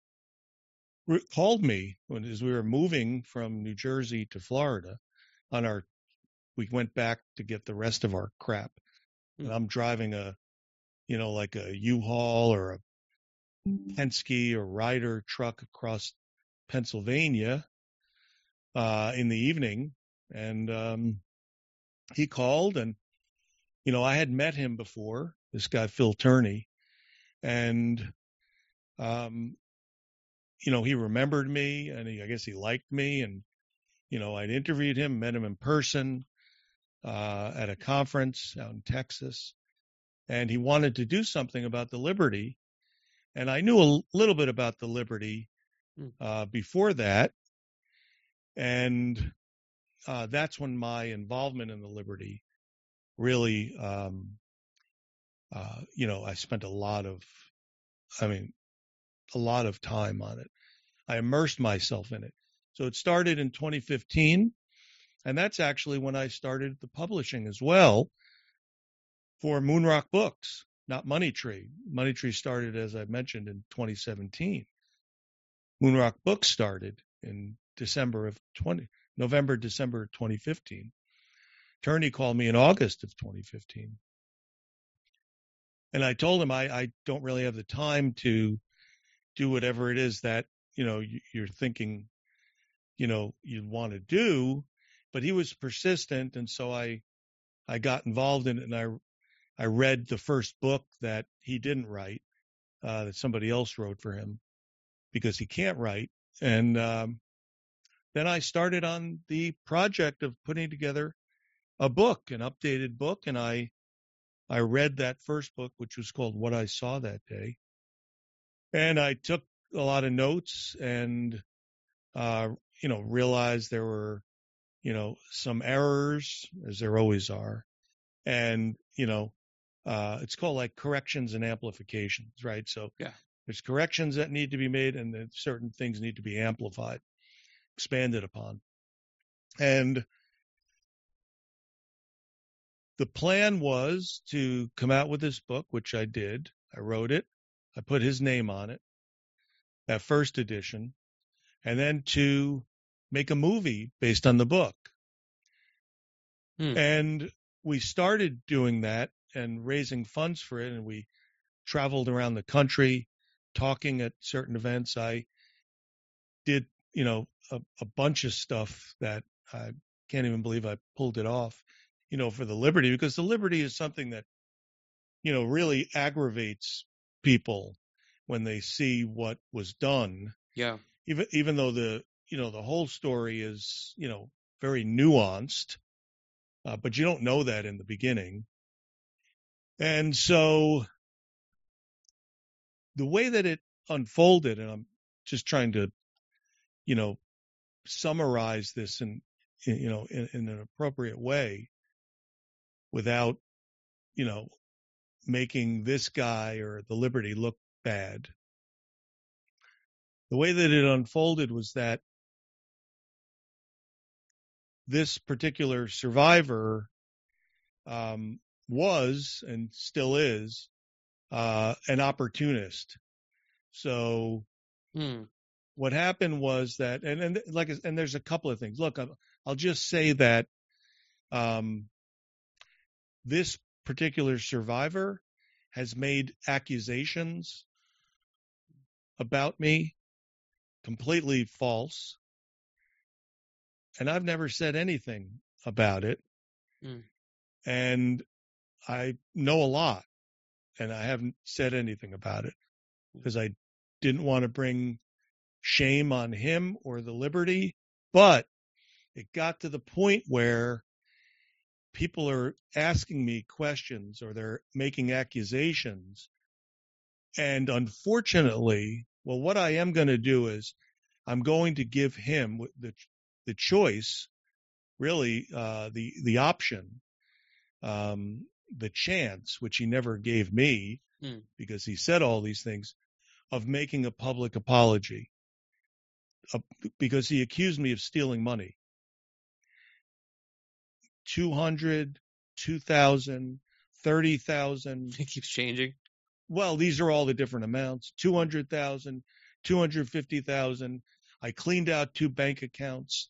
[SPEAKER 2] re- called me when as we were moving from New Jersey to Florida on our, we went back to get the rest of our crap.
[SPEAKER 1] Hmm.
[SPEAKER 2] And I'm driving a, you know, like a U-Haul or a Penske or Ryder truck across Pennsylvania uh, in the evening. And um, he called, and, you know, I had met him before, this guy, Phil Turney. And, um, you know, he remembered me, and he, I guess he liked me. And, you know, I'd interviewed him, met him in person uh, at a conference out in Texas. And he wanted to do something about the Liberty. And I knew a little bit about the Liberty uh, before that. And uh, that's when my involvement in the Liberty really, um, uh, you know, I spent a lot of, I mean, a lot of time on it. I immersed myself in it. So it started in twenty fifteen. And that's actually when I started the publishing as well for Moonrock Books, not Money Tree. Money Tree started, as I mentioned, in twenty seventeen. Moonrock Books started in December of twenty, November, December twenty fifteen. Turney called me in August of twenty fifteen. And I told him I, I don't really have the time to do whatever it is that, you know, you, you're thinking, you know, you'd want to do. But he was persistent. And so I, I got involved in it, and I, I read the first book that he didn't write, uh, that somebody else wrote for him because he can't write. And um, then I started on the project of putting together a book, an updated book. And I, I read that first book, which was called What I Saw That Day. And I took a lot of notes and, uh, you know, realized there were, you know, some errors, as there always are. And, you know, uh, it's called like corrections and amplifications, right? So
[SPEAKER 1] yeah.
[SPEAKER 2] There's corrections that need to be made, and then certain things need to be amplified, expanded upon. And the plan was to come out with this book, which I did. I wrote it. I put his name on it, that first edition, and then to make a movie based on the book.
[SPEAKER 1] Hmm.
[SPEAKER 2] And we started doing that and raising funds for it, and we traveled around the country talking at certain events. I did, you know, a, a bunch of stuff that I can't even believe I pulled it off, you know, for the Liberty, because the Liberty is something that, you know, really aggravates people when they see what was done.
[SPEAKER 1] Yeah.
[SPEAKER 2] Even, even though the, you know, the whole story is, you know, very nuanced, uh, but you don't know that in the beginning. And so the way that it unfolded, and I'm just trying to, you know, summarize this in, you know, in, in an appropriate way without, you know, making this guy or the Liberty look bad. The way that it unfolded was that this particular survivor um, was and still is uh, an opportunist. So
[SPEAKER 1] Hmm.
[SPEAKER 2] what happened was that, and, and like, and there's a couple of things. Look, I'll, I'll just say that um, this particular survivor has made accusations about me completely false. And I've never said anything about it.
[SPEAKER 1] Mm.
[SPEAKER 2] And I know a lot, and I haven't said anything about it because I didn't want to bring shame on him or the Liberty. But it got to the point where people are asking me questions or they're making accusations. And unfortunately, well, what I am going to do is I'm going to give him the the choice, really, uh, the the option, um, the chance, which he never gave me
[SPEAKER 1] mm.
[SPEAKER 2] because he said all these things, of making a public apology, uh, because he accused me of stealing money. two hundred, two thousand, thirty thousand.
[SPEAKER 1] It keeps changing.
[SPEAKER 2] Well, these are all the different amounts. two hundred thousand, two hundred fifty thousand. I cleaned out two bank accounts.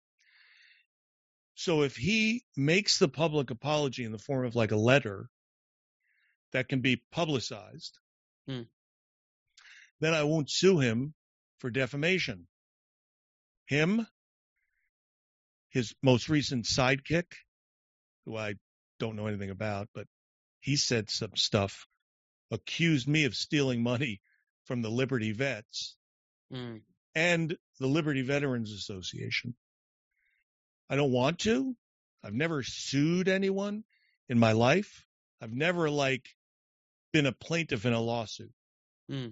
[SPEAKER 2] So if he makes the public apology in the form of like a letter that can be publicized,
[SPEAKER 1] hmm.
[SPEAKER 2] then I won't sue him for defamation. Him, his most recent sidekick, who I don't know anything about, but he said some stuff, accused me of stealing money from the Liberty Vets
[SPEAKER 1] mm.
[SPEAKER 2] and the Liberty Veterans Association. I don't want to. I've never sued anyone in my life. I've never, like, been a plaintiff in a lawsuit.
[SPEAKER 1] Mm.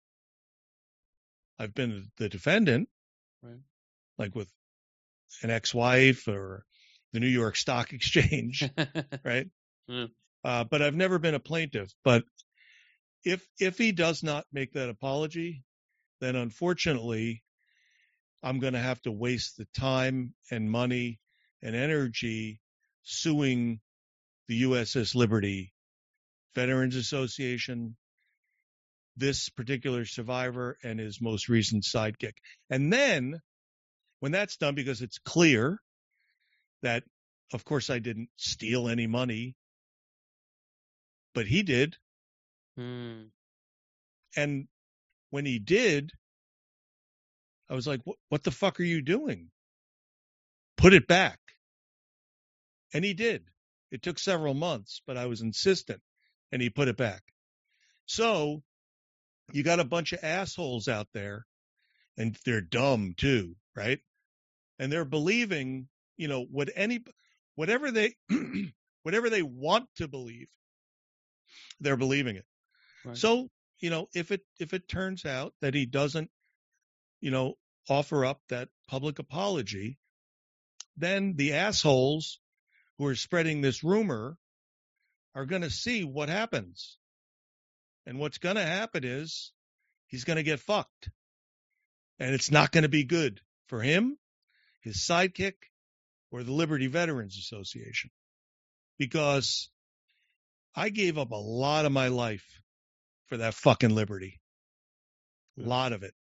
[SPEAKER 2] I've been the defendant,
[SPEAKER 1] right.
[SPEAKER 2] like with an ex-wife or the New York Stock Exchange, right?
[SPEAKER 1] Mm.
[SPEAKER 2] Uh, but I've never been a plaintiff. But if if he does not make that apology, then unfortunately, I'm going to have to waste the time and money and energy suing the U S S Liberty Veterans Association, this particular survivor, and his most recent sidekick. And then when that's done, because it's clear that, of course, I didn't steal any money, but he did.
[SPEAKER 1] Mm.
[SPEAKER 2] And when he did, I was like, what, what the fuck are you doing? Put it back. And he did. It took several months, but I was insistent, and he put it back. So you got a bunch of assholes out there, and they're dumb too, right? And they're believing, you know, what any, whatever they, whatever they want to believe, they're believing it.
[SPEAKER 1] Right.
[SPEAKER 2] So, you know, if it if it turns out that he doesn't, you know, offer up that public apology, then the assholes who are spreading this rumor are going to see what happens. And what's going to happen is he's going to get fucked. And it's not going to be good for him, his sidekick, or the Liberty Veterans Association. Because I gave up a lot of my life for that fucking liberty. A
[SPEAKER 1] Yeah.
[SPEAKER 2] lot of it.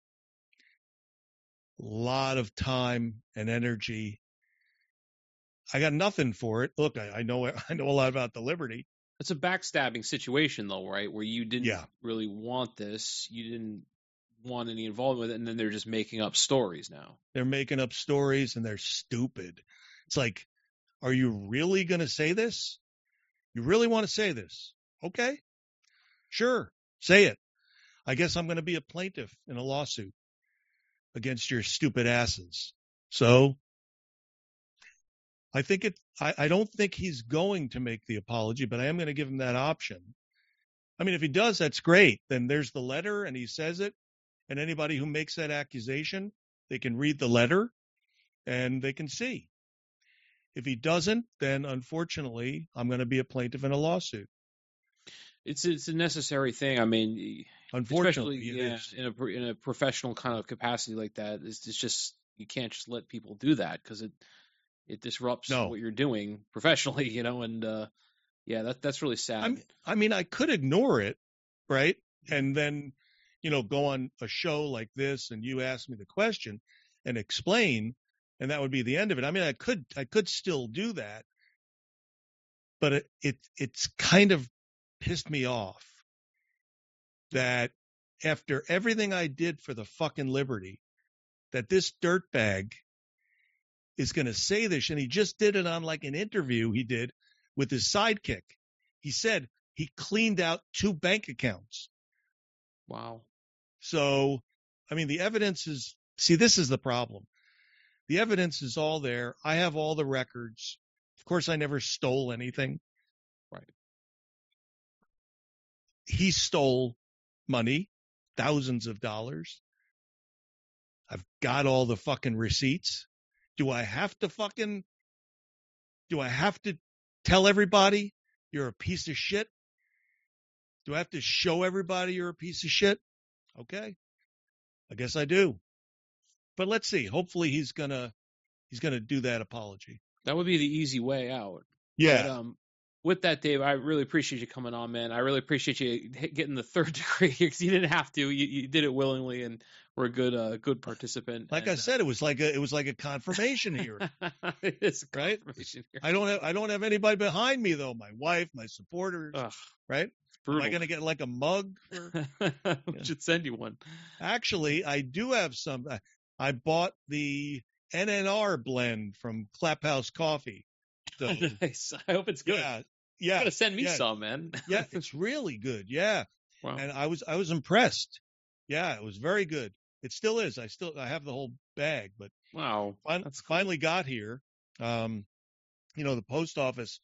[SPEAKER 2] A lot of time and energy. I got nothing for it. Look, I, I know I know a lot about the liberty.
[SPEAKER 1] It's a backstabbing situation, though, right? Where you didn't
[SPEAKER 2] Yeah.
[SPEAKER 1] really want this. You didn't want any involvement with it, and then they're just making up stories now.
[SPEAKER 2] They're making up stories, and they're stupid. It's like, are you really going to say this? You really want to say this? Okay. Sure. Say it. I guess I'm going to be a plaintiff in a lawsuit against your stupid asses. So I think it, I, I don't think he's going to make the apology, but I am going to give him that option. I mean, if he does, that's great. Then there's the letter and he says it. And anybody who makes that accusation, they can read the letter and they can see. If he doesn't, then unfortunately, I'm going to be a plaintiff in a lawsuit.
[SPEAKER 1] It's it's a necessary thing. I mean,
[SPEAKER 2] Unfortunately,
[SPEAKER 1] especially
[SPEAKER 2] it
[SPEAKER 1] yeah,
[SPEAKER 2] is.
[SPEAKER 1] in a in a professional kind of capacity like that, it's, it's just you can't just let people do that because it it disrupts
[SPEAKER 2] No.
[SPEAKER 1] what you're doing professionally, you know. And uh, yeah, that that's really sad.
[SPEAKER 2] I'm, I mean, I could ignore it, right? And then, you know, go on a show like this and you ask me the question and explain, and that would be the end of it. I mean, I could I could still do that, but it, it it's kind of pissed me off that after everything I did for the fucking liberty, that this dirtbag is going to say this. And he just did it on like an interview he did with his sidekick. He said he cleaned out two bank accounts.
[SPEAKER 1] Wow.
[SPEAKER 2] So, I mean, the evidence is, see, this is the problem. The evidence is all there. I have all the records. Of course, I never stole anything.
[SPEAKER 1] Right.
[SPEAKER 2] He stole money, thousands of dollars. I've got all the fucking receipts. Do I have to fucking, do I have to tell everybody you're a piece of shit? Do I have to show everybody you're a piece of shit? Okay. I guess I do. But let's see. Hopefully he's going to, he's going to do that apology.
[SPEAKER 1] That would be the easy way out.
[SPEAKER 2] Yeah.
[SPEAKER 1] But, um, with that, Dave, I really appreciate you coming on, man. I really appreciate you getting the third degree because you didn't have to. You, you did it willingly, and were a good, uh, good participant.
[SPEAKER 2] Like
[SPEAKER 1] and,
[SPEAKER 2] I said, it was like a it was like a confirmation hearing.
[SPEAKER 1] It is a
[SPEAKER 2] right?
[SPEAKER 1] confirmation hearing.
[SPEAKER 2] I don't have I don't have anybody behind me though. My wife, my supporters,
[SPEAKER 1] Ugh,
[SPEAKER 2] right? Am I going to get like a mug? For...
[SPEAKER 1] We should send you one.
[SPEAKER 2] Actually, I do have some. I, I bought the N N R blend from Claphouse Coffee. So,
[SPEAKER 1] nice. I hope it's good.
[SPEAKER 2] Yeah, yeah.
[SPEAKER 1] You gotta send me
[SPEAKER 2] yeah.
[SPEAKER 1] some, man.
[SPEAKER 2] Yeah, it's really good. Yeah,
[SPEAKER 1] Wow.
[SPEAKER 2] and I was I was impressed. Yeah, it was very good. It still is. I still I have the whole bag, but
[SPEAKER 1] Wow,
[SPEAKER 2] fin-
[SPEAKER 1] that's cool.
[SPEAKER 2] finally got here. Um, you know, the post office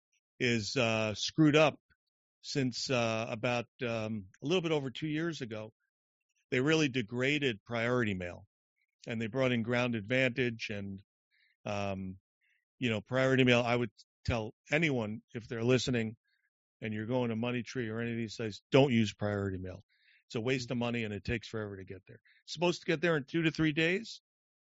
[SPEAKER 2] is uh, screwed up since uh, about um, a little bit over two years ago. They really degraded priority mail, and they brought in Ground Advantage and um, you know, priority mail. I would tell anyone if they're listening and you're going to Money Tree or any of these sites, don't use priority mail. It's a waste of money and it takes forever to get there. It's supposed to get there in two to three days.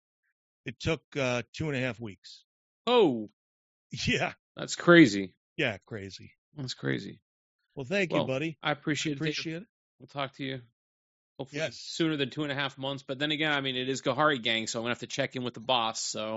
[SPEAKER 2] It took uh, two and a half weeks.
[SPEAKER 1] Oh,
[SPEAKER 2] yeah,
[SPEAKER 1] that's crazy.
[SPEAKER 2] Yeah, crazy.
[SPEAKER 1] That's crazy.
[SPEAKER 2] Well, thank
[SPEAKER 1] well,
[SPEAKER 2] you, buddy.
[SPEAKER 1] I appreciate,
[SPEAKER 2] I appreciate it. it.
[SPEAKER 1] We'll talk to you hopefully
[SPEAKER 2] yes.
[SPEAKER 1] sooner than two and a half months. But then again, I mean, it is Gahari Gang, so I'm gonna have to check in with the boss. So,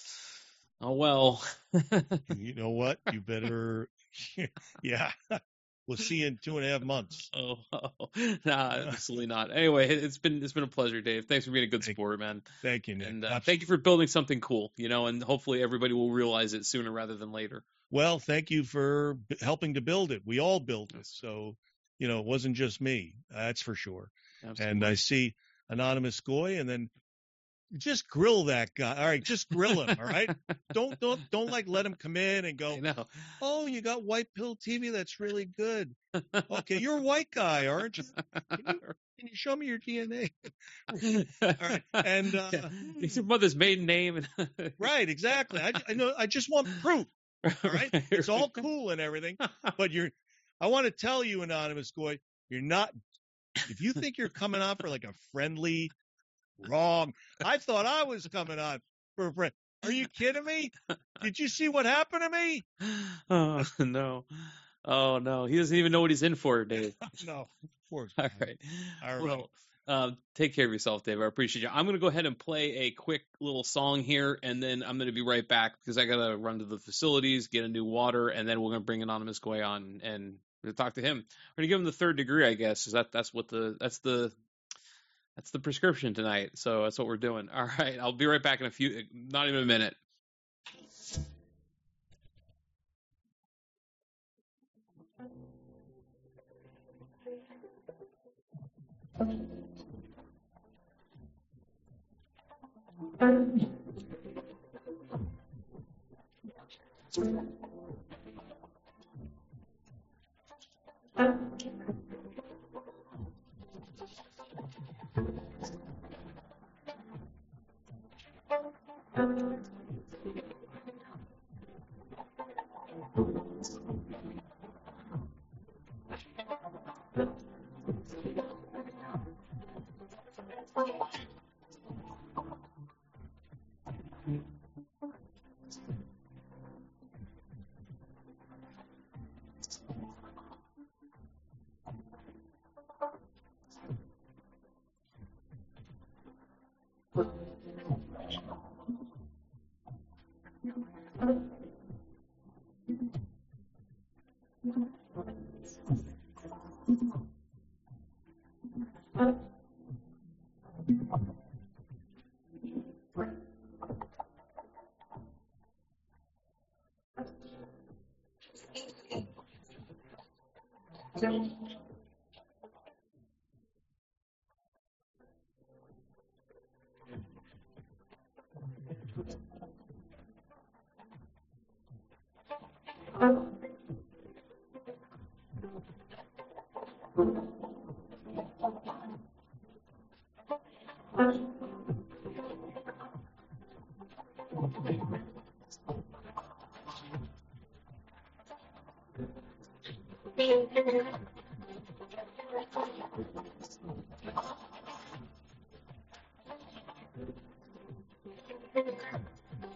[SPEAKER 1] oh well.
[SPEAKER 2] You know what? You better. Yeah. We'll see you in two and a half months.
[SPEAKER 1] Oh, oh. Nah, absolutely not. Anyway, it's been it's been a pleasure, Dave. Thanks for being a good
[SPEAKER 2] thank,
[SPEAKER 1] sport, man.
[SPEAKER 2] Thank you, Nick.
[SPEAKER 1] And uh, thank you for building something cool, you know, and hopefully everybody will realize it sooner rather than later.
[SPEAKER 2] Well, thank you for b- helping to build it. We all built it. So, you know, it wasn't just me. That's for sure. Absolutely. And I see Anonymous Goy, and then just grill that guy. All right, just grill him. All right, don't don't don't like let him come in and go. Oh, you got White Pill T V. That's really good. Okay, you're a white guy, aren't you? Can you, can you show me your D N A? All right, and uh,
[SPEAKER 1] yeah. It's your mother's maiden name.
[SPEAKER 2] Right, exactly. I, I know. I just want proof. All right, it's all cool and everything, but you're. I want to tell you, Anonymous Goy, you're not. If you think you're coming on for like a friendly. Wrong. I thought I was coming on for a friend. Are you kidding me? Did you see what happened to me?
[SPEAKER 1] Oh, no. Oh, no. He doesn't even know what he's in for, Dave.
[SPEAKER 2] No. All
[SPEAKER 1] right.
[SPEAKER 2] All right.
[SPEAKER 1] Well, um, take care of yourself, Dave. I appreciate you. I'm going to go ahead and play a quick little song here, and then I'm going to be right back because I got to run to the facilities, get a new water, and then we're going to bring Anonymous Goy on and we'll talk to him. We're going to give him the third degree, I guess. Is that that's what the that's the That's the prescription tonight, so that's what we're doing. All right, I'll be right back in a few, not even a minute.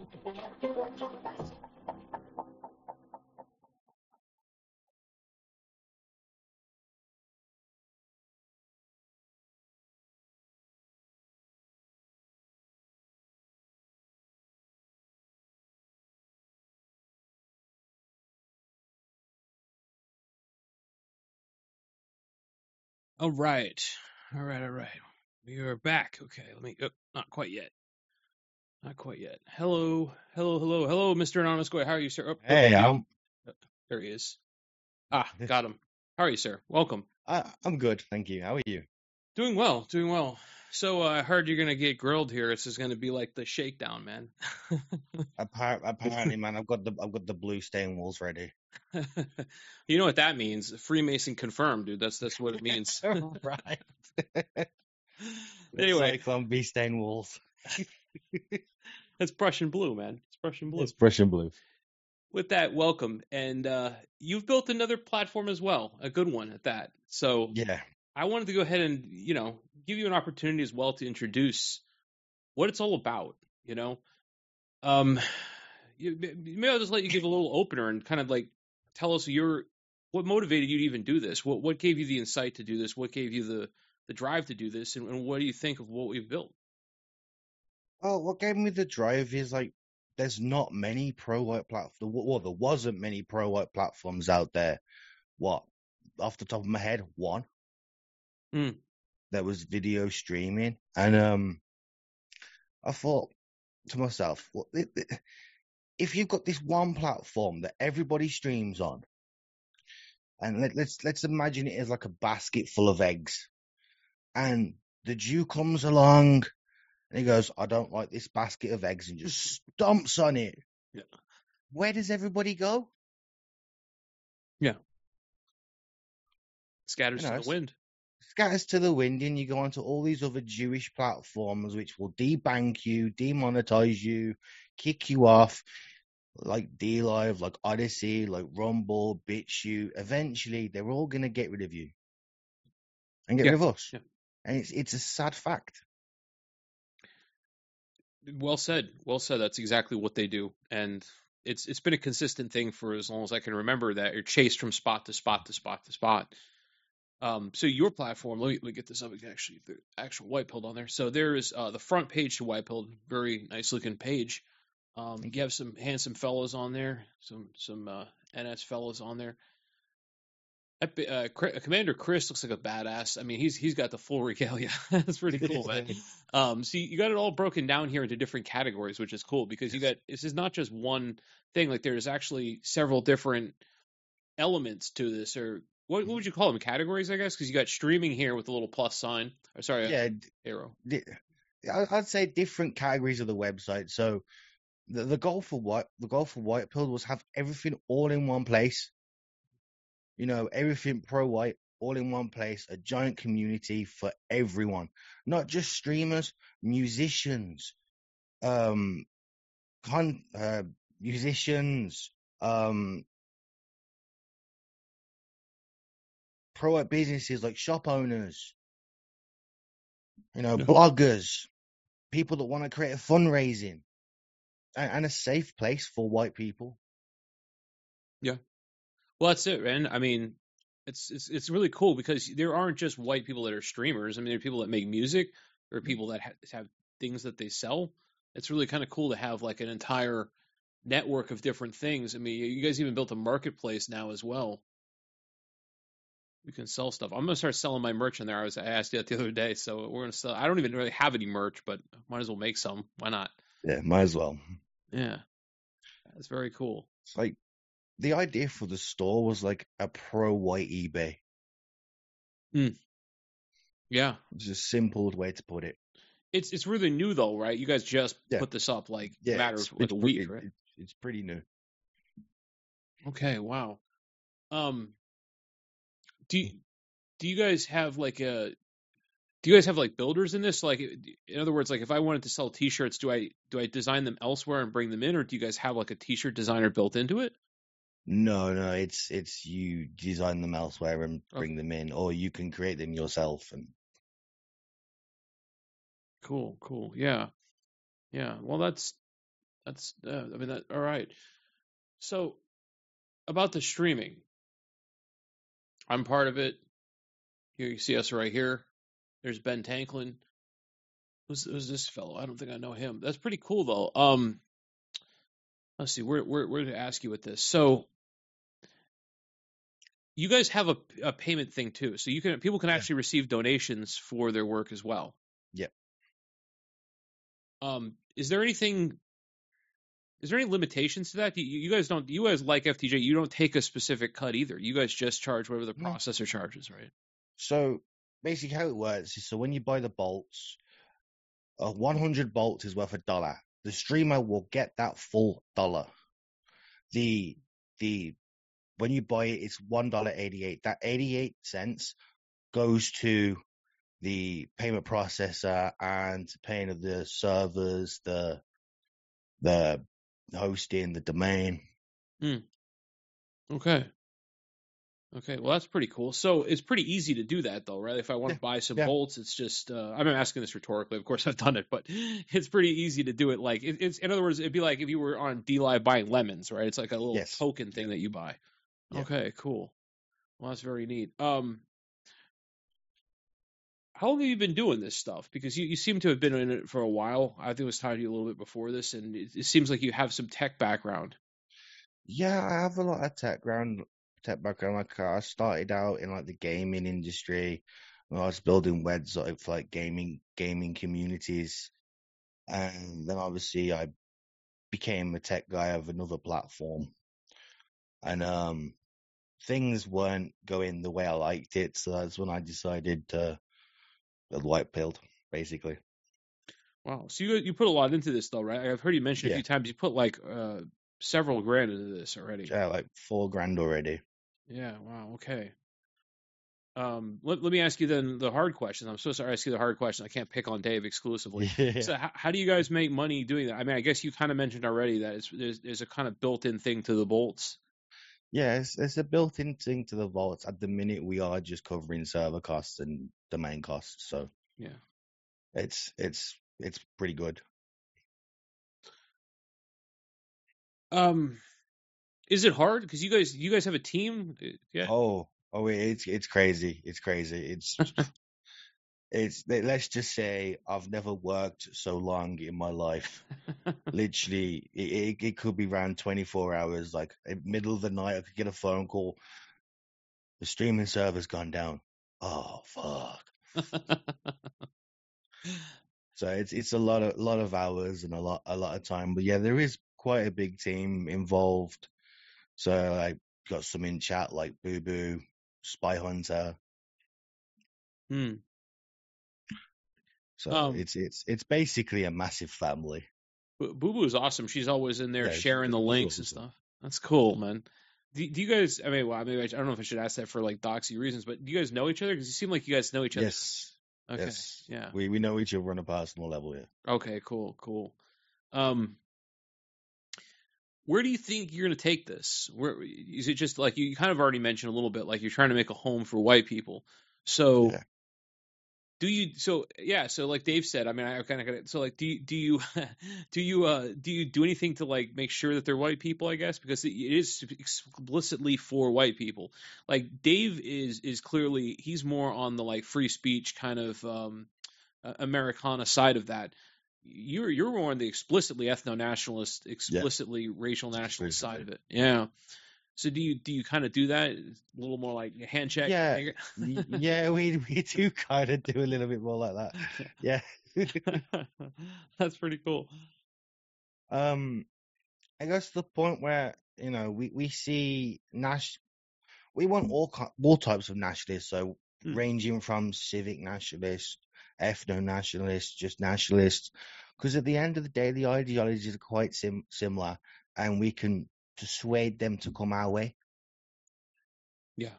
[SPEAKER 1] All right. All right. All right. We are back. Okay. Let me. Oh, not quite yet. Not quite yet. Hello. Hello. Hello. Hello, Mister Anonymous. Go ahead. How are you, sir? Oh, oh,
[SPEAKER 3] Hey,
[SPEAKER 1] you-
[SPEAKER 3] I'm
[SPEAKER 1] uh, there he is. Ah, got him. How are you, sir? Welcome.
[SPEAKER 3] I, I'm good, thank you. How are you?
[SPEAKER 1] Doing well. Doing well. So uh, I heard you're gonna get grilled here. This is gonna be like the shakedown, man.
[SPEAKER 3] Appar- apparently, man, I've got the I've got the blue stain walls ready.
[SPEAKER 1] You know what that means? Freemason confirmed, dude. That's that's what it means.
[SPEAKER 3] Right. The
[SPEAKER 1] Anyway,
[SPEAKER 3] Cyclone B stain walls.
[SPEAKER 1] it's Prussian blue, man. It's Prussian blue.
[SPEAKER 3] It's Prussian blue.
[SPEAKER 1] With that, welcome. And uh, you've built another platform as well, a good one at that. So
[SPEAKER 3] Yeah.
[SPEAKER 1] I wanted to go ahead and, you know, give you an opportunity as well to introduce what it's all about, you know. Um, you, maybe I'll just let you give a little opener and kind of like tell us your what motivated you to even do this. What what gave you the insight to do this? What gave you the the drive to do this? And, and what do you think of what we've built?
[SPEAKER 3] Well, what gave me the drive is like there's not many pro white platforms. Well, there wasn't many pro white platforms out there. What, off the top of my head, one.
[SPEAKER 1] Mm.
[SPEAKER 3] That was video streaming, and um, I thought to myself, well, it, it, if you've got this one platform that everybody streams on, and let, let's let's imagine it as like a basket full of eggs, and the Jew comes along and he goes, "I don't like this basket of eggs," and just stomps on it.
[SPEAKER 1] Yeah.
[SPEAKER 3] Where does everybody go?
[SPEAKER 1] Yeah. Scatters
[SPEAKER 3] You know,
[SPEAKER 1] to the wind.
[SPEAKER 3] Scatters to the wind, and you go onto all these other Jewish platforms, which will debank you, demonetize you, kick you off. Like DLive, like Odyssey, like Rumble, BitChute. Eventually, they're all going to get rid of you and get
[SPEAKER 1] Yeah.
[SPEAKER 3] rid of us.
[SPEAKER 1] Yeah.
[SPEAKER 3] And it's it's a sad fact.
[SPEAKER 1] Well said. Well said. That's exactly what they do. And it's it's been a consistent thing for as long as I can remember that you're chased from spot to spot to spot to spot. Um, so your platform, let me, let me get this up actually, the actual White Pilled on there. So there is uh, the front page to White Pilled, very nice looking page. Um, you have some handsome fellows on there, some some uh, N S fellows on there. Uh, Commander Chris looks like a badass. I mean, he's he's got the full regalia. That's pretty cool, man. Um, so you got it all broken down here into different categories, which is cool because you got this is not just one thing. Like there's actually several different elements to this, or what, what would you call them? Categories, I guess, because you got streaming here with a little plus sign. Or sorry,
[SPEAKER 3] Yeah,
[SPEAKER 1] arrow.
[SPEAKER 3] I'd say different categories of the website. So the, the goal for white the goal for White Pill was have everything all in one place. You know, everything pro white all in one place. A giant community for everyone, not just streamers, musicians, um, con uh, musicians, um. pro white businesses like shop owners, you know,
[SPEAKER 1] Yeah.
[SPEAKER 3] bloggers, people that want to create a fundraising and, and a safe place for white people.
[SPEAKER 1] Yeah. Well, that's it, man. I mean, it's it's it's really cool because there aren't just white people that are streamers. I mean, there are people that make music, there are people that ha- have things that they sell. It's really kind of cool to have like an entire network of different things. I mean, you guys even built a marketplace now as well. You can sell stuff. I'm gonna start selling my merch in there. I was I asked you that the other day, so we're gonna sell. I don't even really have any merch, but might as well make some. Why not?
[SPEAKER 3] Yeah, might as well.
[SPEAKER 1] Yeah, that's very cool.
[SPEAKER 3] It's like the idea for the store was like a pro white eBay.
[SPEAKER 1] Hmm. Yeah,
[SPEAKER 3] It's a simple way to put it.
[SPEAKER 1] it's it's really new though, right? You guys just
[SPEAKER 3] Yeah.
[SPEAKER 1] put this up like
[SPEAKER 3] Yeah,
[SPEAKER 1] a matter
[SPEAKER 3] it's,
[SPEAKER 1] of like
[SPEAKER 3] it's
[SPEAKER 1] a
[SPEAKER 3] pretty,
[SPEAKER 1] week, right?
[SPEAKER 3] it, it's pretty new.
[SPEAKER 1] Okay, wow. Um, do you, do you guys have like a do you guys have like builders in this? Like, in other words, like if I wanted to sell T-shirts, do I do I design them elsewhere and bring them in, or do you guys have like a T-shirt designer built into it?
[SPEAKER 3] No, no, it's it's you design them elsewhere and
[SPEAKER 1] Okay.
[SPEAKER 3] bring them in, or you can create them yourself. And
[SPEAKER 1] Cool, cool, yeah, yeah. Well, that's That's uh, I mean that all right. So about the streaming, I'm part of it. Here you see us right here. There's Ben Tanklin. Who's, who's this fellow? I don't think I know him. That's pretty cool though. Um, let's see. Where where where to ask you with this? So you guys have a, a payment thing too. So you can people can
[SPEAKER 3] Yeah.
[SPEAKER 1] actually receive donations for their work as well.
[SPEAKER 3] Yep.
[SPEAKER 1] Um, is there anything? Is there any limitations to that? You, you guys don't. You guys like F T J. You don't take a specific cut either. You guys just charge whatever the
[SPEAKER 3] No.
[SPEAKER 1] processor charges, right?
[SPEAKER 3] So basically, how it works is so when you buy the bolts, uh, one hundred bolts is worth a dollar. The streamer will get that full dollar. The the when you buy it, it's one dollar eighty-eight. That eighty-eight cents goes to the payment processor and paying of the servers, the the hosting, the domain.
[SPEAKER 1] Okay. Okay. Well, that's pretty cool. So it's pretty easy to do that, though, right? If I want
[SPEAKER 3] Yeah,
[SPEAKER 1] to buy some
[SPEAKER 3] yeah.
[SPEAKER 1] bolts, it's just. Uh, I'm asking this rhetorically. Of course, I've done it, but it's pretty easy to do it. Like it, it's in other words, it'd be like if you were on D Live buying lemons, right? It's like a little
[SPEAKER 3] Yes.
[SPEAKER 1] token thing that you buy.
[SPEAKER 3] Yeah.
[SPEAKER 1] Okay. Cool. Well, that's very neat. Um, how long have you been doing this stuff? Because you, you seem to have been in it for a while. I think it was talking to you a little bit before this, and it, it seems like you have some tech background.
[SPEAKER 3] Yeah, I have a lot of tech ground tech background. Like I started out in like the gaming industry. When I was building websites for like gaming gaming communities, and then obviously I became a tech guy of another platform, and um, things weren't going the way I liked it. So that's when I decided to build White Pilled, basically.
[SPEAKER 1] Wow. So you you put a lot into this, though, right? I've heard you mention a
[SPEAKER 3] Yeah,
[SPEAKER 1] few times you put like uh, several grand into this already.
[SPEAKER 3] yeah, like four grand already.
[SPEAKER 1] Yeah. Wow. Okay. Um, let, let me ask you then the hard question. I'm supposed to ask you the hard question. I can't pick on Dave exclusively.
[SPEAKER 3] Yeah,
[SPEAKER 1] So how, how do you guys make money doing that? I mean, I guess you kind of mentioned already that it's, there's there's a kind of built-in thing to the bolts.
[SPEAKER 3] yeah. It's, it's a built-in thing to the vaults. At the minute, we are just covering server costs and domain costs, so
[SPEAKER 1] Yeah.
[SPEAKER 3] it's it's it's pretty good.
[SPEAKER 1] Um, is it hard? Because you guys you guys have a team. Uh, Yeah.
[SPEAKER 3] Oh, oh, it's it's crazy. It's crazy. It's it's. Let's just say I've never worked so long in my life. Literally, it, it, it could be around twenty-four hours. Like in the middle of the night, I could get a phone call. The streaming server's gone down. Oh fuck! So it's it's a lot of lot of hours and a lot a lot of time. But yeah, there is quite a big team involved. So I got some in chat like Boo Boo, Spy Hunter.
[SPEAKER 1] Hmm.
[SPEAKER 3] So
[SPEAKER 1] Um,
[SPEAKER 3] it's it's it's basically a massive family.
[SPEAKER 1] Boo Boo is awesome. She's always in there
[SPEAKER 3] Yeah, it's,
[SPEAKER 1] sharing the
[SPEAKER 3] it's
[SPEAKER 1] links and
[SPEAKER 3] awesome.
[SPEAKER 1] stuff. That's cool, man. Do, do you guys? I mean, well, maybe I, I don't know if I should ask that for like doxy reasons, but do you guys know each other? Because you seem like you guys know each other.
[SPEAKER 3] Yes,
[SPEAKER 1] Okay.
[SPEAKER 3] yes.
[SPEAKER 1] Yeah.
[SPEAKER 3] We we know each other on a personal level. Yeah.
[SPEAKER 1] Okay. Cool. Cool. Um, where do you think you're going to take this? Where is it? Just like you, you kind of already mentioned a little bit, like you're trying to make a home for white people. So.
[SPEAKER 3] Yeah.
[SPEAKER 1] Do you so yeah so like Dave said, I mean I kind of got it. So like do you, do you do you uh do you do anything to like make sure that they're white people, I guess, because it, it is explicitly for white people. Like Dave is is clearly he's more on the like free speech kind of um uh, Americana side of that. You're you're more on the explicitly ethno nationalist, explicitly racial nationalist side of it. Yeah. So do you do you kind of do that a little more like a handshake?
[SPEAKER 3] Yeah, yeah, we we do kind of do a little bit more like that. Yeah.
[SPEAKER 1] That's pretty cool.
[SPEAKER 3] Um, I guess to the point where you know we we see Nash, we want all all types of nationalists. So
[SPEAKER 1] Hmm.
[SPEAKER 3] ranging from civic nationalists, ethno nationalists, just nationalists, because at the end of the day, the ideologies are quite sim- similar, and we can persuade them to come our way.
[SPEAKER 1] Yeah.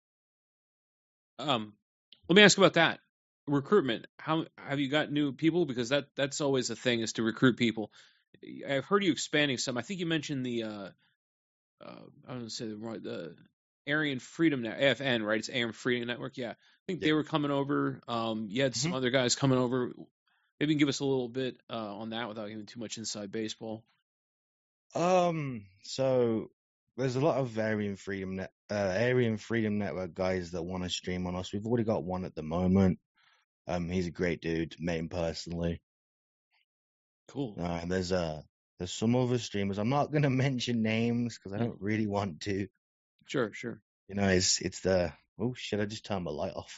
[SPEAKER 1] Um, let me ask about that recruitment. How have you got new people? Because that that's always a thing, is to recruit people. I've heard you expanding some. I think you mentioned the uh, uh I don't know say the right the Aryan Freedom Net A F N, right? It's Aryan Freedom Network. Yeah, I think
[SPEAKER 3] Yeah.
[SPEAKER 1] they were coming over. Um, you had some
[SPEAKER 3] Mhm.
[SPEAKER 1] other guys coming over. Maybe you can give us a little bit uh, on that without giving too much inside baseball.
[SPEAKER 3] Um, so there's a lot of Aryan Freedom Net, uh, Aryan Freedom Network guys that want to stream on us. We've already got one at the moment. Um, he's a great dude. Met him personally.
[SPEAKER 1] Cool.
[SPEAKER 3] Uh, there's uh there's some other streamers. I'm not gonna mention names because I
[SPEAKER 1] Mm.
[SPEAKER 3] don't really want to.
[SPEAKER 1] Sure, sure.
[SPEAKER 3] You know, it's it's the oh shit! I just turned my light off.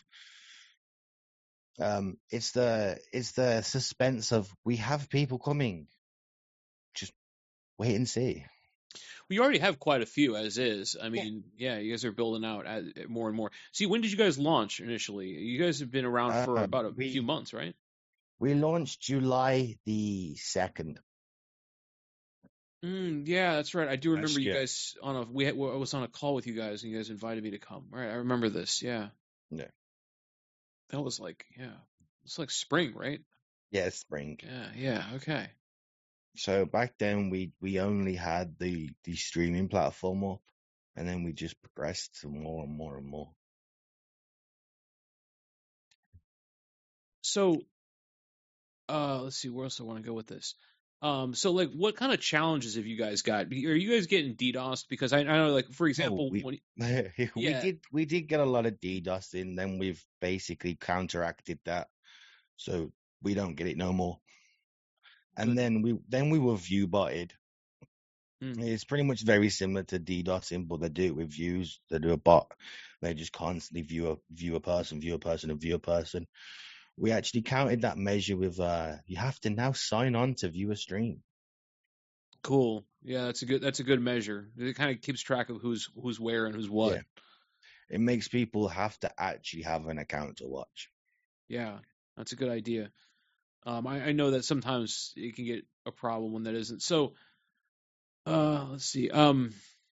[SPEAKER 3] Um, it's the it's the suspense of we have people coming. Just wait and see.
[SPEAKER 1] We already have quite a few as is. I mean, yeah, yeah you guys are building out as, more and more. See, when did you guys launch initially? You guys have been around for
[SPEAKER 3] Um,
[SPEAKER 1] about a
[SPEAKER 3] we
[SPEAKER 1] few months, right?
[SPEAKER 3] we launched July the second.
[SPEAKER 1] Mm, yeah, that's right. I do remember
[SPEAKER 3] Last
[SPEAKER 1] you
[SPEAKER 3] year.
[SPEAKER 1] guys on a we had, I was on a call with you guys and you guys invited me to come. Right, I remember this. Yeah.
[SPEAKER 3] Yeah.
[SPEAKER 1] That was like, yeah. It's like spring, right?
[SPEAKER 3] Yeah, spring.
[SPEAKER 1] Yeah, yeah, okay.
[SPEAKER 3] So back then we we only had the the streaming platform up, and then we just progressed to more and more and more.
[SPEAKER 1] So, uh let's see, where else do I want to go with this? Um, so like what kind of challenges have you guys got? Are you guys getting DDoSed? Because I, I know like for
[SPEAKER 3] Oh,
[SPEAKER 1] example,
[SPEAKER 3] we
[SPEAKER 1] when
[SPEAKER 3] we
[SPEAKER 1] yeah,
[SPEAKER 3] did we did get a lot of DDoS in, then we've basically counteracted that, so we don't get it no more. And
[SPEAKER 1] good.
[SPEAKER 3] then we then we were view botted.
[SPEAKER 1] Mm,
[SPEAKER 3] It's pretty much very similar to DDoSing, but they do it with views. They do a bot. They just constantly view a view a person, view a person, and view a person. We actually counted that measure with uh you have to now sign on to view a stream.
[SPEAKER 1] cool. Yeah, that's a good that's a good measure. It kind of keeps track of who's who's where and who's what.
[SPEAKER 3] Yeah. It makes people have to actually have an account to watch.
[SPEAKER 1] Yeah, that's a good idea. Um, I, I know that sometimes it can get a problem when that isn't. So, uh, let's see. Um,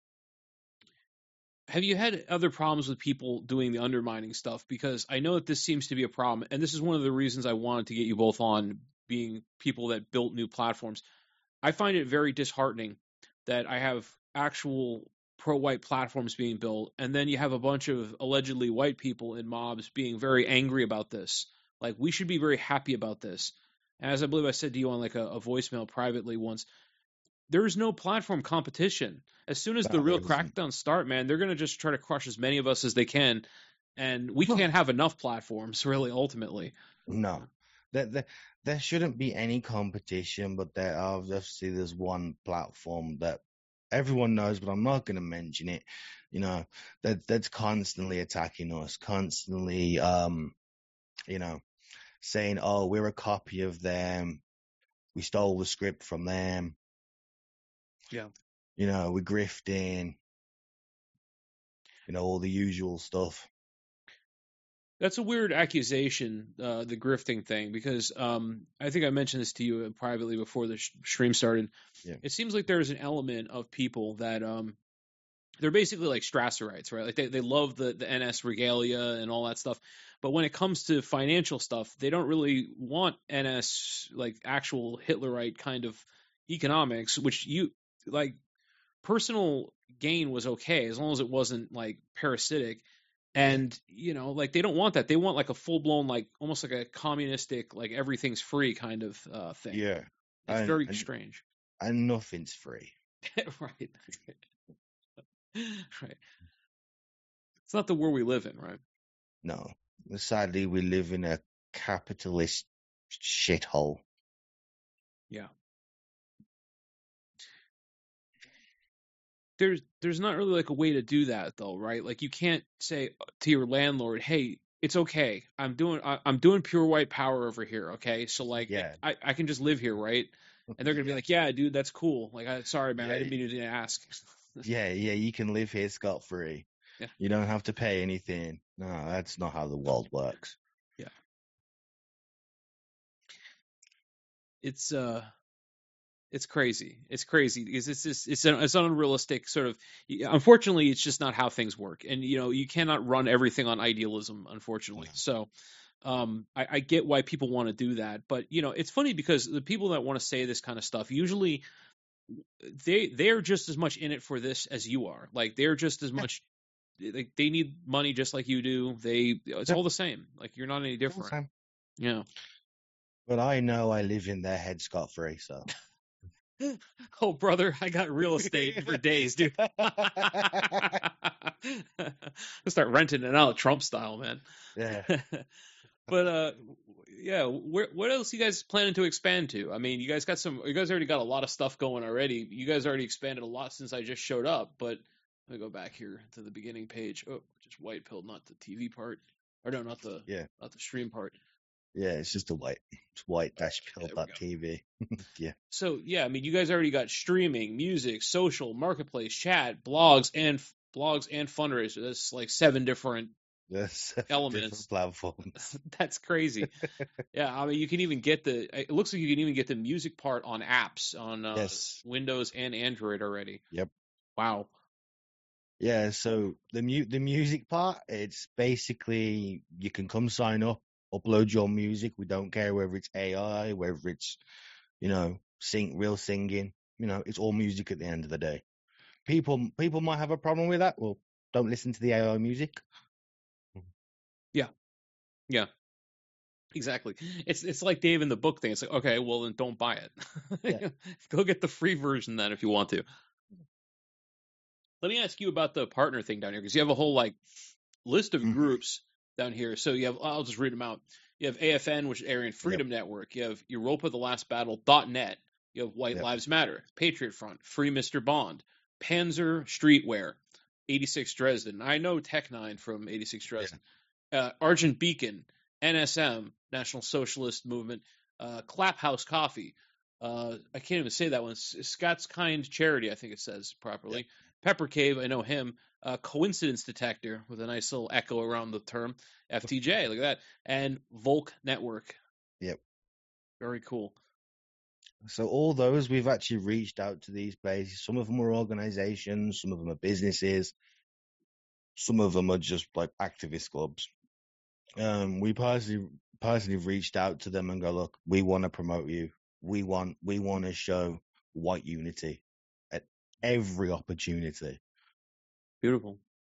[SPEAKER 1] have you had other problems with people doing the undermining stuff? Because I know that this seems to be a problem, and this is one of the reasons I wanted to get you both on, being people that built new platforms. I find it very disheartening that I have actual pro-white platforms being built, and then you have a bunch of allegedly white people in mobs being very angry about this. Like, we should be very happy about this. And as I believe I said to you on like a, a voicemail privately once, there's no platform competition. As soon as the
[SPEAKER 3] No, there
[SPEAKER 1] real
[SPEAKER 3] isn't.
[SPEAKER 1] crackdowns start, man, they're gonna just try to crush as many of us as they can, and we can't have enough platforms, really, ultimately.
[SPEAKER 3] No, there, there, there shouldn't be any competition, but there are obviously there's one platform that everyone knows, but I'm not going to mention it. You know, that that's constantly attacking us, constantly, um, you know, saying, "Oh, we're a copy of them. We stole the script from them."
[SPEAKER 1] Yeah.
[SPEAKER 3] You know, we're grifting. You know, all the usual stuff.
[SPEAKER 1] That's a weird accusation, uh, the grifting thing, because um, I think I mentioned this to you privately before the sh- stream started.
[SPEAKER 3] Yeah.
[SPEAKER 1] It seems like there's an element of people that um, they're basically like Strasserites, right? Like they, they love the, the N S regalia and all that stuff. But when it comes to financial stuff, they don't really want N S, like actual Hitlerite kind of economics, which you like personal gain was okay as long as it wasn't like parasitic. And you know, like they don't want that. They want like a full blown, like almost like a communistic, like everything's free kind of uh, thing.
[SPEAKER 3] Yeah,
[SPEAKER 1] It's
[SPEAKER 3] and
[SPEAKER 1] very
[SPEAKER 3] and,
[SPEAKER 1] strange.
[SPEAKER 3] and nothing's free.
[SPEAKER 1] Right. Right. It's not the world we live in, right?
[SPEAKER 3] No, sadly, we live in a capitalist shithole.
[SPEAKER 1] Yeah. There's there's not really like a way to do that though, right? Like you can't say to your landlord, "Hey, it's okay. I'm doing I, I'm doing pure white power over here, okay? So like
[SPEAKER 3] Yeah,
[SPEAKER 1] I I can just live here, right?" And they're gonna be like, "Yeah, dude, that's cool. Like, I, sorry, man, I
[SPEAKER 3] yeah,
[SPEAKER 1] didn't mean to ask."
[SPEAKER 3] yeah, yeah. You can live here scot free.
[SPEAKER 1] Yeah.
[SPEAKER 3] You don't have to pay anything. No, that's not how the world works.
[SPEAKER 1] Yeah. It's uh it's crazy. It's crazy because it's just it's an it's an unrealistic sort of. Unfortunately, it's just not how things work, and you know you cannot run everything on idealism. Unfortunately,
[SPEAKER 3] No.
[SPEAKER 1] so um, I, I get why people want to do that, but you know it's funny because the people that want to say this kind of stuff usually they they're just as much in it for this as you are. Like they're just as much. Like they need money just like you do. They it's
[SPEAKER 3] Yep.
[SPEAKER 1] all the same. Like you're not any
[SPEAKER 3] All the
[SPEAKER 1] different.
[SPEAKER 3] time.
[SPEAKER 1] Yeah.
[SPEAKER 3] But I know I live in their head scot free, so
[SPEAKER 1] Oh, brother, I got real estate for days, dude. I'll start renting it out Trump style, man.
[SPEAKER 3] Yeah.
[SPEAKER 1] But uh, yeah, where, what else you guys planning to expand to? I mean, you guys got some. You guys already got a lot of stuff going already. You guys already expanded a lot since I just showed up. But let me go back here to the beginning page. Oh, just white pill, not the T V part, or no, not the
[SPEAKER 3] Yeah.
[SPEAKER 1] not the stream part.
[SPEAKER 3] Yeah, it's just a white, it's white dash pill
[SPEAKER 1] There we
[SPEAKER 3] dot
[SPEAKER 1] go.
[SPEAKER 3] T V. Yeah.
[SPEAKER 1] So yeah, I mean, you guys already got streaming, music, social, marketplace, chat, blogs, and blogs and fundraiser. That's like seven different
[SPEAKER 3] There's
[SPEAKER 1] elements.
[SPEAKER 3] different platforms.
[SPEAKER 1] That's crazy. Yeah, I mean, you can even get the. It looks like you can even get the music part on apps on uh,
[SPEAKER 3] Yes.
[SPEAKER 1] Windows and Android already.
[SPEAKER 3] Yep.
[SPEAKER 1] Wow.
[SPEAKER 3] Yeah, so the mu- the music part, it's basically you can come sign up, upload your music. We don't care whether it's A I, whether it's, you know, sing real singing. You know, it's all music at the end of the day. People people might have a problem with that. Well, don't listen to the A I music.
[SPEAKER 1] Yeah. Yeah. Exactly. It's it's like Dave in the book thing. It's like, okay, well then don't buy it.
[SPEAKER 3] Yeah.
[SPEAKER 1] Go get the free version then if you want to. Let me ask you about the partner thing down here because you have a whole like list of
[SPEAKER 3] Mhm.
[SPEAKER 1] groups down here. So you have, I'll just read them out. You have A F N, which is Aryan Freedom Network. You have Europa: The Last Battle dot net. You have White
[SPEAKER 3] Yep.
[SPEAKER 1] Lives Matter, Patriot Front, Free Mister Bond, Panzer Streetwear, eighty-six Dresden. I know Tech Nine from eighty-six Dresden. Uh, Argent Beacon, N S M, National Socialist Movement, uh, Claphouse Coffee. Uh, I can't even say that one. S- Scott's Kind Charity, I think it says properly. Pepper Cave, I know him. Uh, Coincidence Detector with a nice little echo around the term. F T J, look at that. And Volk Network.
[SPEAKER 3] Yep.
[SPEAKER 1] Very cool.
[SPEAKER 3] So all those, we've actually reached out to these places. Some of them are organizations, some of them are businesses, some of them are just like activist clubs. Um, we personally personally reached out to them and go, look, we want to promote you. We want we want to show white unity at every opportunity.
[SPEAKER 1] Beautiful.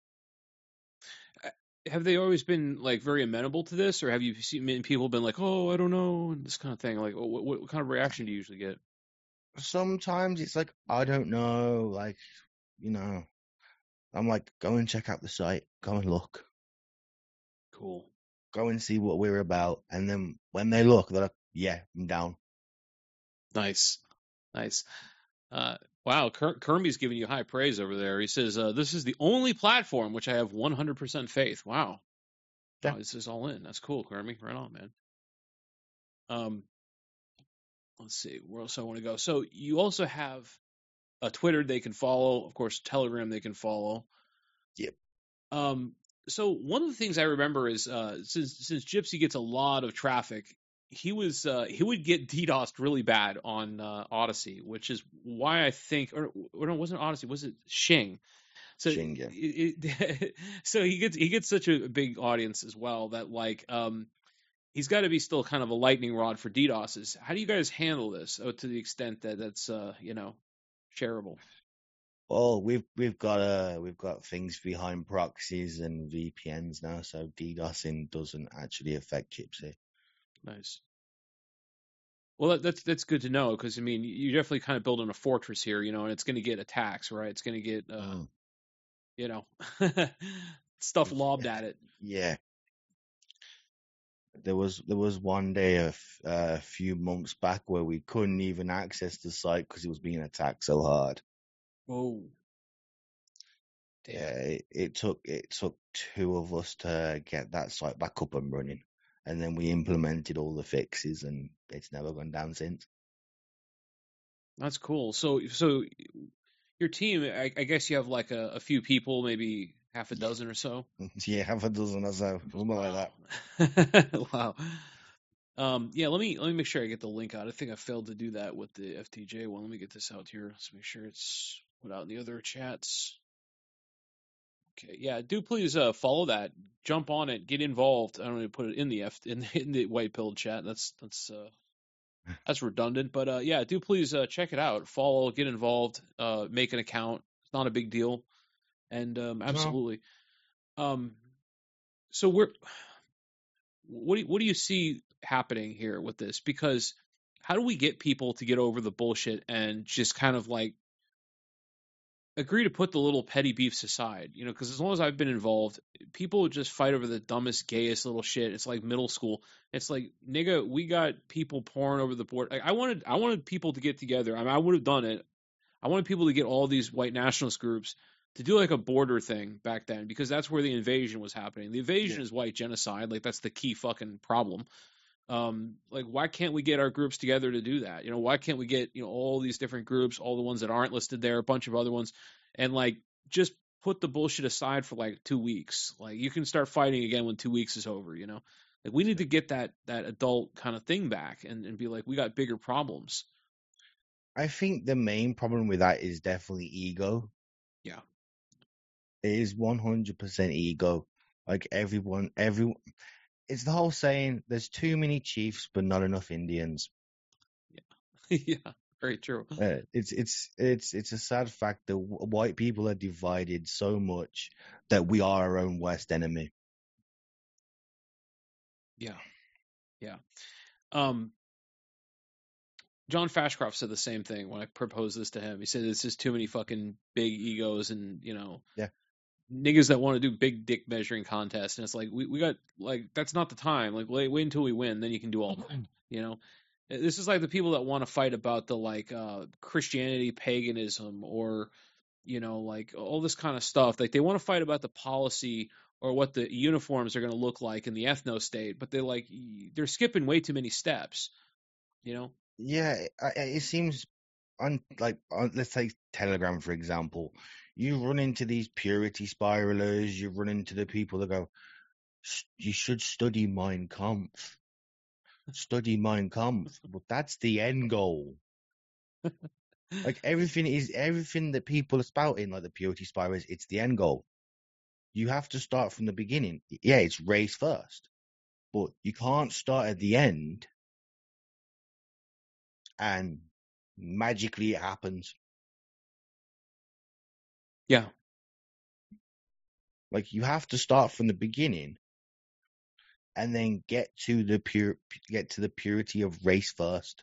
[SPEAKER 1] Uh, Have they always been like very amenable to this, or have you seen many people been like, "Oh, I don't know," and this kind of thing? Like, what, what kind of reaction do you usually get?
[SPEAKER 3] Sometimes it's like, I don't know, like, you know, I'm like, go and check out the site, go and look,
[SPEAKER 1] Cool.
[SPEAKER 3] go and see what we're about. And then when they look, they're like, yeah, I'm down.
[SPEAKER 1] Nice, nice. Uh, wow, Ker- Kermie's giving you high praise over there. He says, uh, "This is the only platform which I have one hundred percent faith." Wow,
[SPEAKER 3] Yeah.
[SPEAKER 1] wow, this is all in. That's cool, Kermie. Right on, man. Um, let's see where else I want to go. So you also have a Twitter they can follow, of course, Telegram they can follow.
[SPEAKER 3] Yep.
[SPEAKER 1] Um, so one of the things I remember is uh, since since Gypsy gets a lot of traffic, he was uh, he would get DDoSed really bad on uh, Odyssey, which is why I think, or, or no, it wasn't Odyssey, was it Shing? So
[SPEAKER 3] Shing, yeah.
[SPEAKER 1] it, it, so he gets he gets such a big audience as well that like um he's got to be still kind of a lightning rod for DDoSes. How do you guys handle this? Oh, to the extent that that's uh you know shareable.
[SPEAKER 3] Well, we've we've got uh we've got things behind proxies and V P Ns now, so DDoSing doesn't actually affect Gypsy.
[SPEAKER 1] Nice. Well, that, that's that's good to know because I mean you're definitely kind of building a fortress here, you know, and it's going to get attacks, right? It's going to get uh,
[SPEAKER 3] Mm.
[SPEAKER 1] you know stuff lobbed at it.
[SPEAKER 3] Yeah. There was there was one day a, f- a few months back where we couldn't even access the site because it was being attacked so hard.
[SPEAKER 1] Whoa. Damn.
[SPEAKER 3] Yeah, it, it took it took two of us to get that site back up and running, and then we implemented all the fixes, and it's never gone down since.
[SPEAKER 1] That's cool. So so your team, I, I guess you have like a, a few people, maybe half a dozen or so.
[SPEAKER 3] Yeah, half a dozen or so, something like that.
[SPEAKER 1] Wow. Um, yeah, let me let me make sure I get the link out. I think I failed to do that with the F T J one. Let me get this out here. Let's make sure it's put out in the other chats. Okay, yeah, do please uh, follow that. Jump on it. Get involved. I don't even put it in the F in the, in the white pill chat. That's that's uh, that's redundant. But uh, yeah, do please uh, check it out. Follow. Get involved. Uh, make an account. It's not a big deal. And um, absolutely. Um, so we're what do you, what do you see happening here with this? Because how do we get people to get over the bullshit and just kind of like agree to put the little petty beefs aside, you know, because as long as I've been involved, people just fight over the dumbest, gayest little shit. It's like middle school. It's like, nigga, we got people pouring over the board. Like, I wanted, I wanted people to get together. I mean, I would have done it. I wanted people to get all these white nationalist groups to do like a border thing back then, because that's where the invasion was happening. The invasion
[SPEAKER 3] Yeah.
[SPEAKER 1] is white genocide. Like, that's the key fucking problem. Um, like, why can't we get our groups together to do that? You know, why can't we get, you know, all these different groups, all the ones that aren't listed there, a bunch of other ones, and like just put the bullshit aside for like two weeks. Like, you can start fighting again when two weeks is over, you know? Like, we need to get that that adult kind of thing back and, and be like, we got bigger problems.
[SPEAKER 3] I think the main problem with that is definitely ego.
[SPEAKER 1] Yeah.
[SPEAKER 3] It is one hundred percent ego. Like everyone, everyone. It's the whole saying, there's too many chiefs, but not enough Indians.
[SPEAKER 1] Yeah, very true.
[SPEAKER 3] Uh, it's it's it's it's a sad fact that w- white people are divided so much that we are our own worst enemy.
[SPEAKER 1] Yeah. Yeah. Um, John Fashcroft said the same thing when I proposed this to him. He said, it's just too many fucking big egos and, you know,
[SPEAKER 3] Yeah.
[SPEAKER 1] niggas that want to do big dick measuring contests. And it's like, we, we got, like, that's not the time. Like, wait, wait until we win, then you can do all that, you know? This is like the people that want to fight about the, like, uh, Christianity, paganism, or, you know, like, all this kind of stuff. Like, they want to fight about the policy or what the uniforms are going to look like in the ethno state, but they're like, they're skipping way too many steps, you know?
[SPEAKER 3] Yeah, I- I- it seems on like on, let's take Telegram for example. You run into these purity spiralers. You run into the people that go, "S- "You should study Mein Kampf, study Mein Kampf." But that's the end goal. Like everything is everything that people are spouting, like the purity spiralers. It's the end goal. You have to start from the beginning. Yeah, it's race first, but you can't start at the end and magically it happens.
[SPEAKER 1] Yeah.
[SPEAKER 3] Like you have to start from the beginning and then get to the pure get to the purity of race first.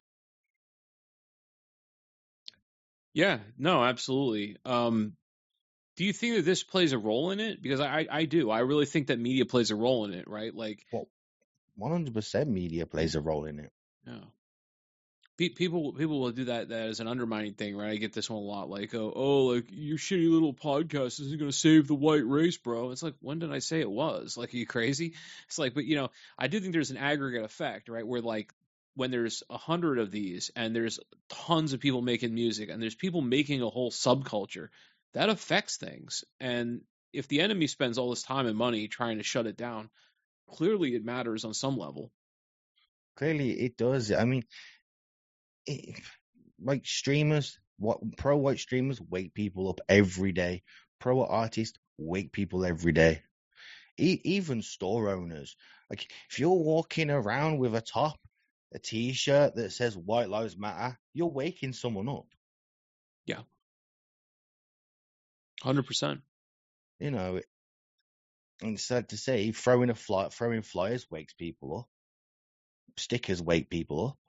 [SPEAKER 1] Yeah, no, absolutely. Um, do you think that this plays a role in it? Because I, I do. I really think that media plays a role in it, right? Like,
[SPEAKER 3] Well, one hundred percent media plays a role in it.
[SPEAKER 1] yeah. Pe- People people will do that, that as an undermining thing, right? I get this one a lot, like, oh, oh, like your shitty little podcast isn't going to save the white race, bro. It's like, when did I say it was? Like, are you crazy? It's like, but you know, I do think there's an aggregate effect, right? Where like when there's a hundred of these and there's tons of people making music and there's people making a whole subculture, that affects things. And if the enemy spends all this time and money trying to shut it down, clearly it matters on some level.
[SPEAKER 3] Clearly, it does. I mean, it, like streamers, what pro white streamers wake people up every day. Pro artists wake people every day. E- even store owners, like if you're walking around with a top, a t-shirt that says "White Lives Matter," you're waking someone up.
[SPEAKER 1] Yeah, one hundred percent.
[SPEAKER 3] You know, and sad to say, throwing a fly, throwing flyers wakes people up. Stickers wake people up.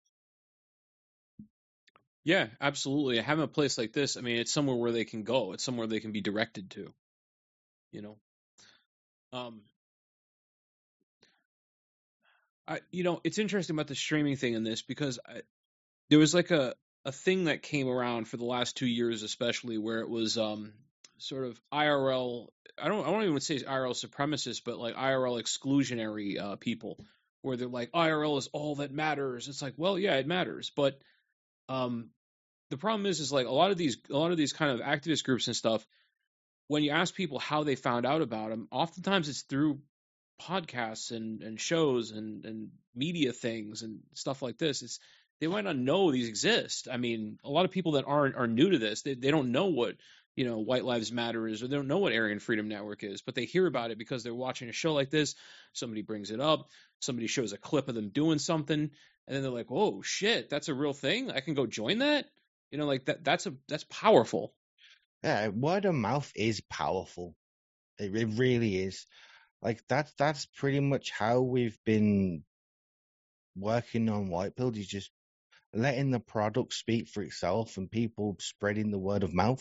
[SPEAKER 1] Yeah, absolutely. Having a place like this, I mean, it's somewhere where they can go. It's somewhere they can be directed to. You know, um, I, you know, it's interesting about the streaming thing in this because I, there was like a a thing that came around for the last two years, especially where it was um sort of I R L. I don't I don't even say I R L supremacists, but like I R L exclusionary uh, people, where they're like I R L is all that matters. It's like, well, yeah, it matters, but um, the problem is, is like a lot of these a lot of these kind of activist groups and stuff. When you ask people how they found out about them, oftentimes it's through podcasts and, and shows and, and media things and stuff like this. It's they might not know these exist. I mean, a lot of people that aren't are new to this. They they don't know what you know White Lives Matter is, or they don't know what Aryan Freedom Network is, but they hear about it because they're watching a show like this. Somebody brings it up. Somebody shows a clip of them doing something, and then they're like, "Whoa, shit, that's a real thing. I can go join that." You know, like that. That's a that's powerful.
[SPEAKER 3] Yeah, word of mouth is powerful. It, it really is. Like that's that's pretty much how we've been working on White Pill. Is just letting the product speak for itself and people spreading the word of mouth.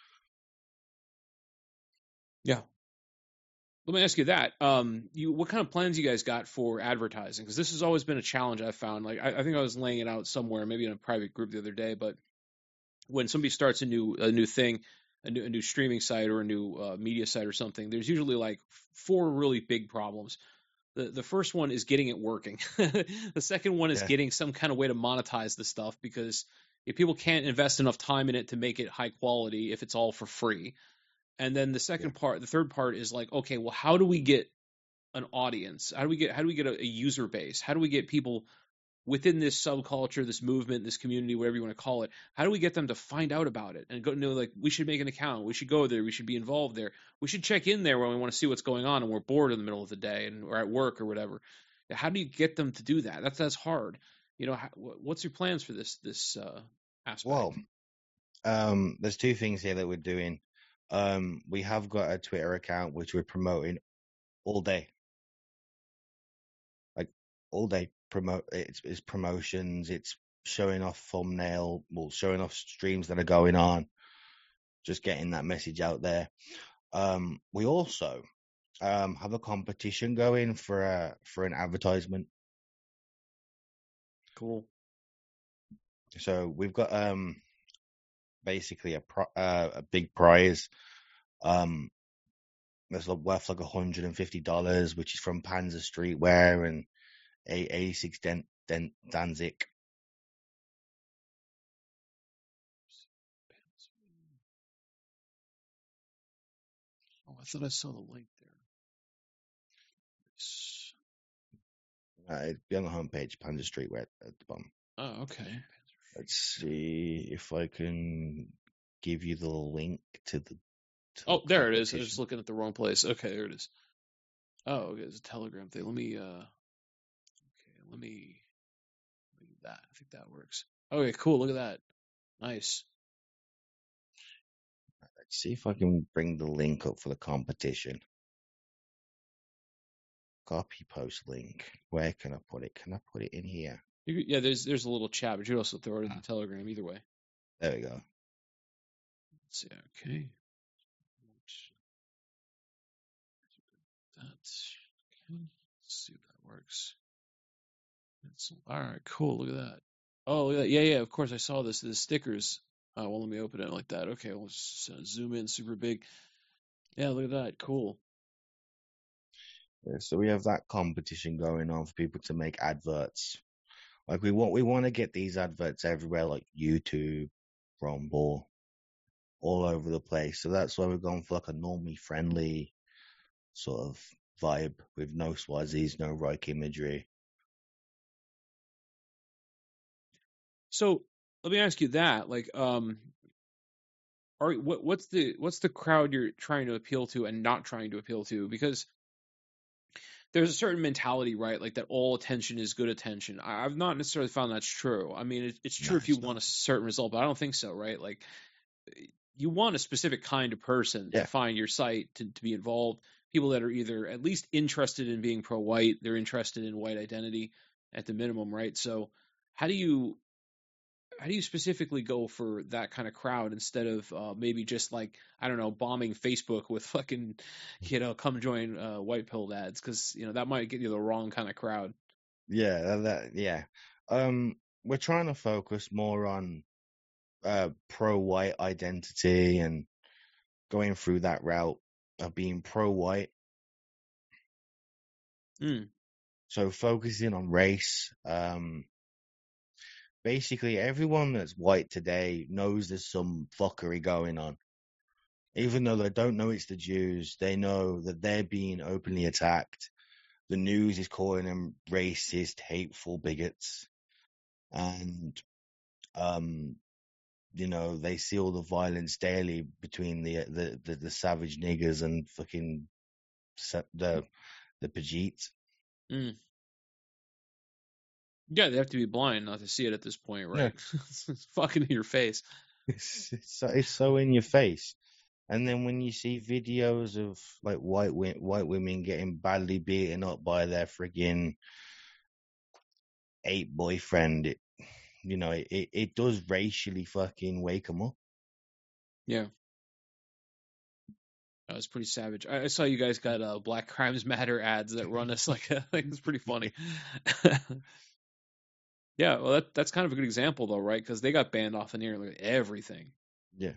[SPEAKER 1] Yeah. Let me ask you that. Um, you, what kind of plans you guys got for advertising? Because this has always been a challenge I've found. Like, I, I think I was laying it out somewhere, maybe in a private group the other day. But when somebody starts a new a new thing, a new, a new streaming site or a new uh, media site or something, there's usually like four really big problems. The the first one is getting it working. The second one is
[SPEAKER 3] Yeah.
[SPEAKER 1] getting some kind of way to monetize the stuff, because if people can't invest enough time in it to make it high quality if it's all for free. And then the second
[SPEAKER 3] Yeah.
[SPEAKER 1] part, the third part is like, okay, well, how do we get an audience? How do we get how do we get a, a user base? How do we get people within this subculture, this movement, this community, whatever you want to call it? How do we get them to find out about it and go, know, like, we should make an account, we should go there, we should be involved there, we should check in there when we want to see what's going on and we're bored in the middle of the day and we're at work or whatever. How do you get them to do that? That's that's hard. You know, how, what's your plans for this this uh, aspect?
[SPEAKER 3] Well, um, there's two things here that we're doing. Um, we have got a Twitter account which we're promoting all day, like all day. Promote it's, it's promotions. It's showing off thumbnail, well, showing off streams that are going on, just getting that message out there. Um, we also um have a competition going for a for an advertisement.
[SPEAKER 1] Cool.
[SPEAKER 3] So we've got um basically a pro, uh, a big prize. Um, that's worth like a hundred and fifty dollars, which is from Panzer Streetwear and a eighty-six Den, Den, Danzig.
[SPEAKER 1] Oh, I thought I saw the link there.
[SPEAKER 3] Uh, it'd be on the homepage, Panzer Streetwear at the bottom.
[SPEAKER 1] Oh, okay.
[SPEAKER 3] Let's see if I can give you the link to the. To
[SPEAKER 1] Oh,
[SPEAKER 3] the
[SPEAKER 1] there it is. I was just looking at the wrong place. Okay, there it is. Oh, okay, it's a Telegram thing. Let me, uh, okay, let me, let me do that. I think that works. Okay, cool. Look at that. Nice.
[SPEAKER 3] Let's see if I can bring the link up for the competition. Copy post link. Where can I put it? Can I put it in here?
[SPEAKER 1] You, yeah, there's there's a little chat, but you could also throw it in the Telegram. Either way.
[SPEAKER 3] There we go.
[SPEAKER 1] Let's see. Okay. That's okay. Let's see if that works. That's, all right. Cool. Look at that. Oh, look at that. Yeah, yeah. Of course, I saw this. The stickers. Oh, well, let me open it like that. Okay, we'll just, uh, zoom in super big. Yeah, look at that. Cool.
[SPEAKER 3] Yeah, so we have that competition going on for people to make adverts. Like we want, we want to get these adverts everywhere, like YouTube, Rumble, all over the place. So that's why we're going for like a normally friendly sort of vibe with no Swazis, no Reich imagery.
[SPEAKER 1] So let me ask you that. Like, um, are what what's the what's the crowd you're trying to appeal to and not trying to appeal to? Because there's a certain mentality, right? Like that all attention is good attention. I, I've not necessarily found that's true. I mean, it, it's true
[SPEAKER 3] No,
[SPEAKER 1] if you
[SPEAKER 3] it's
[SPEAKER 1] want
[SPEAKER 3] not.
[SPEAKER 1] a certain result, but I don't think so, right? Like, you want a specific kind of person
[SPEAKER 3] Yeah.
[SPEAKER 1] to find your site to, to be involved. People that are either at least interested in being pro-white, they're interested in white identity at the minimum, right? So how do you how do you specifically go for that kind of crowd instead of uh, maybe just like, I don't know, bombing Facebook with fucking, you know, come join uh, white pilled ads? Because, you know, that might get you the wrong kind of crowd.
[SPEAKER 3] Yeah, that, that yeah. Um, we're trying to focus more on uh pro-white identity and going through that route of being pro-white.
[SPEAKER 1] Mm.
[SPEAKER 3] So focusing on race. Um, basically everyone that's white today knows there's some fuckery going on. Even though they don't know it's the Jews, they know that they're being openly attacked. The news is calling them racist, hateful bigots. And, um, you know, they see all the violence daily between the the, the, the savage niggers and fucking the the Pajeets.
[SPEAKER 1] Mm. Yeah, they have to be blind not to see it at this point, right? Yeah. It's fucking in your face.
[SPEAKER 3] It's, it's, so, it's so in your face. And then when you see videos of like white white women getting badly beaten up by their friggin' ape boyfriend, it you know, it, it, it does racially fucking wake them up.
[SPEAKER 1] Yeah. That was pretty savage. I, I saw you guys got uh, Black Crimes Matter ads that run us like, a, like it's pretty funny. Yeah, well, that, that's kind of a good example, though, right? Because they got banned off of nearly everything.
[SPEAKER 3] Yeah.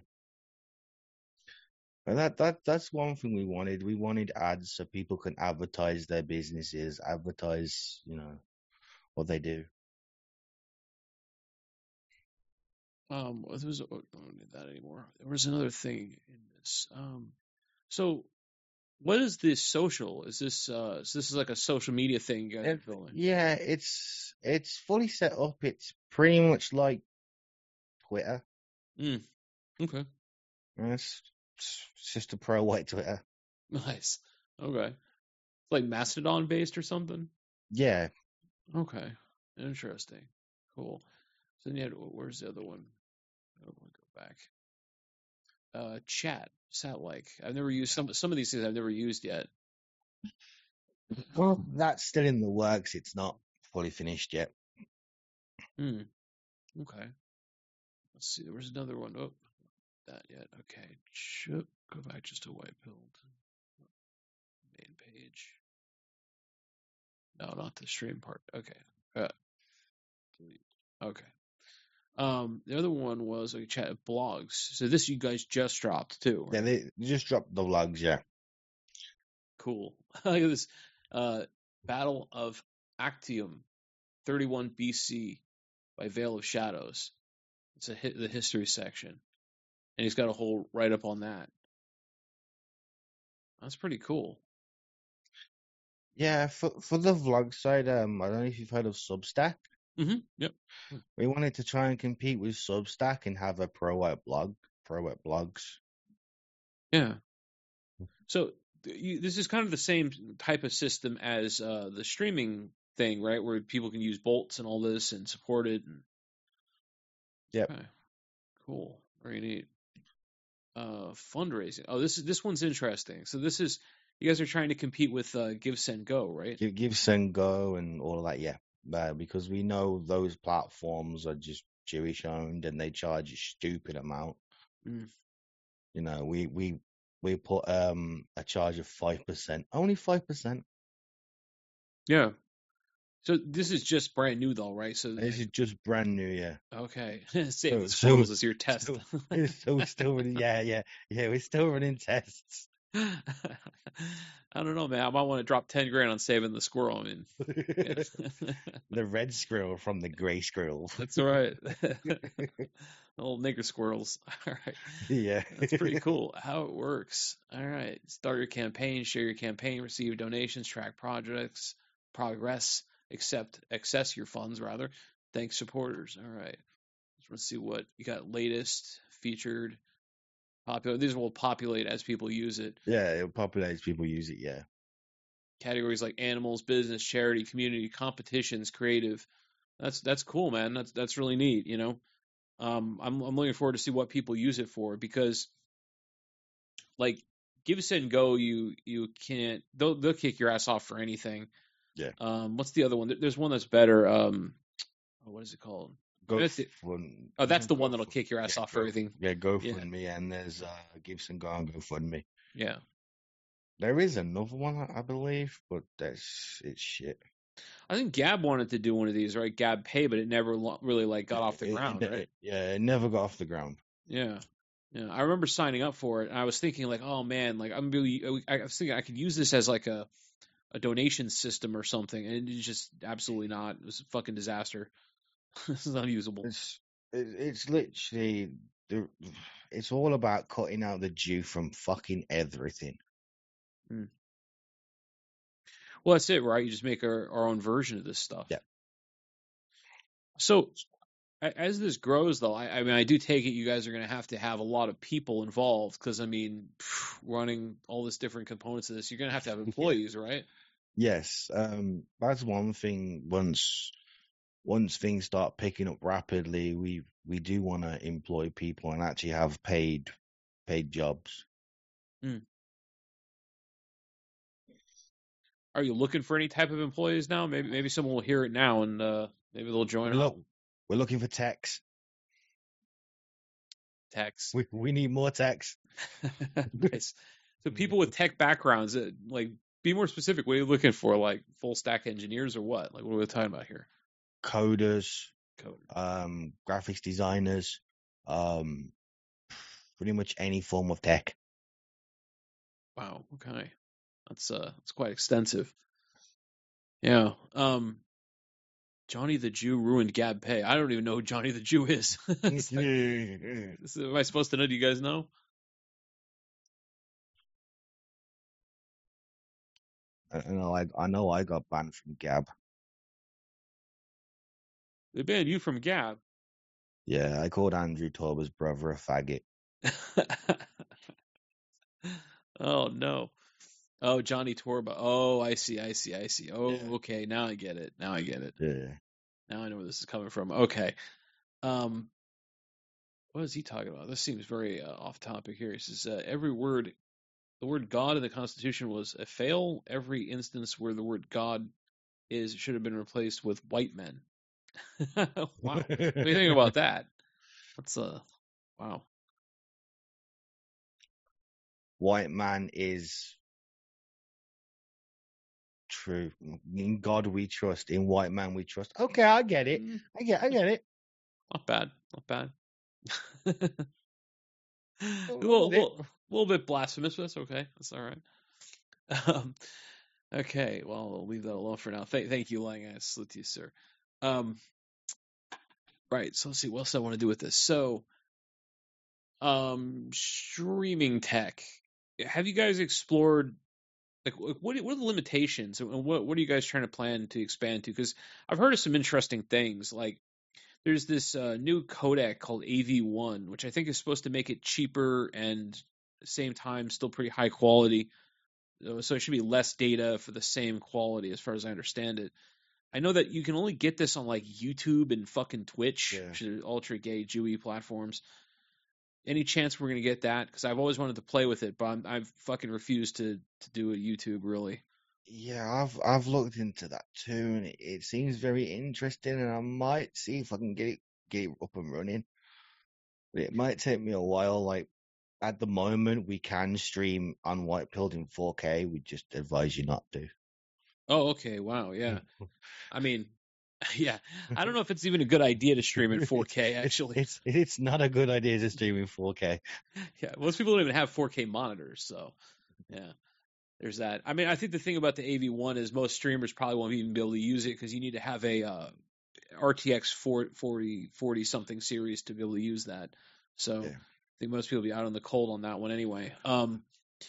[SPEAKER 3] And that, that that's one thing we wanted. We wanted ads so people can advertise their businesses, advertise, you know, what they do.
[SPEAKER 1] Um, there was, oh, I don't need that anymore. There was another thing in this. Um, so what is this social? Is this uh, so this is like a social media thing you guys are
[SPEAKER 3] It-
[SPEAKER 1] filming?
[SPEAKER 3] yeah, it's it's fully set up. It's pretty much like Twitter.
[SPEAKER 1] Mm, okay,
[SPEAKER 3] It's, it's just a pro white Twitter.
[SPEAKER 1] nice. Okay, like Mastodon based or something.
[SPEAKER 3] Yeah,
[SPEAKER 1] Okay, interesting. Cool. So then you had, where's the other one? I don't want to go back. Uh, chat, chat like. I've never used some some of these things. I've never used yet.
[SPEAKER 3] well, that's still in the works. It's not fully finished yet.
[SPEAKER 1] Hmm. Okay. Let's see. There was another one. Oh, that yet. Okay. Should go back just to white pilled. Main page. No, not the stream part. Okay. Uh, delete. Okay. Um, the other one was like chat blogs. So this you guys just dropped too,
[SPEAKER 3] Yeah,
[SPEAKER 1] right?
[SPEAKER 3] they they just dropped the vlogs. Yeah,
[SPEAKER 1] Cool. Look at this. Uh, Battle of Actium, thirty-one B C by Veil of Shadows. It's a hit the history section, and he's got a whole write up on that. That's pretty cool.
[SPEAKER 3] yeah. For for the vlog side, um, I don't know if you've heard of Substack.
[SPEAKER 1] Mm-hmm. Yep.
[SPEAKER 3] We wanted to try and compete with Substack and have a pro white blog, pro white blogs.
[SPEAKER 1] Yeah. So th- you, this is kind of the same type of system as uh, the streaming thing, right? Where people can use bolts and all this and support it. And...
[SPEAKER 3] Yep.
[SPEAKER 1] Okay. Cool. Very neat. Uh, fundraising. Oh, this is this one's interesting. So this is you guys are trying to compete with uh, Give Send Go, right?
[SPEAKER 3] Give, give Send Go and all of that, yeah. Uh, because we know those platforms are just Jewish owned and they charge a stupid amount.
[SPEAKER 1] Mm.
[SPEAKER 3] You know, we we we put um a charge of five percent, only five percent.
[SPEAKER 1] Yeah. So this is just brand new, though, right? So
[SPEAKER 3] This is just brand new, yeah.
[SPEAKER 1] okay, save
[SPEAKER 3] So,
[SPEAKER 1] the
[SPEAKER 3] so,
[SPEAKER 1] squirrels as your test.
[SPEAKER 3] so, so we're still running, yeah, yeah, yeah. We're still running tests. I
[SPEAKER 1] don't know, man. I might want to drop ten grand on saving the squirrel. I mean, yeah.
[SPEAKER 3] The red squirrel from the gray squirrel.
[SPEAKER 1] That's right. Little nigger squirrels. All right.
[SPEAKER 3] Yeah.
[SPEAKER 1] That's pretty cool. How it works. All right. Start your campaign, share your campaign, receive donations, track projects, progress, accept, access your funds, rather. Thanks, supporters. All right. Let's see what you got latest, featured, popular. These will populate as people use it.
[SPEAKER 3] Yeah, it populates people use it, yeah.
[SPEAKER 1] Categories like animals, business, charity, community, competitions, creative. That's that's cool, man. That's that's really neat, you know. Um, I'm I'm looking forward to see what people use it for because, like, Give Send Go, you you can't they'll they'll kick your ass off for anything.
[SPEAKER 3] Yeah.
[SPEAKER 1] Um, what's the other one? There's one that's better. Um, what is it called?
[SPEAKER 3] Go
[SPEAKER 1] That's it.
[SPEAKER 3] for,
[SPEAKER 1] Oh, that's the
[SPEAKER 3] go
[SPEAKER 1] one that'll
[SPEAKER 3] for-
[SPEAKER 1] kick your ass
[SPEAKER 3] yeah,
[SPEAKER 1] off for
[SPEAKER 3] go-
[SPEAKER 1] everything.
[SPEAKER 3] Yeah, go
[SPEAKER 1] Yeah.
[SPEAKER 3] for me, and there's uh, Give Send Go and Go Fund Me.
[SPEAKER 1] Yeah.
[SPEAKER 3] There is another one, I I believe, but that's it's shit.
[SPEAKER 1] I think Gab wanted to do one of these, right? Gab Pay, but it never lo- really like got off the
[SPEAKER 3] It-
[SPEAKER 1] ground,
[SPEAKER 3] it-
[SPEAKER 1] right?
[SPEAKER 3] it- yeah, it never got off the ground.
[SPEAKER 1] Yeah. Yeah. I remember signing up for it and I was thinking like, oh man, like I'm really I was thinking I could use this as like a a donation system or something, and it's just absolutely not. It was a fucking disaster. This is unusable.
[SPEAKER 3] It's it, it's literally the it's all about cutting out the Jew from fucking everything.
[SPEAKER 1] Well, that's it, right? You just make our, our own version of this stuff.
[SPEAKER 3] Yeah.
[SPEAKER 1] So, a- as this grows, though, I, I mean, I do take it you guys are going to have to have a lot of people involved because, I mean, running all this different components of this, you're going to have to have employees, right?
[SPEAKER 3] Yes, um, that's one thing. Once once things start picking up rapidly, we we do want to employ people and actually have paid paid jobs.
[SPEAKER 1] Are you looking for any type of employees now? Maybe maybe someone will hear it now and uh, maybe they'll join
[SPEAKER 3] Look,
[SPEAKER 1] up.
[SPEAKER 3] We're looking for techs.
[SPEAKER 1] Techs.
[SPEAKER 3] We we need more techs.
[SPEAKER 1] Nice. So people with tech backgrounds, uh, like, be more specific. What are you looking for? Like full stack engineers or what? Like, what are we talking about here?
[SPEAKER 3] Coders,
[SPEAKER 1] Coders.
[SPEAKER 3] um, graphics designers, um, pretty much any form of tech.
[SPEAKER 1] Wow. Okay. That's uh, that's quite extensive. Yeah. Um, Johnny the Jew ruined Gab Pay. I don't even know who Johnny the Jew is. It's like, is- am I supposed to know? Do you guys know?
[SPEAKER 3] I know I I know I got banned from Gab.
[SPEAKER 1] They banned you from Gab.
[SPEAKER 3] Yeah, I called Andrew Torba's brother a faggot.
[SPEAKER 1] Oh no. Oh, Johnny Torba. Oh, I see, I see, I see. Oh,
[SPEAKER 3] Yeah.
[SPEAKER 1] okay. Now I get it. Now I get it.
[SPEAKER 3] Yeah.
[SPEAKER 1] Now I know where this is coming from. Okay. Um, what is he talking about? This seems very uh, off topic here. He says uh, every word, the word God in the Constitution was a fail. Every instance where the word God is should have been replaced with white men. Wow. What do you think about that? That's uh, wow.
[SPEAKER 3] White man is true. In God we trust. In white man we trust. Okay, I get it.
[SPEAKER 1] Mm,
[SPEAKER 3] I get I get it.
[SPEAKER 1] Not bad. Not bad. a
[SPEAKER 3] Oh,
[SPEAKER 1] little,
[SPEAKER 3] get it.
[SPEAKER 1] little, little bit blasphemous, but that's okay. That's all right. Um, okay, well, I'll leave that alone for now. Thank, thank you, Lang. I salute to you, sir. Um, right. So let's see what else I want to do with this. So, um, streaming tech. Have you guys explored like what what are the limitations and what what are you guys trying to plan to expand to? Because I've heard of some interesting things. Like there's this uh, new codec called A V one, which I think is supposed to make it cheaper and at the same time still pretty high quality. So it should be less data for the same quality, as far as I understand it. I know that you can only get this on like YouTube and fucking Twitch,
[SPEAKER 3] Yeah.
[SPEAKER 1] which are ultra gay Jewy platforms. Any chance we're gonna get that? Because I've always wanted to play with it, but I'm, I've fucking refused to to do a YouTube really.
[SPEAKER 3] Yeah, I've I've looked into that too, and it, it seems very interesting, and I might see if I can get it get it up and running. But it might take me a while. Like at the moment, we can stream on White Pilled in four K. We just advise you not to.
[SPEAKER 1] Oh, okay, wow, yeah. I mean, yeah, I don't know if it's even a good idea to stream in four K. Actually,
[SPEAKER 3] it's, it's it's not a good idea to stream in four K.
[SPEAKER 1] Yeah, most people don't even have four K monitors, so yeah. There's that. I mean, I think the thing about the A V one is most streamers probably won't even be able to use it because you need to have a uh, R T X forty, forty something series to be able to use that. So
[SPEAKER 3] Yeah.
[SPEAKER 1] I think most people will be out on the cold on that one anyway. Um,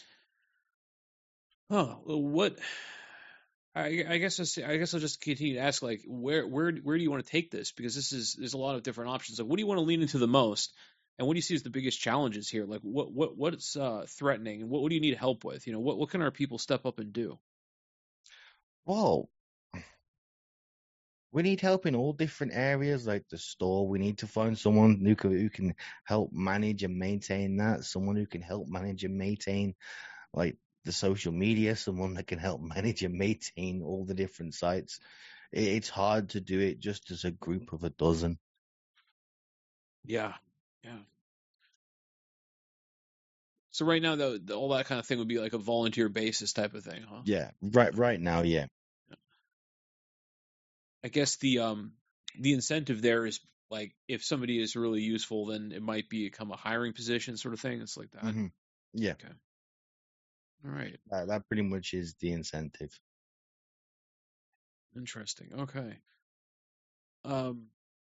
[SPEAKER 1] huh, well, what? I, I guess I'll say, I guess I'll just continue to ask, like, where where where do you want to take this? Because this is there's a lot of different options. Like, what do you want to lean into the most? And what do you see as the biggest challenges here? Like, what what what's uh, threatening, and what, what do you need help with? You know, what what can our people step up and do?
[SPEAKER 3] Well, we need help in all different areas, like the store. We need to find someone who can, who can help manage and maintain that. Someone who can help manage and maintain, like the social media. Someone that can help manage and maintain all the different sites. It, it's hard to do it just as a group of a dozen.
[SPEAKER 1] Yeah, yeah. So right now, though, all that kind of thing would be like a volunteer basis type of thing, huh?
[SPEAKER 3] Yeah, right. Right now, yeah.
[SPEAKER 1] I guess the um the incentive there is like if somebody is really useful, then it might become a hiring position sort of thing. It's like that.
[SPEAKER 3] hmm Yeah,
[SPEAKER 1] Okay. All right.
[SPEAKER 3] that, that pretty much is the incentive.
[SPEAKER 1] Interesting. Okay. Um.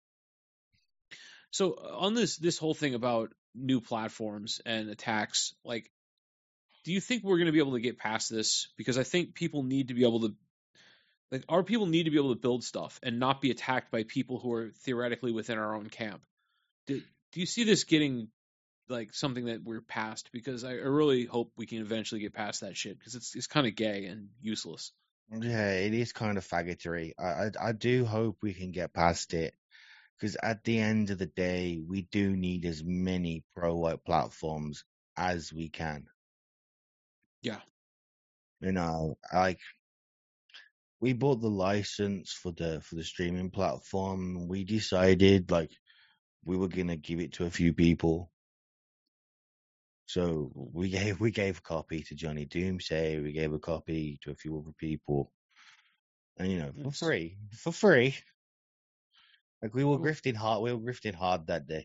[SPEAKER 1] So on this this whole thing about new platforms and attacks, like, do you think we're going to be able to get past this? Because I think people need to be able to, like, our people need to be able to build stuff and not be attacked by people who are theoretically within our own camp. Do, do you see this getting like something that we're past? Because I, I really hope we can eventually get past that shit because it's it's kind of gay and useless.
[SPEAKER 3] Yeah, it is kind of faggotry. I, I, I do hope we can get past it. Because at the end of the day, we do need as many pro-white platforms as we can.
[SPEAKER 1] Yeah.
[SPEAKER 3] You know, like we bought the license for the for the streaming platform. We decided like we were gonna give it to a few people. So we gave we gave a copy to Johnny Doomsday. We gave a copy to a few other people, and you know, for
[SPEAKER 1] Nice.
[SPEAKER 3] free, for free. Like we were
[SPEAKER 1] Cool.
[SPEAKER 3] grifting hard. We were grifting hard that day.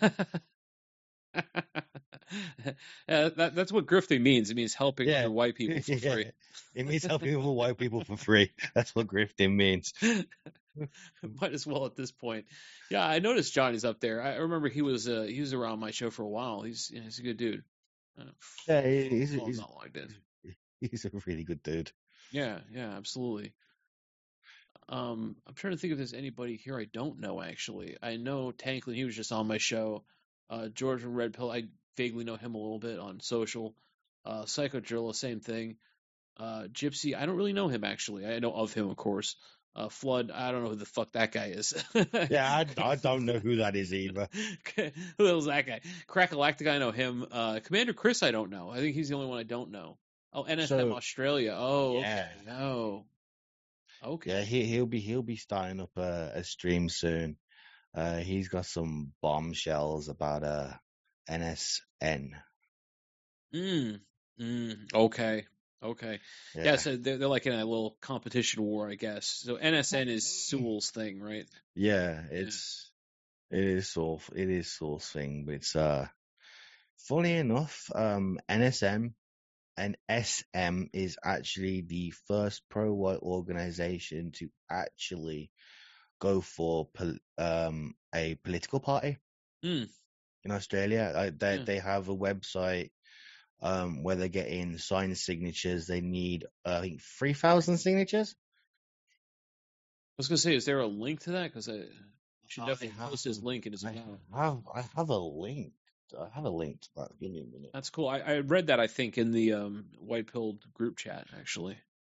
[SPEAKER 1] Yeah, that, that's what grifting means. It means helping
[SPEAKER 3] Yeah.
[SPEAKER 1] other white people for
[SPEAKER 3] Yeah.
[SPEAKER 1] free.
[SPEAKER 3] It means helping other white people for free. That's what grifting means.
[SPEAKER 1] Might as well at this point. Yeah, I noticed Johnny's up there. I I remember he was uh, he was around my show for a while. He's you know, he's a good dude. Uh,
[SPEAKER 3] Yeah, he- he's
[SPEAKER 1] well,
[SPEAKER 3] he's
[SPEAKER 1] not logged in.
[SPEAKER 3] he's a really good dude.
[SPEAKER 1] Yeah, yeah, absolutely. Um, I'm trying to think if there's anybody here I don't know actually. I know Tanklin, he was just on my show. Uh, George from Red Pill, I vaguely know him a little bit on social. Uh, Psycho Drilla, same thing. Uh, Gypsy, I don't really know him actually. I know of him, of course. Uh, Flood, I don't know who the fuck that guy is.
[SPEAKER 3] Yeah, I, I don't know who that is either.
[SPEAKER 1] Who the hell's that guy? Crackalactic, I know him. Uh, Commander Chris, I don't know. I think he's the only one I don't know. Oh, N S M
[SPEAKER 3] So-
[SPEAKER 1] Australia. Oh,
[SPEAKER 3] Yeah.
[SPEAKER 1] okay. No. Okay.
[SPEAKER 3] Yeah, he he'll be he'll be starting up a, a stream soon. Uh, he's got some bombshells about uh N S N.
[SPEAKER 1] Mm. Mm. Okay. Okay.
[SPEAKER 3] Yeah,
[SPEAKER 1] Yeah, so they're, they're like in a little competition war, I guess. So N S N is Sewell's thing, right?
[SPEAKER 3] yeah, it's it is Saul it is Saul's thing, but it's uh funny enough, um N S M and S M is actually the first pro-white organization to actually go for pol- um a political party
[SPEAKER 1] Mm.
[SPEAKER 3] in Australia. Uh, they
[SPEAKER 1] Yeah.
[SPEAKER 3] they have a website um where they're getting signed signatures. They need uh, I think three thousand signatures.
[SPEAKER 1] I was gonna say, is there a link to that? Because I should
[SPEAKER 3] I
[SPEAKER 1] definitely
[SPEAKER 3] have-
[SPEAKER 1] post his link in his
[SPEAKER 3] I
[SPEAKER 1] account.
[SPEAKER 3] have I have a link. I have a link to that. Give me a minute.
[SPEAKER 1] That's cool. I, I read that, I think, in the um, White Pilled group chat, actually.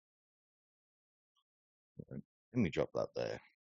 [SPEAKER 3] Let me drop that there.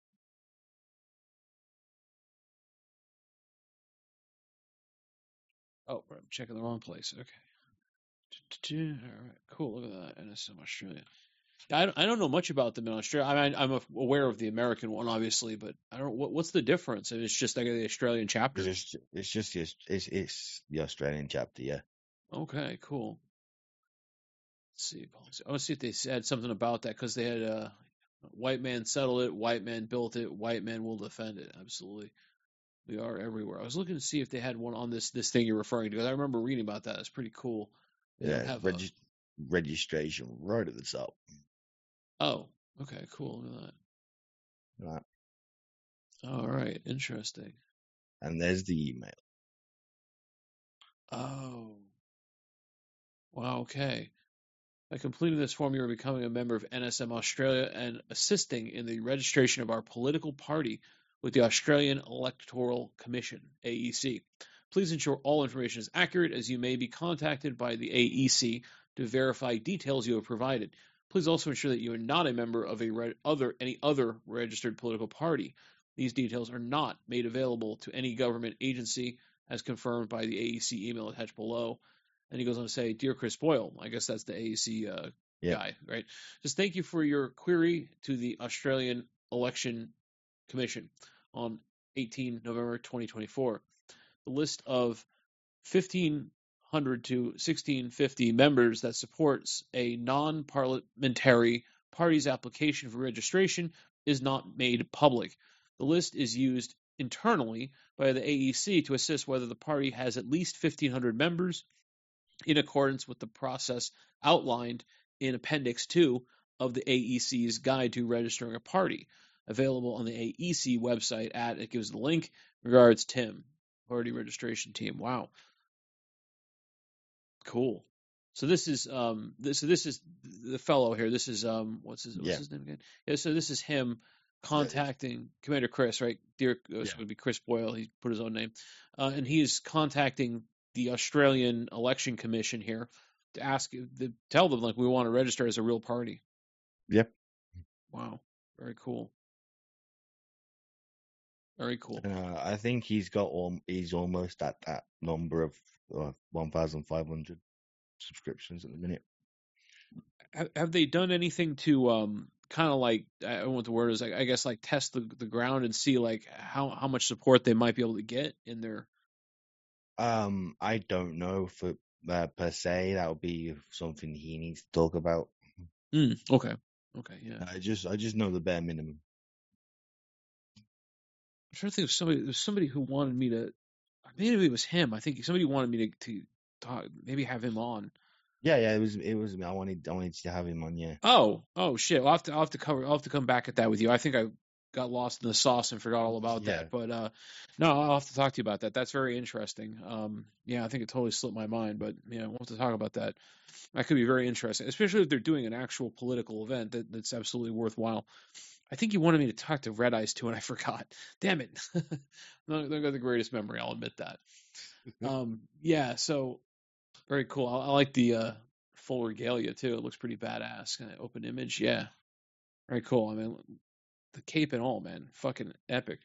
[SPEAKER 1] Oh, I'm checking the wrong place. Okay. All right, cool. Look at that. N S M Australia. I don't, I don't know much about them in Australia. I mean, I'm aware of the American one, obviously, but I don't. What, what's the difference? It's just like the Australian chapter.
[SPEAKER 3] It's just it's just it's it's, it's the Australian chapter, yeah.
[SPEAKER 1] Okay, cool. Let's see. I want to see if they said something about that because they had uh, white man settled it, white man built it, white man will defend it. Absolutely, we are everywhere. I was looking to see if they had one on this this thing you're referring to. 'Cause I remember reading about that. It's pretty cool. They don't
[SPEAKER 3] Yeah,
[SPEAKER 1] have a-
[SPEAKER 3] regi- registration right at the top.
[SPEAKER 1] Oh, okay, cool. Look at
[SPEAKER 3] Right.
[SPEAKER 1] that. All right, interesting.
[SPEAKER 3] And there's the email.
[SPEAKER 1] Oh, wow. Okay. By completing this form, you are becoming a member of N S M Australia and assisting in the registration of our political party with the Australian Electoral Commission, A E C. Please ensure all information is accurate, as you may be contacted by the A E C to verify details you have provided. Please also ensure that you are not a member of a re- other any other registered political party. These details are not made available to any government agency, as confirmed by the A E C email attached below. And he goes on to say, Dear Chris Boyle, I guess that's the A E C uh,
[SPEAKER 3] Yeah.
[SPEAKER 1] guy, right? Just thank you for your query to the Australian Election Commission on eighteenth of November twenty twenty-four. The list of fifteen hundred to sixteen fifty members that supports a non-parliamentary party's application for registration is not made public. The list is used internally by the A E C to assess whether the party has at least fifteen hundred members in accordance with the process outlined in Appendix two of the A E C's Guide to Registering a Party, available on the A E C website at, it gives the link, regards, Tim, Party Registration Team. Wow. Cool. So this is um this so this is the fellow here. This is um what's his what's
[SPEAKER 3] Yeah.
[SPEAKER 1] his name again? Yeah, so this is him contacting Commander Chris, right? Dear, uh, so it would be Chris Boyle. He put his own name, uh, and he is contacting the Australian Election Commission here to ask, to tell them like we want to register as a real party.
[SPEAKER 3] Yep.
[SPEAKER 1] Wow, very cool. Very cool.
[SPEAKER 3] Uh, I think he's got all, he's almost at that number of uh, one thousand five hundred subscriptions at the minute.
[SPEAKER 1] Have, have they done anything to um kind of like, I don't know what the word is, like, I guess like test the, the ground and see like how, how much support they might be able to get in their.
[SPEAKER 3] Um, I don't know for uh, per se. That would be something he needs to talk about.
[SPEAKER 1] Mm, okay. Okay. Yeah.
[SPEAKER 3] I just I just know the bare minimum.
[SPEAKER 1] I'm trying to think of somebody. There was somebody who wanted me to. Maybe it was him. I think somebody wanted me to, to talk. Maybe have him on.
[SPEAKER 3] Yeah, yeah. It was it was. I wanted I wanted to have him on. Yeah.
[SPEAKER 1] Oh, oh shit. I'll have to. I'll have to cover. I'll have to come back at that with you. I think I got lost in the sauce and forgot all about
[SPEAKER 3] Yeah.
[SPEAKER 1] that. But uh, no, I'll have to talk to you about that. That's very interesting. Um, yeah, I think it totally slipped my mind. But yeah, we'll have to talk about that. That could be very interesting, especially if they're doing an actual political event that, that's absolutely worthwhile. I think you wanted me to talk to Red Eyes too, and I forgot. Damn it. Not, not got the greatest memory, I'll admit that. Um, yeah, so very cool. I, I like the uh, full regalia too. It looks pretty badass. Kind of open image, yeah. Very cool. I mean, the cape and all, man. Fucking epic.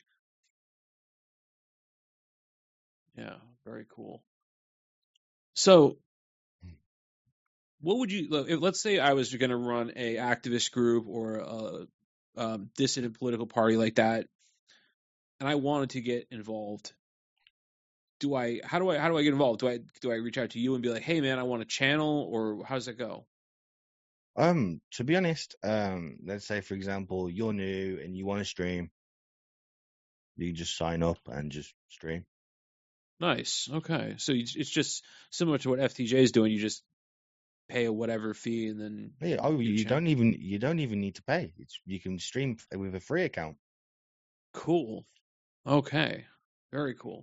[SPEAKER 1] Yeah, very cool. So, what would you, look, if, let's say I was going to run a activist group or a um, dissident political party like that, and I wanted to get involved. Do I? How do I? How do I get involved? Do I? Do I reach out to you and be like, "Hey, man, I want a channel," or how does that go?
[SPEAKER 3] Um, to be honest, um, let's say for example you're new and you want to stream, you just sign up and just stream.
[SPEAKER 1] Nice. Okay, so you, it's just similar to what F T J is doing. You just pay a whatever fee and then.
[SPEAKER 3] Yeah. Oh,
[SPEAKER 1] your
[SPEAKER 3] you
[SPEAKER 1] channel.
[SPEAKER 3] don't even you don't even need to pay. It's you can stream with a free account.
[SPEAKER 1] Cool. Okay. Very cool.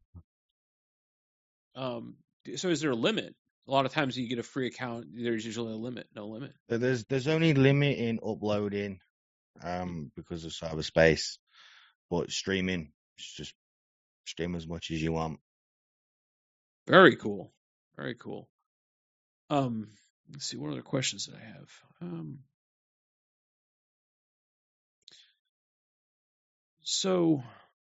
[SPEAKER 1] Um. So is there a limit? A lot of times you get a free account, there's usually a limit. No limit.
[SPEAKER 3] But there's there's only limit in uploading, um, because of cyberspace, but streaming, it's just stream as much as you want.
[SPEAKER 1] Very cool. Very cool. Um. Let's see. What other questions did I have? Um. So.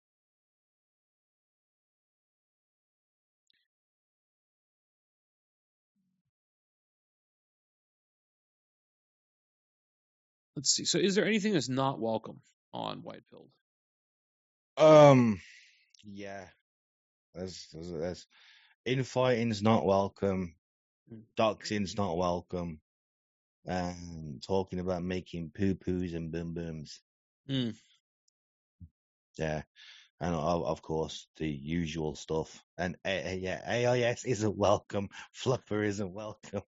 [SPEAKER 1] Let's see. So, is there anything that's not welcome on White Pilled?
[SPEAKER 3] Um, yeah, there's there's, there's infighting's not welcome,
[SPEAKER 1] Mm.
[SPEAKER 3] doxing's not welcome, and talking about making poo poos and boom booms.
[SPEAKER 1] Mm.
[SPEAKER 3] Yeah, and of, of course the usual stuff. And uh, yeah, A I S isn't welcome. Fluffer isn't welcome.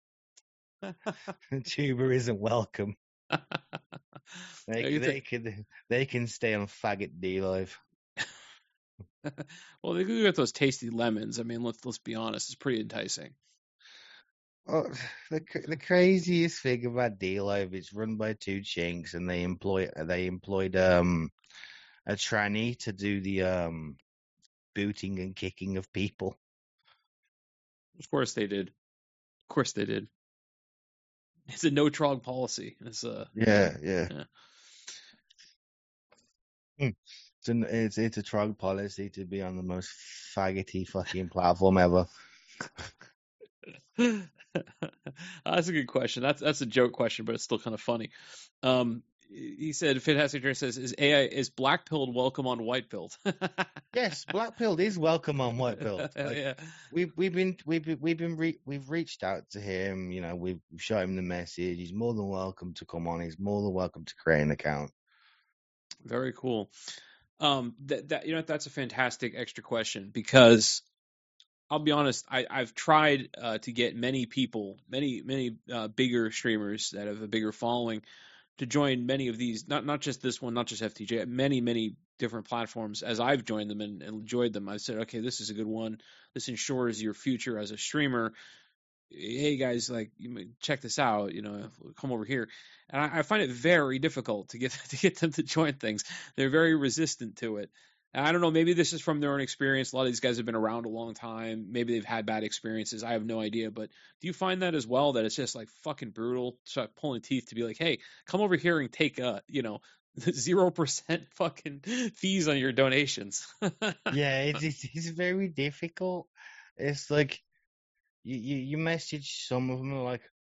[SPEAKER 3] Tuber isn't welcome. They
[SPEAKER 1] Yeah,
[SPEAKER 3] they can they can stay on faggot D Live.
[SPEAKER 1] well, they do get those tasty lemons. I mean, let's let's be honest, it's pretty enticing.
[SPEAKER 3] Oh, the the craziest thing about D Live, it's run by two chinks, and they employ they employed um a tranny to do the um booting and kicking of people.
[SPEAKER 1] Of course they did. Of course they did. It's a no trog policy. It's uh
[SPEAKER 3] Yeah, yeah.
[SPEAKER 1] yeah.
[SPEAKER 3] Hmm. It's an, it's it's a trog policy to be on the most faggoty fucking platform ever.
[SPEAKER 1] That's a good question. That's that's a joke question, but it's still kind of funny. Um, he said, "Fantastic Dream says, is A I is black pilled welcome on white pilled?"
[SPEAKER 3] Yes, black pilled is welcome on white pilled.
[SPEAKER 1] Hell
[SPEAKER 3] Like,
[SPEAKER 1] yeah.
[SPEAKER 3] we've we've been we've been, we've been re- we've reached out to him. You know, we've shot him the message. He's more than welcome to come on. He's more than welcome to create an account.
[SPEAKER 1] Very cool. Um, that that you know that's a fantastic extra question because I'll be honest, I, I've tried uh, to get many people, many many uh, bigger streamers that have a bigger following to join many of these, not not just this one, not just F T J, many many different platforms. As I've joined them and, and enjoyed them, I said, okay, this is a good one. This ensures your future as a streamer. Hey guys, like check this out. You know, come over here. And I, I find it very difficult to get to get them to join things. They're very resistant to it. And I don't know, maybe this is from their own experience. A lot of these guys have been around a long time. Maybe they've had bad experiences. I have no idea. But do you find that as well, that it's just like fucking brutal, start pulling teeth to be like, hey, come over here and take a, you know, zero percent fucking fees on your donations?
[SPEAKER 3] Yeah, it's, it's it's very difficult. It's like you, you you message some of them like,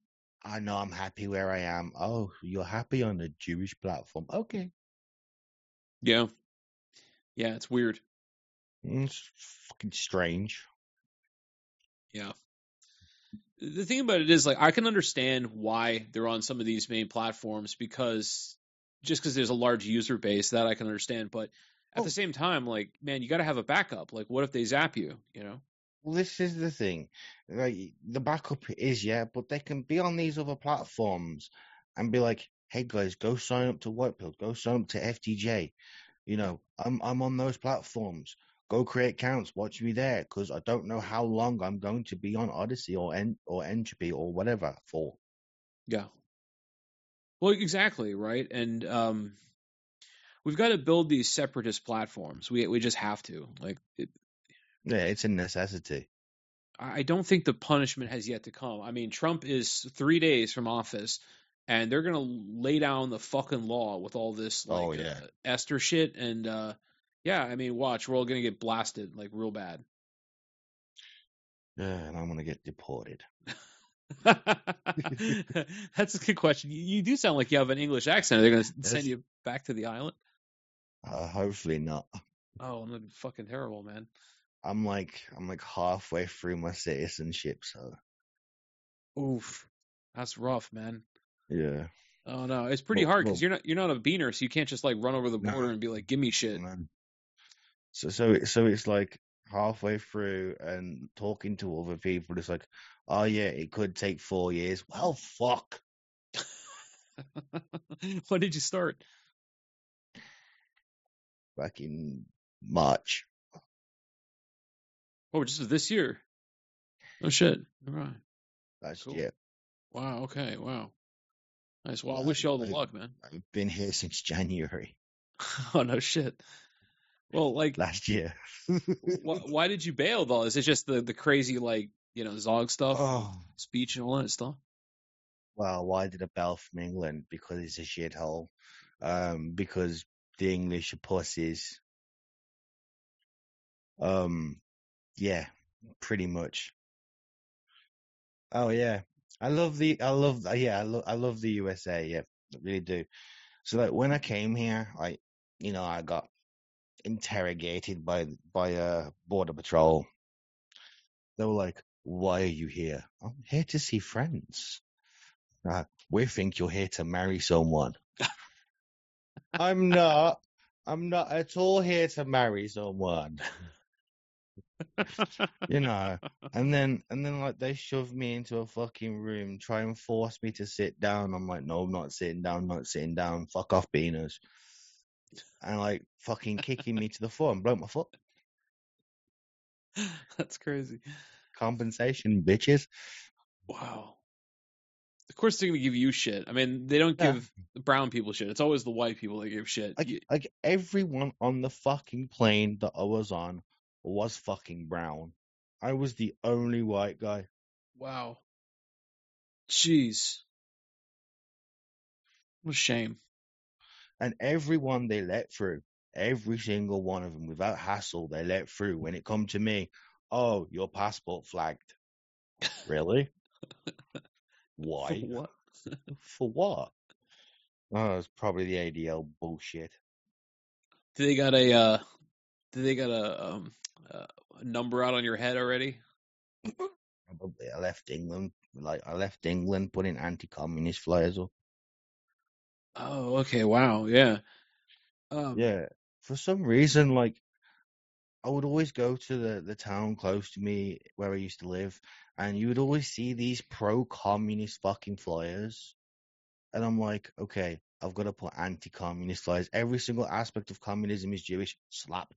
[SPEAKER 3] I know I'm happy where I am. Oh, you're happy on a Jewish platform. Okay.
[SPEAKER 1] Yeah. Yeah, it's weird.
[SPEAKER 3] It's fucking strange.
[SPEAKER 1] Yeah. The thing about it is, like, I can understand why they're on some of these main platforms because just because there's a large user base, that I can understand. But at
[SPEAKER 3] Oh,
[SPEAKER 1] the same time, like, man, you got to have a backup. Like, what if they zap you? You know?
[SPEAKER 3] well, this is the thing. Like, the backup is, yeah, but they can be on these other platforms and be like, hey guys, go sign up to Whitepill, go sign up to F T J. You know, I'm I'm on those platforms. Go create accounts, watch me there, because I don't know how long I'm going to be on Odyssey or en- or Entropy or whatever for.
[SPEAKER 1] Yeah. Well, exactly, right. And um, we've got to build these separatist platforms. We we just have to. Like, it,
[SPEAKER 3] Yeah, it's a necessity.
[SPEAKER 1] I don't think the punishment has yet to come. I mean, Trump is three days from office, and they're gonna lay down the fucking law with all this like
[SPEAKER 3] Oh yeah.
[SPEAKER 1] uh, Esther shit. And uh, yeah, I mean, watch, we're all gonna get blasted like real bad.
[SPEAKER 3] Yeah, and I'm gonna get deported.
[SPEAKER 1] That's a good question. You, you do sound like you have an English accent. Are they gonna send
[SPEAKER 3] Yes.
[SPEAKER 1] you back to the island?
[SPEAKER 3] Uh, hopefully not.
[SPEAKER 1] Oh, I'm looking fucking terrible, man.
[SPEAKER 3] I'm like I'm like halfway through my citizenship, so
[SPEAKER 1] Oof, that's rough, man.
[SPEAKER 3] yeah.
[SPEAKER 1] Oh no, it's pretty
[SPEAKER 3] Well,
[SPEAKER 1] hard because
[SPEAKER 3] well,
[SPEAKER 1] you're not you're not a beaner, so you can't just like run over the
[SPEAKER 3] no,
[SPEAKER 1] border and be like, "Give me shit."
[SPEAKER 3] no. So so it, so it's like halfway through and talking to other people. It's like, oh yeah, it could take four years. Well, fuck.
[SPEAKER 1] When did you start?
[SPEAKER 3] Back in March.
[SPEAKER 1] Oh, just this year. Oh shit. All right.
[SPEAKER 3] Last
[SPEAKER 1] Cool.
[SPEAKER 3] year.
[SPEAKER 1] Wow. Okay. Wow. Nice. Well, I
[SPEAKER 3] Well,
[SPEAKER 1] wish you all the
[SPEAKER 3] I,
[SPEAKER 1] luck, man.
[SPEAKER 3] I've been here since January
[SPEAKER 1] Oh no shit. Well, like,
[SPEAKER 3] last year.
[SPEAKER 1] wh- why did you bail though? Is it just the the crazy like you know Zog stuff,
[SPEAKER 3] Oh,
[SPEAKER 1] speech and all that stuff?
[SPEAKER 3] well, why did I bail from England? Because it's a shithole. Um, because the English are pussies. Um, yeah, pretty much. Oh yeah, I love the, I love, yeah, I love, I love the U S A. Yeah, I really do. So like when I came here, I, you know, I got interrogated by by uh border patrol. They were like, "Why are you here?" I'm here to see friends. Uh, we think you're here to marry someone. I'm not. I'm not at all here to marry someone. You know. And then and then like they shoved me into a fucking room, try and force me to sit down. I'm like, no, I'm not sitting down, not sitting down. Fuck off, beaners. And like fucking kicking me to the floor and broke my foot.
[SPEAKER 1] That's crazy.
[SPEAKER 3] Compensation, bitches.
[SPEAKER 1] Wow. Of course they're gonna give you shit. I mean, they don't
[SPEAKER 3] Yeah.
[SPEAKER 1] give the brown people shit. It's always the white people that give shit.
[SPEAKER 3] Like
[SPEAKER 1] You-
[SPEAKER 3] like everyone on the fucking plane that I was on was fucking brown. I was the only white guy.
[SPEAKER 1] wow. Jeez. What a shame.
[SPEAKER 3] And everyone they let through, every single one of them, without hassle, they let through. When it come to me, oh, your passport flagged. Really? Why?
[SPEAKER 1] What?
[SPEAKER 3] For what? Oh, it's probably the A D L bullshit.
[SPEAKER 1] Do they got a uh do they got a um uh, a number out on your head already?
[SPEAKER 3] Probably. I left England, like I left England, putting anti-communist flyers up.
[SPEAKER 1] Oh, okay. Wow. Yeah. Um
[SPEAKER 3] Yeah, for some reason, like I would always go to the, the town close to me where I used to live, and you would always see these pro-communist fucking flyers. And I'm like, okay, I've got to put anti-communist flyers. Every single aspect of communism is Jewish. Slap.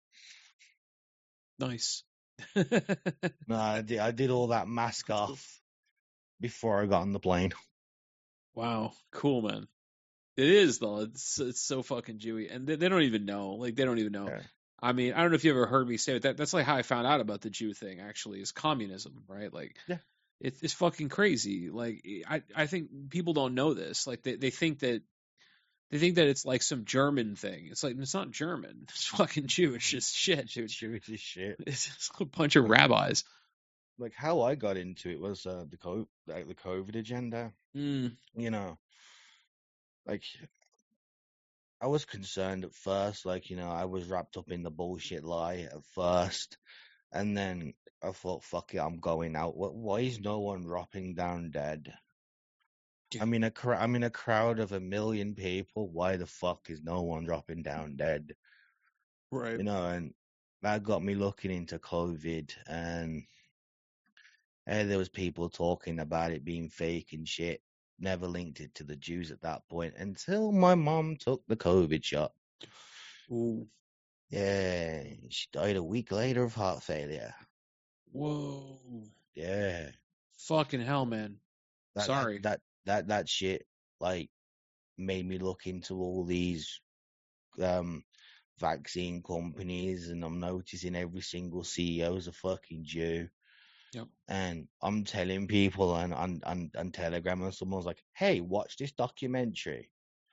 [SPEAKER 1] nice.
[SPEAKER 3] No, I did, I did all that mask off before I got on the plane.
[SPEAKER 1] Wow. Cool, man. It is though. It's it's so fucking Jewy, and they, they don't even know. Like they don't even know.
[SPEAKER 3] Yeah.
[SPEAKER 1] I mean, I don't know if you ever heard me say it. That that's like how I found out about the Jew thing. Actually, is communism, right? Like,
[SPEAKER 3] Yeah.
[SPEAKER 1] it's it's fucking crazy. Like, I I think people don't know this. Like, they they think that they think that it's like some German thing. It's like it's not German. It's fucking Jewish. It's shit, dude.
[SPEAKER 3] Jewish as shit.
[SPEAKER 1] It's just a bunch of rabbis.
[SPEAKER 3] like how I got into it was uh, the co like the COVID agenda.
[SPEAKER 1] Mm,
[SPEAKER 3] You know, like I was concerned at first, like you know, I was wrapped up in the bullshit lie at first, and then I thought, fuck it, I'm going out. Wh- Why is no one dropping down dead?
[SPEAKER 1] yeah,
[SPEAKER 3] I'm in a cr- I'm in a crowd of a million people. Why the fuck is no one dropping down dead?
[SPEAKER 1] right.
[SPEAKER 3] You know, and that got me looking into COVID, and eh, there was people talking about it being fake and shit. Never linked it to the Jews at that point until my mom took the COVID shot.
[SPEAKER 1] Ooh.
[SPEAKER 3] Yeah, she died a week later of heart failure.
[SPEAKER 1] Whoa.
[SPEAKER 3] Yeah,
[SPEAKER 1] Fucking hell, man.
[SPEAKER 3] that that
[SPEAKER 1] Sorry.
[SPEAKER 3] that that that shit like made me look into all these um vaccine companies, and I'm noticing every single C E O is a fucking Jew.
[SPEAKER 1] Yep.
[SPEAKER 3] And I'm telling people on on on, on Telegram, and someone's like, "Hey, watch this documentary,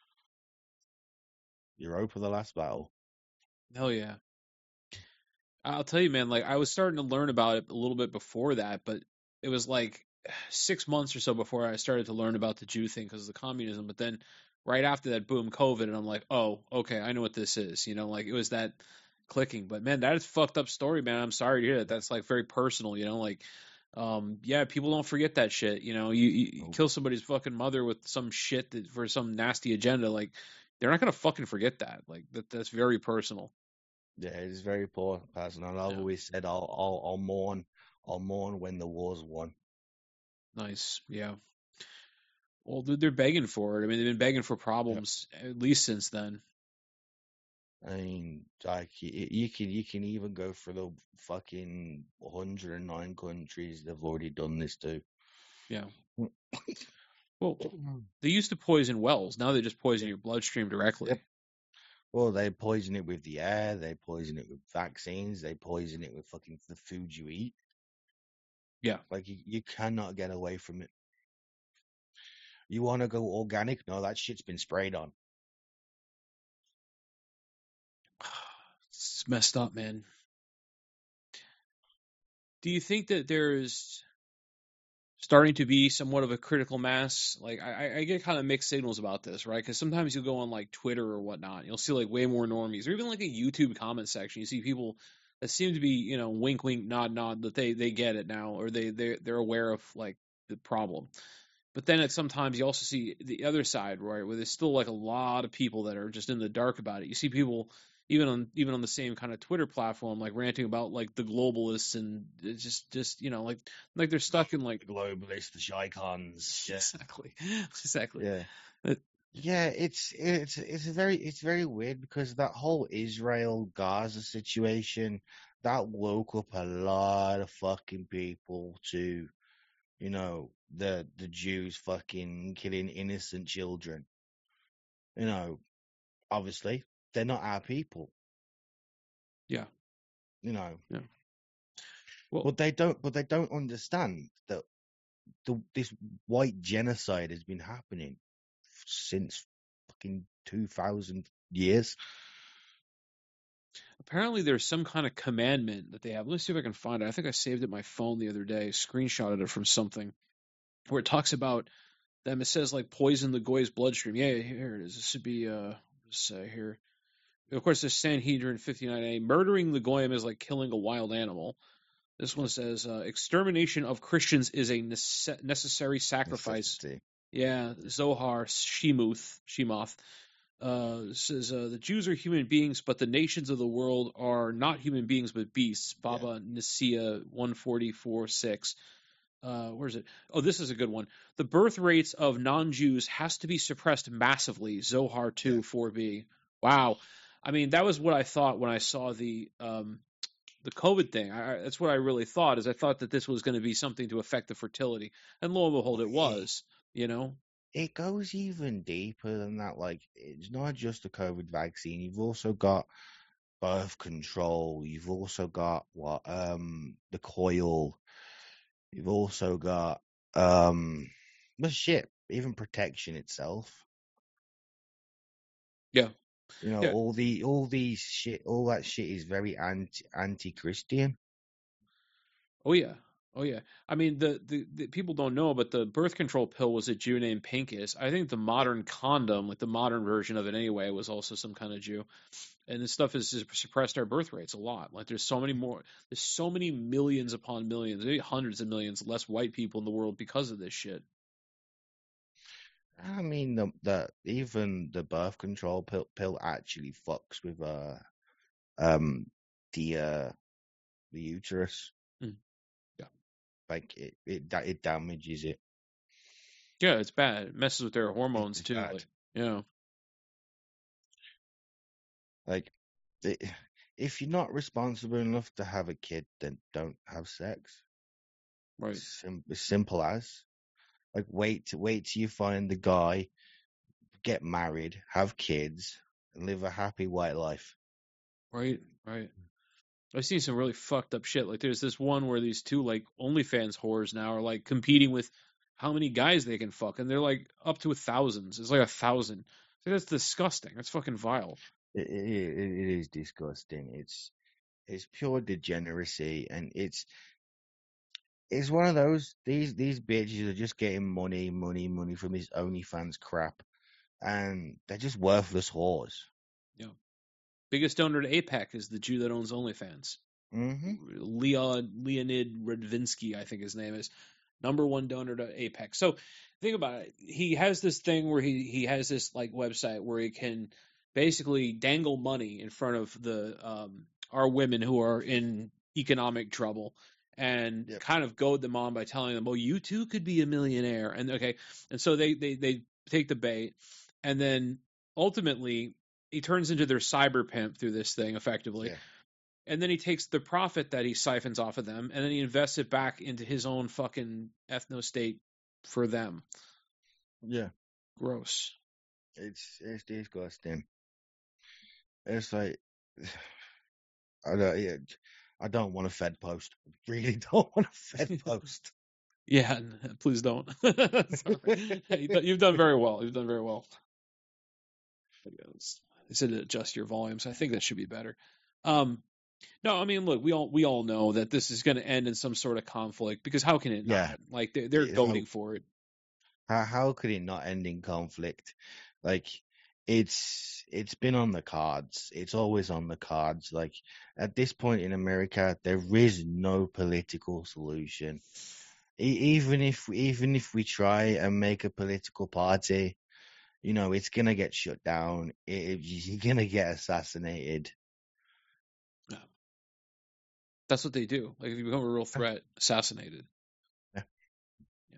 [SPEAKER 3] Europa: The Last Battle."
[SPEAKER 1] Hell yeah. I'll tell you, man, like I was starting to learn about it a little bit before that, but it was like six months or so before I started to learn about the Jew thing because of the communism. But then right after that, boom, COVID, and I'm like, oh, okay, I know what this is. You know, like it was that clicking. But man, that is a fucked up story, man. I'm sorry to hear that. That's like very personal, you know, like um yeah, people don't forget that shit. You know, you, you you
[SPEAKER 3] Oh,
[SPEAKER 1] kill somebody's fucking mother with some shit that for some nasty agenda, like they're not gonna fucking forget that. Like that that's very personal.
[SPEAKER 3] yeah, it's very poor person, and I've
[SPEAKER 1] Yeah.
[SPEAKER 3] always said I'll I'll, I'll mourn, I'll mourn when the war's won.
[SPEAKER 1] Nice. Yeah. Well, dude, they're begging for it. I mean, they've been begging for
[SPEAKER 3] Yeah.
[SPEAKER 1] problems at least since then.
[SPEAKER 3] I mean, like y- you can you can even go for the fucking one hundred nine countries they've already done this to.
[SPEAKER 1] Yeah. Well, they used to poison wells. Now they just poison
[SPEAKER 3] Yeah.
[SPEAKER 1] your bloodstream
[SPEAKER 3] Yep.
[SPEAKER 1] directly.
[SPEAKER 3] Well, they poison it with the air. They poison it with vaccines. They poison it with fucking the food you eat.
[SPEAKER 1] Yeah.
[SPEAKER 3] Like you, you cannot get away from it. You want to go organic? No, that shit's been sprayed on.
[SPEAKER 1] It's messed up, man. Do you think that there's starting to be somewhat of a critical mass? Like, I, I get kind of mixed signals about this, right? Because sometimes you'll go on like Twitter or whatnot, and you'll see like way more normies, or even like a YouTube comment section. You see people that seem to be, you know, wink, wink, nod, nod, that they they get it now, or they they they're aware of like the problem. But then at sometimes you also see the other side, right, where there's still like a lot of people that are just in the dark about it. You see people even on even on the same kind of Twitter platform, like ranting about like the globalists and it's just just you know like like they're stuck in like
[SPEAKER 3] The globalists, the shicons. Yeah.
[SPEAKER 1] exactly exactly.
[SPEAKER 3] Yeah.
[SPEAKER 1] Uh,
[SPEAKER 3] Yeah, it's it's it's a very it's very weird because that whole Israel Gaza situation that woke up a lot of fucking people to, you know, the the Jews fucking killing innocent children. You know, obviously they're not our people.
[SPEAKER 1] yeah,
[SPEAKER 3] You know,
[SPEAKER 1] yeah. Well,
[SPEAKER 3] but they don't but they don't understand that the this white genocide has been happening since fucking two thousand years.
[SPEAKER 1] apparently there's some kind of commandment that they have. Let me see if I can find it. I think I saved it in my phone the other day, screenshotted it from something where it talks about them. It says like poison the goy's bloodstream. Yeah, here it is. This should be uh, say here. Of course, there's Sanhedrin fifty-nine A. Murdering the goyim is like killing a wild animal. This one says uh, extermination of Christians is a nece- necessary sacrifice.
[SPEAKER 3] Necessity.
[SPEAKER 1] Yeah, Zohar Shemuth Shemoth uh, says uh, the Jews are human beings, but the nations of the world are not human beings but beasts.
[SPEAKER 3] Yeah.
[SPEAKER 1] Baba Nicaea one forty-four six. Uh, where is it? Oh, this is a good one. The birth rates of non-Jews has to be suppressed massively. Zohar
[SPEAKER 3] Yeah.
[SPEAKER 1] two four b. Wow. I mean, that was what I thought when I saw the um, the COVID thing. I, that's what I really thought. Is I thought that this was going to be something to affect the fertility, and lo and behold,
[SPEAKER 3] But
[SPEAKER 1] it
[SPEAKER 3] it,
[SPEAKER 1] was. You know.
[SPEAKER 3] it goes even deeper than that. Like, it's not just the COVID vaccine. You've also got birth control. You've also got what um the coil. You've also got um the shit, even protection itself.
[SPEAKER 1] Yeah.
[SPEAKER 3] You know,
[SPEAKER 1] Yeah.
[SPEAKER 3] all the all these shit, all that shit is very anti anti Christian.
[SPEAKER 1] Oh yeah. Oh yeah, I mean the, the the people don't know, but the birth control pill was a Jew named Pincus. I think the modern condom, like the modern version of it anyway, was also some kind of Jew. And this stuff has just suppressed our birth rates a lot. Like there's so many more, there's so many millions upon millions, maybe hundreds of millions less white people in the world because of this shit.
[SPEAKER 3] I mean, the, the even the birth control pill, pill actually fucks with uh um the uh the uterus.
[SPEAKER 1] Mm. Yeah,
[SPEAKER 3] Like it it da- it damages it.
[SPEAKER 1] yeah, it's bad. It messes with their hormones
[SPEAKER 3] It's
[SPEAKER 1] too.
[SPEAKER 3] bad.
[SPEAKER 1] Like, yeah,
[SPEAKER 3] Like it, if you're not responsible enough to have a kid, then don't have sex.
[SPEAKER 1] right,
[SPEAKER 3] Sim- as simple as. Like wait to wait till you find the guy, get married, have kids, and live a happy white life.
[SPEAKER 1] right, right. I've seen some really fucked up shit. Like there's this one where these two like OnlyFans whores now are like competing with how many guys they can fuck, and they're like up to a thousands. It's like a thousand. Like, that's disgusting. That's fucking vile.
[SPEAKER 3] It, it, it is disgusting. It's it's pure degeneracy, and it's it's one of those these these bitches are just getting money, money, money from this OnlyFans crap, and they're just worthless whores.
[SPEAKER 1] Yeah. Biggest donor to APEC is the Jew that owns OnlyFans.
[SPEAKER 3] Mm-hmm.
[SPEAKER 1] Leon Leonid Radvinsky, I think his name is, number one donor to APEC. So think about it. He has this thing where he he has this like website where he can basically dangle money in front of the um, our women who are in economic trouble and
[SPEAKER 3] Yep.
[SPEAKER 1] kind of goad them on by telling them, "Oh, you too could be a millionaire." And okay, and so they they they take the bait, and then ultimately he turns into their cyber pimp through this thing effectively.
[SPEAKER 3] Yeah.
[SPEAKER 1] And then he takes the profit that he siphons off of them, and then he invests it back into his own fucking ethno state for them.
[SPEAKER 3] Yeah.
[SPEAKER 1] Gross.
[SPEAKER 3] It's it's disgusting. It's like I don't yeah, I don't want a Fed post. I really don't want a Fed post.
[SPEAKER 1] Yeah, please don't. Sorry. Hey, you've done very well. You've done very well. They said to adjust your volumes. I think that should be better. Um, no, I mean, look, we all we all know that this is going to end in some sort of conflict because how can it
[SPEAKER 3] Yeah.
[SPEAKER 1] not? Like they're, they're
[SPEAKER 3] It-
[SPEAKER 1] goading
[SPEAKER 3] how-
[SPEAKER 1] for it.
[SPEAKER 3] How how could it not end in conflict? Like it's it's been on the cards. It's always on the cards. Like at this point in America, there is no political solution. E- even if even if we try and make a political party, you know, it's gonna get shut down. It, you're gonna get assassinated.
[SPEAKER 1] That's what they do. Like if you become a real threat, assassinated.
[SPEAKER 3] Yeah.
[SPEAKER 1] Yeah.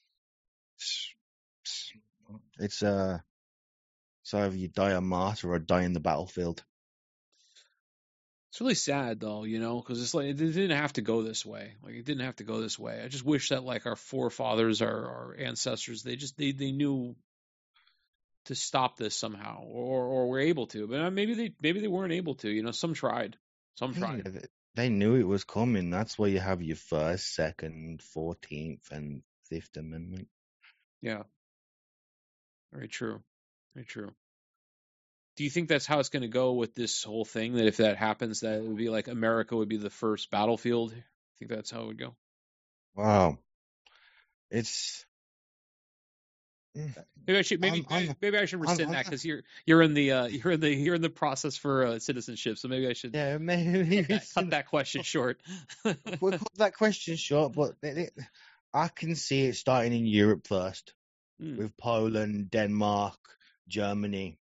[SPEAKER 3] It's uh, so either you die a martyr or die in the battlefield.
[SPEAKER 1] It's really sad though, you know, because it's like it didn't have to go this way. Like it didn't have to go this way. I just wish that like our forefathers, our, our ancestors, they just they, they knew to stop this somehow, or or were able to. But maybe they maybe they weren't able to. You know, some tried, some
[SPEAKER 3] Yeah,
[SPEAKER 1] tried.
[SPEAKER 3] th- they knew it was coming. That's why you have your first, second, fourteenth, and fifth Amendment.
[SPEAKER 1] Yeah, very true, very true. Do you think that's how it's going to go with this whole thing? That if that happens, that it would be like America would be the first battlefield? I think that's how it would go.
[SPEAKER 3] Wow, it's
[SPEAKER 1] Maybe I should maybe
[SPEAKER 3] I'm- I'm-
[SPEAKER 1] maybe I should
[SPEAKER 3] I'm-
[SPEAKER 1] rescind
[SPEAKER 3] I'm
[SPEAKER 1] that
[SPEAKER 3] not-
[SPEAKER 1] because you're you're in the uh, you're in the you're in the process for uh, citizenship. So maybe I should
[SPEAKER 3] yeah. Maybe
[SPEAKER 1] cut, that, cut that question short.
[SPEAKER 3] we'll cut that question short, but it, it, I can see it starting in Europe first,
[SPEAKER 1] Hmm.
[SPEAKER 3] with Poland, Denmark, Germany.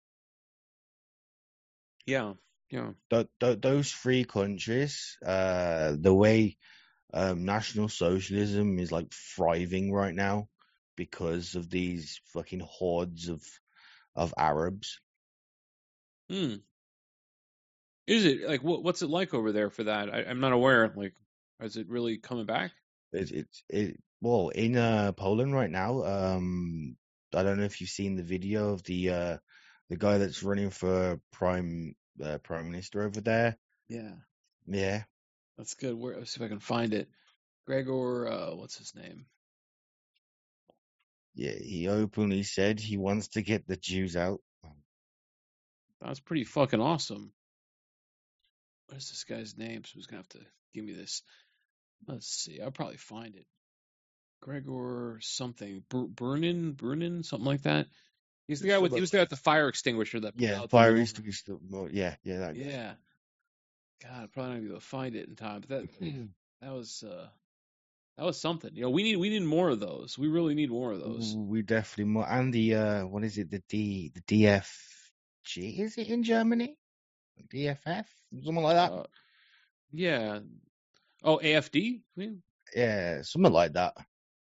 [SPEAKER 1] Yeah, yeah,
[SPEAKER 3] Th- th- those three countries, uh, the way um, National Socialism is like thriving right now because of these fucking hordes of of Arabs.
[SPEAKER 1] hmm. Is it like what what's it like over there for that? I, I'm not aware. Like, is it really coming back?
[SPEAKER 3] It's it's it well in uh, Poland right now. Um, I don't know if you've seen the video of the uh, the guy that's running for prime uh, prime minister over there.
[SPEAKER 1] Yeah,
[SPEAKER 3] Yeah,
[SPEAKER 1] that's good. Where, let's see if I can find it. Gregor, uh, what's his name?
[SPEAKER 3] yeah. He openly said he wants to get the Jews out.
[SPEAKER 1] That's pretty fucking awesome. What is this guy's name? Someone's gonna have to give me this. Let's see. I'll probably find it. Gregor something. Br- Brunin, Brunin, something like that. He's the guy with. He was there at the fire extinguisher that put
[SPEAKER 3] Yeah,
[SPEAKER 1] out the
[SPEAKER 3] fire
[SPEAKER 1] alarm.
[SPEAKER 3] extinguisher. Yeah, yeah, that guy.
[SPEAKER 1] Yeah. God, I'm probably not gonna be able to find it in time. But that that was uh that was something. You know, we need we need more of those. We really need more of those.
[SPEAKER 3] Ooh, we definitely more. And the uh, what is it? The D, the D F G is it in Germany? D F F, something like that.
[SPEAKER 1] Uh, yeah. Oh, A F D? I mean,
[SPEAKER 3] Yeah, something like that.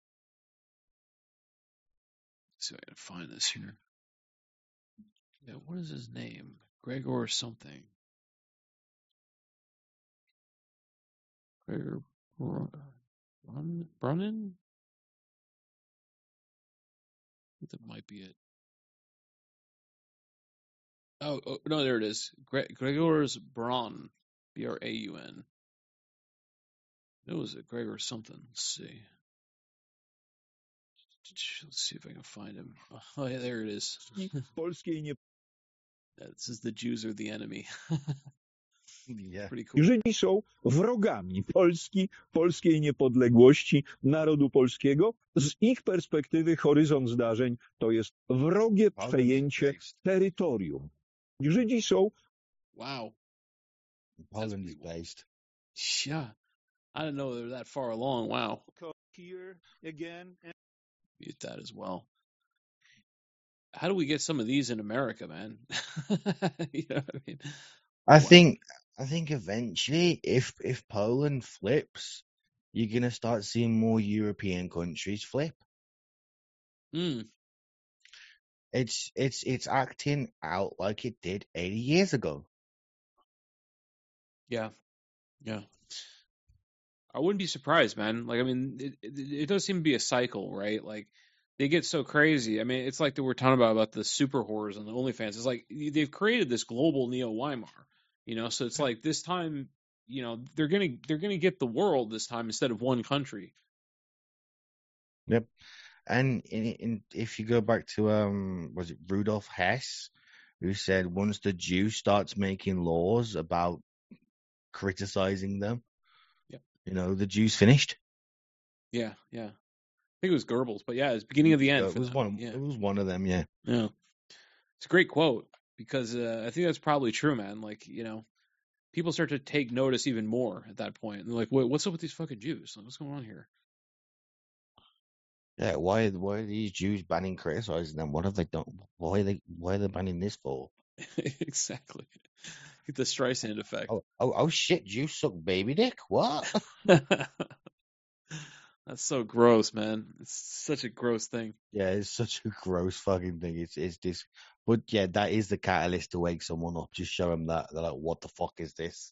[SPEAKER 1] let's see if I can find this here. Yeah, what is his name? Gregor something. Gregor Brun- Brun- Brunnen? I think that might be it. Oh, oh no, there it is. Gre- Gregor's Braun. B R A U N. It was a Gregor something. Let's see. Let's see if I can find him. Oh, yeah, there it is.
[SPEAKER 4] Polskiej nie...
[SPEAKER 1] This is the Jews are the enemy.
[SPEAKER 3] Yeah.
[SPEAKER 1] Pretty cool.
[SPEAKER 4] Żydzi są wrogami Polski, polskiej niepodległości, narodu polskiego. Z ich perspektywy horyzont zdarzeń to jest wrogie przejęcie terytorium. Żydzi są...
[SPEAKER 1] Wow.
[SPEAKER 3] Poland is based.
[SPEAKER 1] Yeah. I didn't know they were that far along. Wow.
[SPEAKER 4] Here again.
[SPEAKER 1] Mute that as well. How do we get some of these in America, man? You know what I mean?
[SPEAKER 3] I
[SPEAKER 1] Wow.
[SPEAKER 3] think I think eventually, if if Poland flips, you're gonna start seeing more European countries flip.
[SPEAKER 1] Mm,
[SPEAKER 3] It's it's it's acting out like it did eighty years ago.
[SPEAKER 1] yeah. Yeah. I wouldn't be surprised, man. Like, I mean, it, it, it does seem to be a cycle, right? Like, they get so crazy. I mean, it's like that we're talking about about the super whores and the OnlyFans. It's like they've created this global neo Weimar, you know. So it's like this time, you know, they're gonna they're gonna get the world this time instead of one country.
[SPEAKER 3] Yep. And in, in, if you go back to um, was it Rudolf Hess, who said once the Jew starts making laws about criticizing them,
[SPEAKER 1] Yep.
[SPEAKER 3] you know, the Jew's finished.
[SPEAKER 1] Yeah, yeah. I think it was Goebbels, but yeah, it's beginning of the end.
[SPEAKER 3] Uh, it
[SPEAKER 1] for
[SPEAKER 3] was
[SPEAKER 1] them.
[SPEAKER 3] one.
[SPEAKER 1] Yeah,
[SPEAKER 3] It was one of them. Yeah.
[SPEAKER 1] yeah. It's a great quote because uh, I think that's probably true, man. Like, you know, people start to take notice even more at that point. And they're like, wait, what's up with these fucking Jews? Like, what's going on here?
[SPEAKER 3] Yeah. Why? Why are these Jews banning criticizing them? What have they done? Why are they? Why are they banning this for?
[SPEAKER 1] Exactly. Get the Streisand effect.
[SPEAKER 3] Oh, oh, oh shit! Jews suck baby dick. What?
[SPEAKER 1] That's so gross, man. It's such a gross thing.
[SPEAKER 3] Yeah, it's such a gross fucking thing. It's it's this, but yeah, that is the catalyst to wake someone up. Just show them that they're like, what the fuck is this?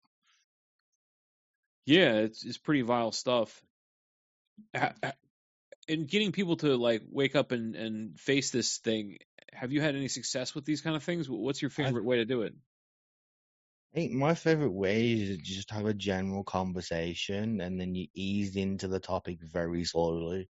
[SPEAKER 1] Yeah, it's it's pretty vile stuff. Ha- ha- And getting people to like wake up and and face this thing. Have you had any success with these kind of things? What's your
[SPEAKER 3] I
[SPEAKER 1] favorite way to do it?
[SPEAKER 3] think my favorite way is to just have a general conversation, and then you ease into the topic very slowly.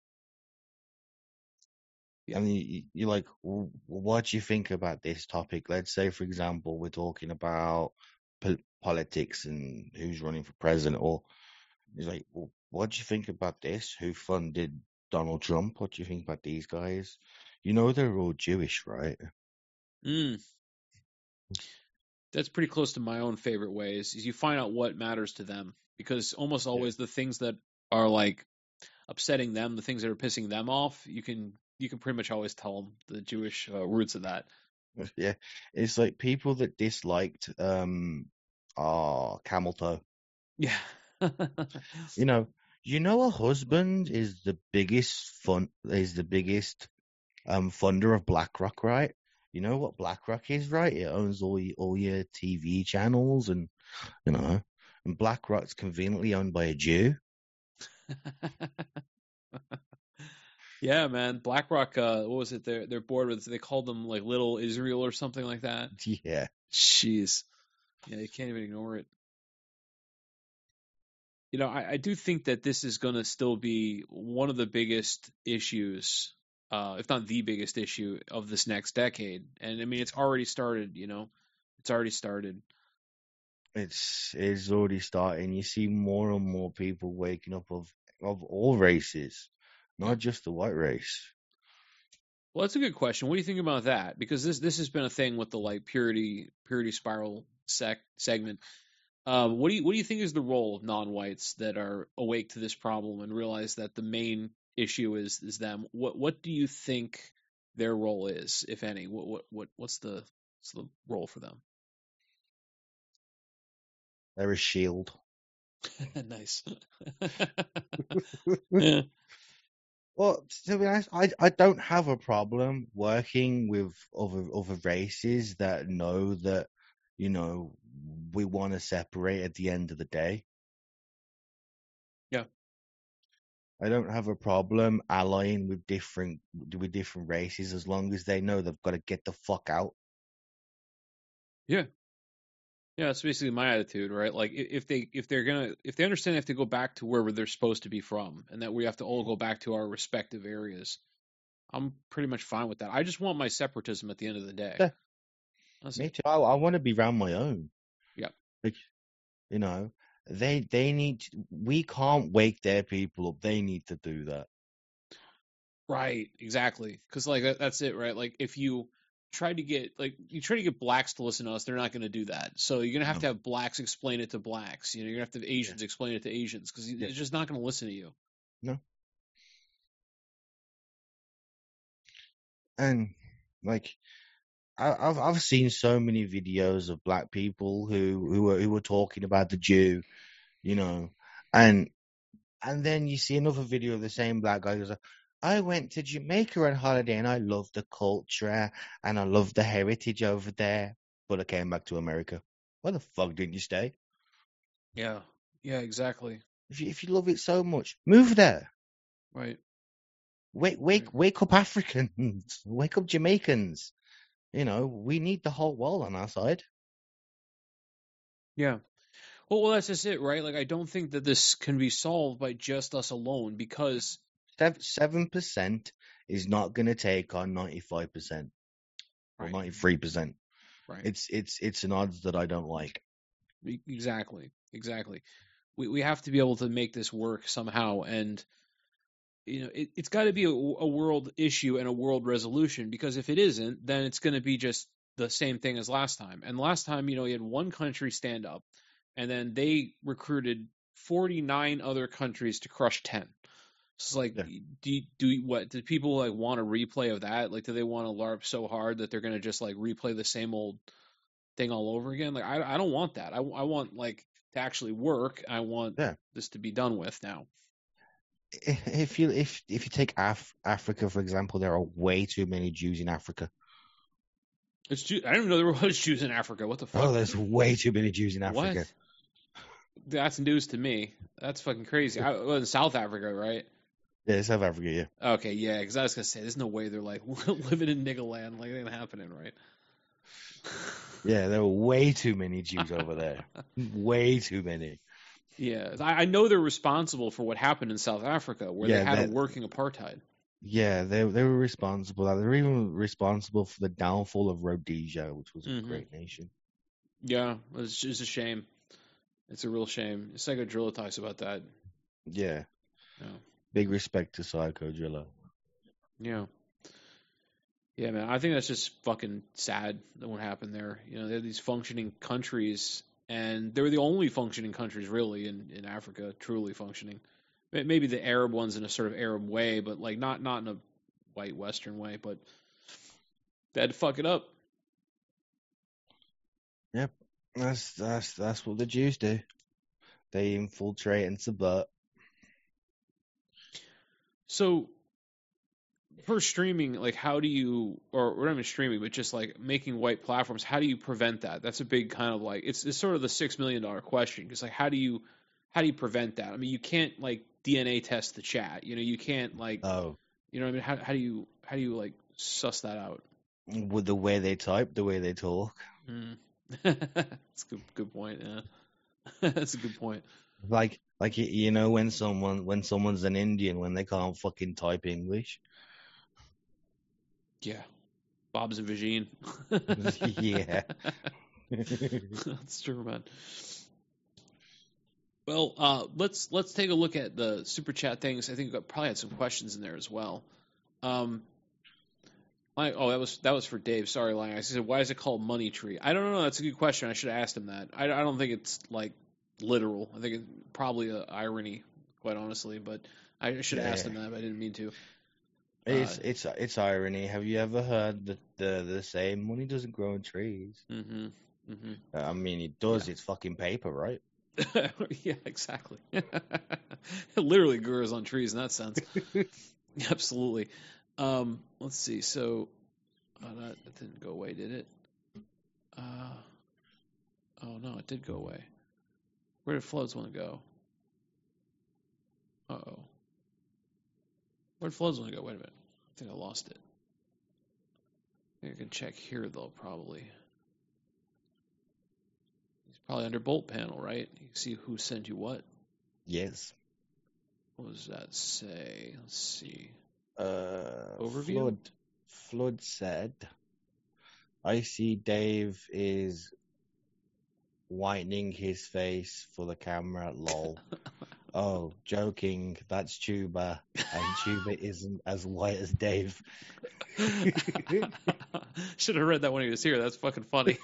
[SPEAKER 1] Yeah.
[SPEAKER 3] I mean, you- you're like, "W- what do you think about this topic? Let's say, for example, we're talking about pol- politics and who's running for president, or he's like, well, what do you think about this? Who funded Donald Trump? What do you think about these guys? You know, they're all Jewish, right?
[SPEAKER 1] Mm. That's pretty close to my own favorite ways. Is you find out what matters to them because almost always the things that are like upsetting them, the things that are pissing them off, you can you can pretty much always tell them the Jewish uh, roots of that.
[SPEAKER 3] Yeah, it's like people that disliked um, ah, camel toe.
[SPEAKER 1] Yeah.
[SPEAKER 3] You know, you know, a husband is the biggest fun is the biggest um funder of BlackRock, right? You know what BlackRock is, right? It owns all your, all your T V channels, and you know, and BlackRock's conveniently owned by a Jew.
[SPEAKER 1] Yeah, man. BlackRock, uh, what was it? Their their board was they called them like Little Israel or something like that.
[SPEAKER 3] Yeah,
[SPEAKER 1] Jeez. Yeah, you can't even ignore it. You know, I, I do think that this is going to still be one of the biggest issues, uh, if not the biggest issue of this next decade. And I mean, it's already started. You know, it's already started.
[SPEAKER 3] It's it's already starting. You see more and more people waking up of of all races, not just the white race.
[SPEAKER 1] Well, that's a good question. What do you think about that? Because this this has been a thing with the like purity purity spiral sec segment. Um, what do you what do you think is the role of non-whites that are awake to this problem and realize that the main issue is is them? What what do you think their role is, if any? What what, what what's the what's the role for them?
[SPEAKER 3] They're a shield.
[SPEAKER 1] Nice. Yeah.
[SPEAKER 3] Well, to be honest, I I don't have a problem working with other other races that know that, you know, we want to separate at the end of the day.
[SPEAKER 1] Yeah.
[SPEAKER 3] I don't have a problem allying with different with different races as long as they know they've got to get the fuck out.
[SPEAKER 1] Yeah. Yeah, that's basically my attitude, right? Like i- if they if they're gonna if they understand they have to go back to wherever they're supposed to be from, and that we have to all go back to our respective areas, I'm pretty much fine with that. I just want my separatism at the end of the day.
[SPEAKER 3] Yeah.
[SPEAKER 1] That's
[SPEAKER 3] Me
[SPEAKER 1] it.
[SPEAKER 3] too. I, I want to be around my own.
[SPEAKER 1] Yeah.
[SPEAKER 3] Like, you know, they they need. To, we can't wake their people up. They need to do that.
[SPEAKER 1] Right, exactly. Because like that, that's it, right? Like if you try to get like you try to get blacks to listen to us, they're not going to do that. So you're gonna have
[SPEAKER 3] No.
[SPEAKER 1] to have blacks explain it to blacks. You know, you're gonna have to have Asians explain it to Asians because
[SPEAKER 3] Yeah.
[SPEAKER 1] they're just not going to listen to you.
[SPEAKER 3] No. And like, I, I've I've seen so many videos of black people who who were who were talking about the Jew, you know, and and then you see another video of the same black guy who's like, I went to Jamaica on holiday and I love the culture and I love the heritage over there, but I came back to America. Why the fuck didn't you stay?
[SPEAKER 1] Yeah, yeah, exactly.
[SPEAKER 3] If you if you love it so much, move there.
[SPEAKER 1] Right.
[SPEAKER 3] Wake wake
[SPEAKER 1] Right.
[SPEAKER 3] wake up Africans, wake up Jamaicans. You know, we need the whole world on our side.
[SPEAKER 1] Yeah. Well, well, that's just it, right? Like, I don't think that this can be solved by just us alone because
[SPEAKER 3] Seven percent is not going to take on ninety five percent or
[SPEAKER 1] right,
[SPEAKER 3] ninety three percent.
[SPEAKER 1] right,
[SPEAKER 3] It's it's it's an odds that I don't like.
[SPEAKER 1] E- exactly, exactly. We we have to be able to make this work somehow, and you know, it, it's got to be a, a world issue and a world resolution because if it isn't, then it's going to be just the same thing as last time. And last time, you know, you had one country stand up, and then they recruited forty-nine other countries to crush ten. So it's like,
[SPEAKER 3] Yeah.
[SPEAKER 1] do you, do you, what do people like want a replay of that? Like, do they want to LARP so hard that they're gonna just like replay the same old thing all over again? Like, I I don't want that. I I want like to actually work. I want
[SPEAKER 3] Yeah.
[SPEAKER 1] this to be done with now.
[SPEAKER 3] If you if if you take Af- Africa for example, there are way too many Jews in Africa.
[SPEAKER 1] It's Jew- I didn't even know there was Jews in Africa. What the fuck?
[SPEAKER 3] Oh, there's way too many Jews in Africa.
[SPEAKER 1] What? That's news to me. That's fucking crazy. I, well, in South Africa, right?
[SPEAKER 3] Yeah, South Africa. Yeah.
[SPEAKER 1] Okay, yeah. Because I was gonna say, there's no way they're like living in Niggerland. Like, it ain't happening, right?
[SPEAKER 3] Yeah, there are way too many Jews over there. Way too many.
[SPEAKER 1] Yeah, I, I know they're responsible for what happened in South Africa, where
[SPEAKER 3] Yeah,
[SPEAKER 1] they had
[SPEAKER 3] that-
[SPEAKER 1] a working apartheid.
[SPEAKER 3] Yeah, they they were responsible. They were even responsible for the downfall of Rhodesia, which was a
[SPEAKER 1] Mhm.
[SPEAKER 3] great nation.
[SPEAKER 1] Yeah, it's just a shame. It's a real shame. Psycho Drilla talks about that.
[SPEAKER 3] Yeah.
[SPEAKER 1] Yeah.
[SPEAKER 3] Big respect to Psycho Drilla.
[SPEAKER 1] Yeah. Yeah, man. I think that's just fucking sad that what happened there. You know, they had these functioning countries, and they were the only functioning countries really in, in Africa, truly functioning. May- Maybe the Arab ones in a sort of Arab way, but like not not in a white Western way. But they had to fuck it up.
[SPEAKER 3] Yep. That's that's that's what the Jews do. They infiltrate and subvert.
[SPEAKER 1] So for streaming, like how do you, or, or not even streaming, but just like making white platforms, how do you prevent that? That's a big kind of like, it's, it's sort of the six million dollar question. Because like, how do you, how do you prevent that? I mean, you can't like D N A test the chat. You know, you can't like,
[SPEAKER 3] Oh,
[SPEAKER 1] you know what I mean? How, how do you, how do you like suss that out?
[SPEAKER 3] with the way they type, the way they talk.
[SPEAKER 1] Mm. That's a good, good point. Yeah. That's a good point.
[SPEAKER 3] Like like y- you know when someone when someone's an Indian when they can't fucking type English.
[SPEAKER 1] Yeah. Bob's and Vagine.
[SPEAKER 3] Yeah.
[SPEAKER 1] That's true, man. Well, uh, let's let's take a look at the super chat things. I think we probably had some questions in there as well. Um, I, oh, that was that was for Dave. Sorry, Lang. I said, why is it called Money Tree? I don't know. That's a good question. I should have asked him that. I, I don't think it's like literal. I think it's probably a irony, quite honestly. But I should have
[SPEAKER 3] Yeah.
[SPEAKER 1] asked him that. But I didn't mean to.
[SPEAKER 3] It's
[SPEAKER 1] Uh,
[SPEAKER 3] it's it's irony. Have you ever heard the the, the saying, money doesn't grow on trees?
[SPEAKER 1] Mm-hmm. Mm-hmm.
[SPEAKER 3] I mean, it does.
[SPEAKER 1] Yeah.
[SPEAKER 3] It's fucking paper, right?
[SPEAKER 1] Yeah, exactly. It literally grows on trees in that sense. Absolutely. Um, let's see. So, oh, that, that didn't go away, did it? Uh, oh no, it did go away. Where did Floods want to go? Uh oh. Where did Floods want to go? Wait a minute. I think I lost it. I think I can check here though, probably. He's probably under Bolt Panel, right? You can see who sent you what.
[SPEAKER 3] Yes.
[SPEAKER 1] What does that say? Let's see.
[SPEAKER 3] Uh,
[SPEAKER 1] Overview?
[SPEAKER 3] Flood, Flood said, I see Dave is whitening his face for the camera, lol. Oh, joking, that's Tuba, and Tuba isn't as white as Dave.
[SPEAKER 1] Should have read that when he was here. That's fucking funny.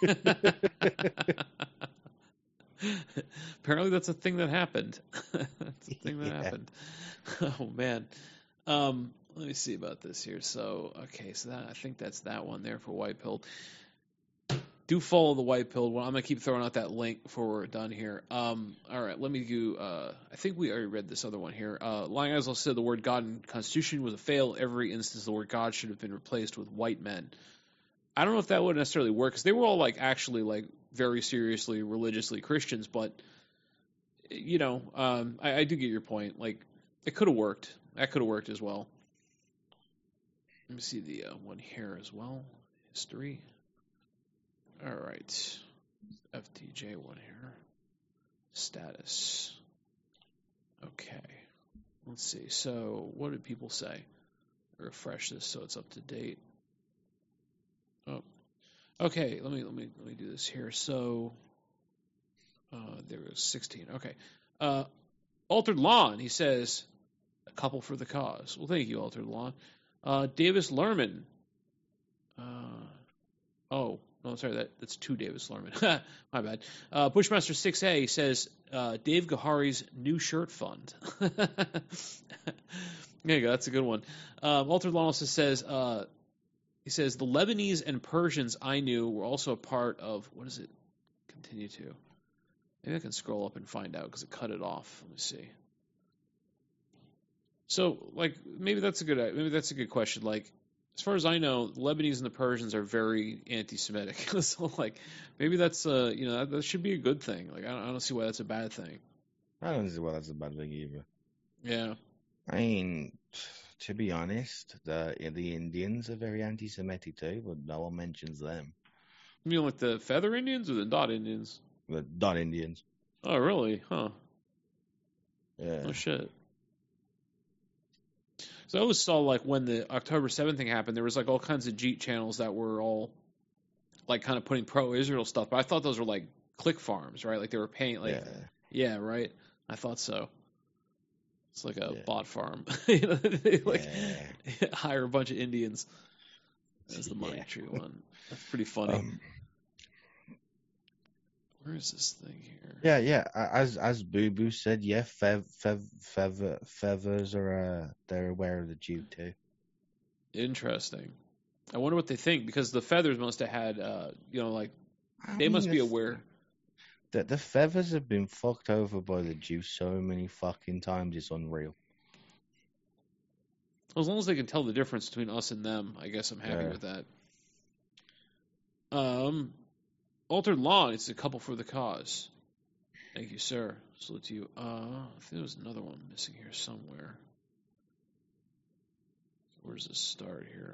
[SPEAKER 1] Apparently, that's a thing that happened. That's a thing that
[SPEAKER 3] Yeah.
[SPEAKER 1] happened. Oh man. Um, let me see about this here. So, okay, so that I think that's that one there for White Pill. Do follow the White Pill one. I'm gonna keep throwing out that link before we're done here. Um, all right, let me do. Uh, I think we already read this other one here. Uh, Lang Asel said the word God in Constitution was a fail. Every instance, the word God should have been replaced with white men. I don't know if that would necessarily work because they were all like actually like very seriously religiously Christians, but you know, um, I, I do get your point. Like it could have worked. That could have worked as well. Let me see the uh, one here as well. History. All right. F T J one here. Status. Okay. Let's see. So, what did people say? Refresh this so it's up to date. Oh. Okay, let me let me let me do this here. So, uh, there was sixteen. Okay. Uh, Altered Lawn, he says, a couple for the cause. Well, thank you, Altered Lawn. Uh, Davis Lerman. Uh, oh. No, sorry, that, that's two Davis Lerman. My bad. Uh, Bushmaster six A says uh, Dave Gahari's new shirt fund. There you go. That's a good one. Um, Altered Lawn also says uh, he says the Lebanese and Persians I knew were also a part of what does it continue to? Maybe I can scroll up and find out because it cut it off. Let me see. So, like, maybe that's a good maybe that's a good question. Like, as far as I know, the Lebanese and the Persians are very anti-Semitic. So, like, maybe that's uh, you know, that, that should be a good thing. Like, I don't, I don't see why that's a bad thing.
[SPEAKER 3] I don't see why that's a bad thing either.
[SPEAKER 1] Yeah.
[SPEAKER 3] I mean, to be honest, the the Indians are very anti-Semitic too, but no one mentions them.
[SPEAKER 1] You mean like the Feather Indians or the Dot Indians?
[SPEAKER 3] The not Indians.
[SPEAKER 1] Oh, really? Huh.
[SPEAKER 3] Yeah.
[SPEAKER 1] Oh, shit. So I always saw, like, when the October seventh thing happened, there was, like, all kinds of Jeet channels that were all, like, kind of putting pro-Israel stuff. But I thought those were, like, click farms, right? Like, they were paying, like, yeah,
[SPEAKER 3] yeah.
[SPEAKER 1] right? I thought so. It's like a
[SPEAKER 3] Yeah.
[SPEAKER 1] bot farm. You know, they, like,
[SPEAKER 3] Yeah.
[SPEAKER 1] hire a bunch of Indians. That's the Money
[SPEAKER 3] Yeah.
[SPEAKER 1] Tree one. That's pretty funny.
[SPEAKER 3] Um,
[SPEAKER 1] Where is this thing here?
[SPEAKER 3] yeah, yeah. As as Boo Boo said, yeah, fev, fev, feather, feathers are uh, they're aware of the Jew too.
[SPEAKER 1] Interesting. I wonder what they think because the feathers must have had, uh, you know, like
[SPEAKER 3] I
[SPEAKER 1] they
[SPEAKER 3] mean,
[SPEAKER 1] must be
[SPEAKER 3] the-
[SPEAKER 1] aware.
[SPEAKER 3] The the feathers have been fucked over by the Jew so many fucking times. It's unreal.
[SPEAKER 1] As long as they can tell the difference between us and them, I guess I'm happy
[SPEAKER 3] Yeah.
[SPEAKER 1] with that. Um, Altered Lawn, it's a couple for the cause. Thank you, sir. Salute to you. Uh, I think there was another one missing here somewhere. Where does this start here?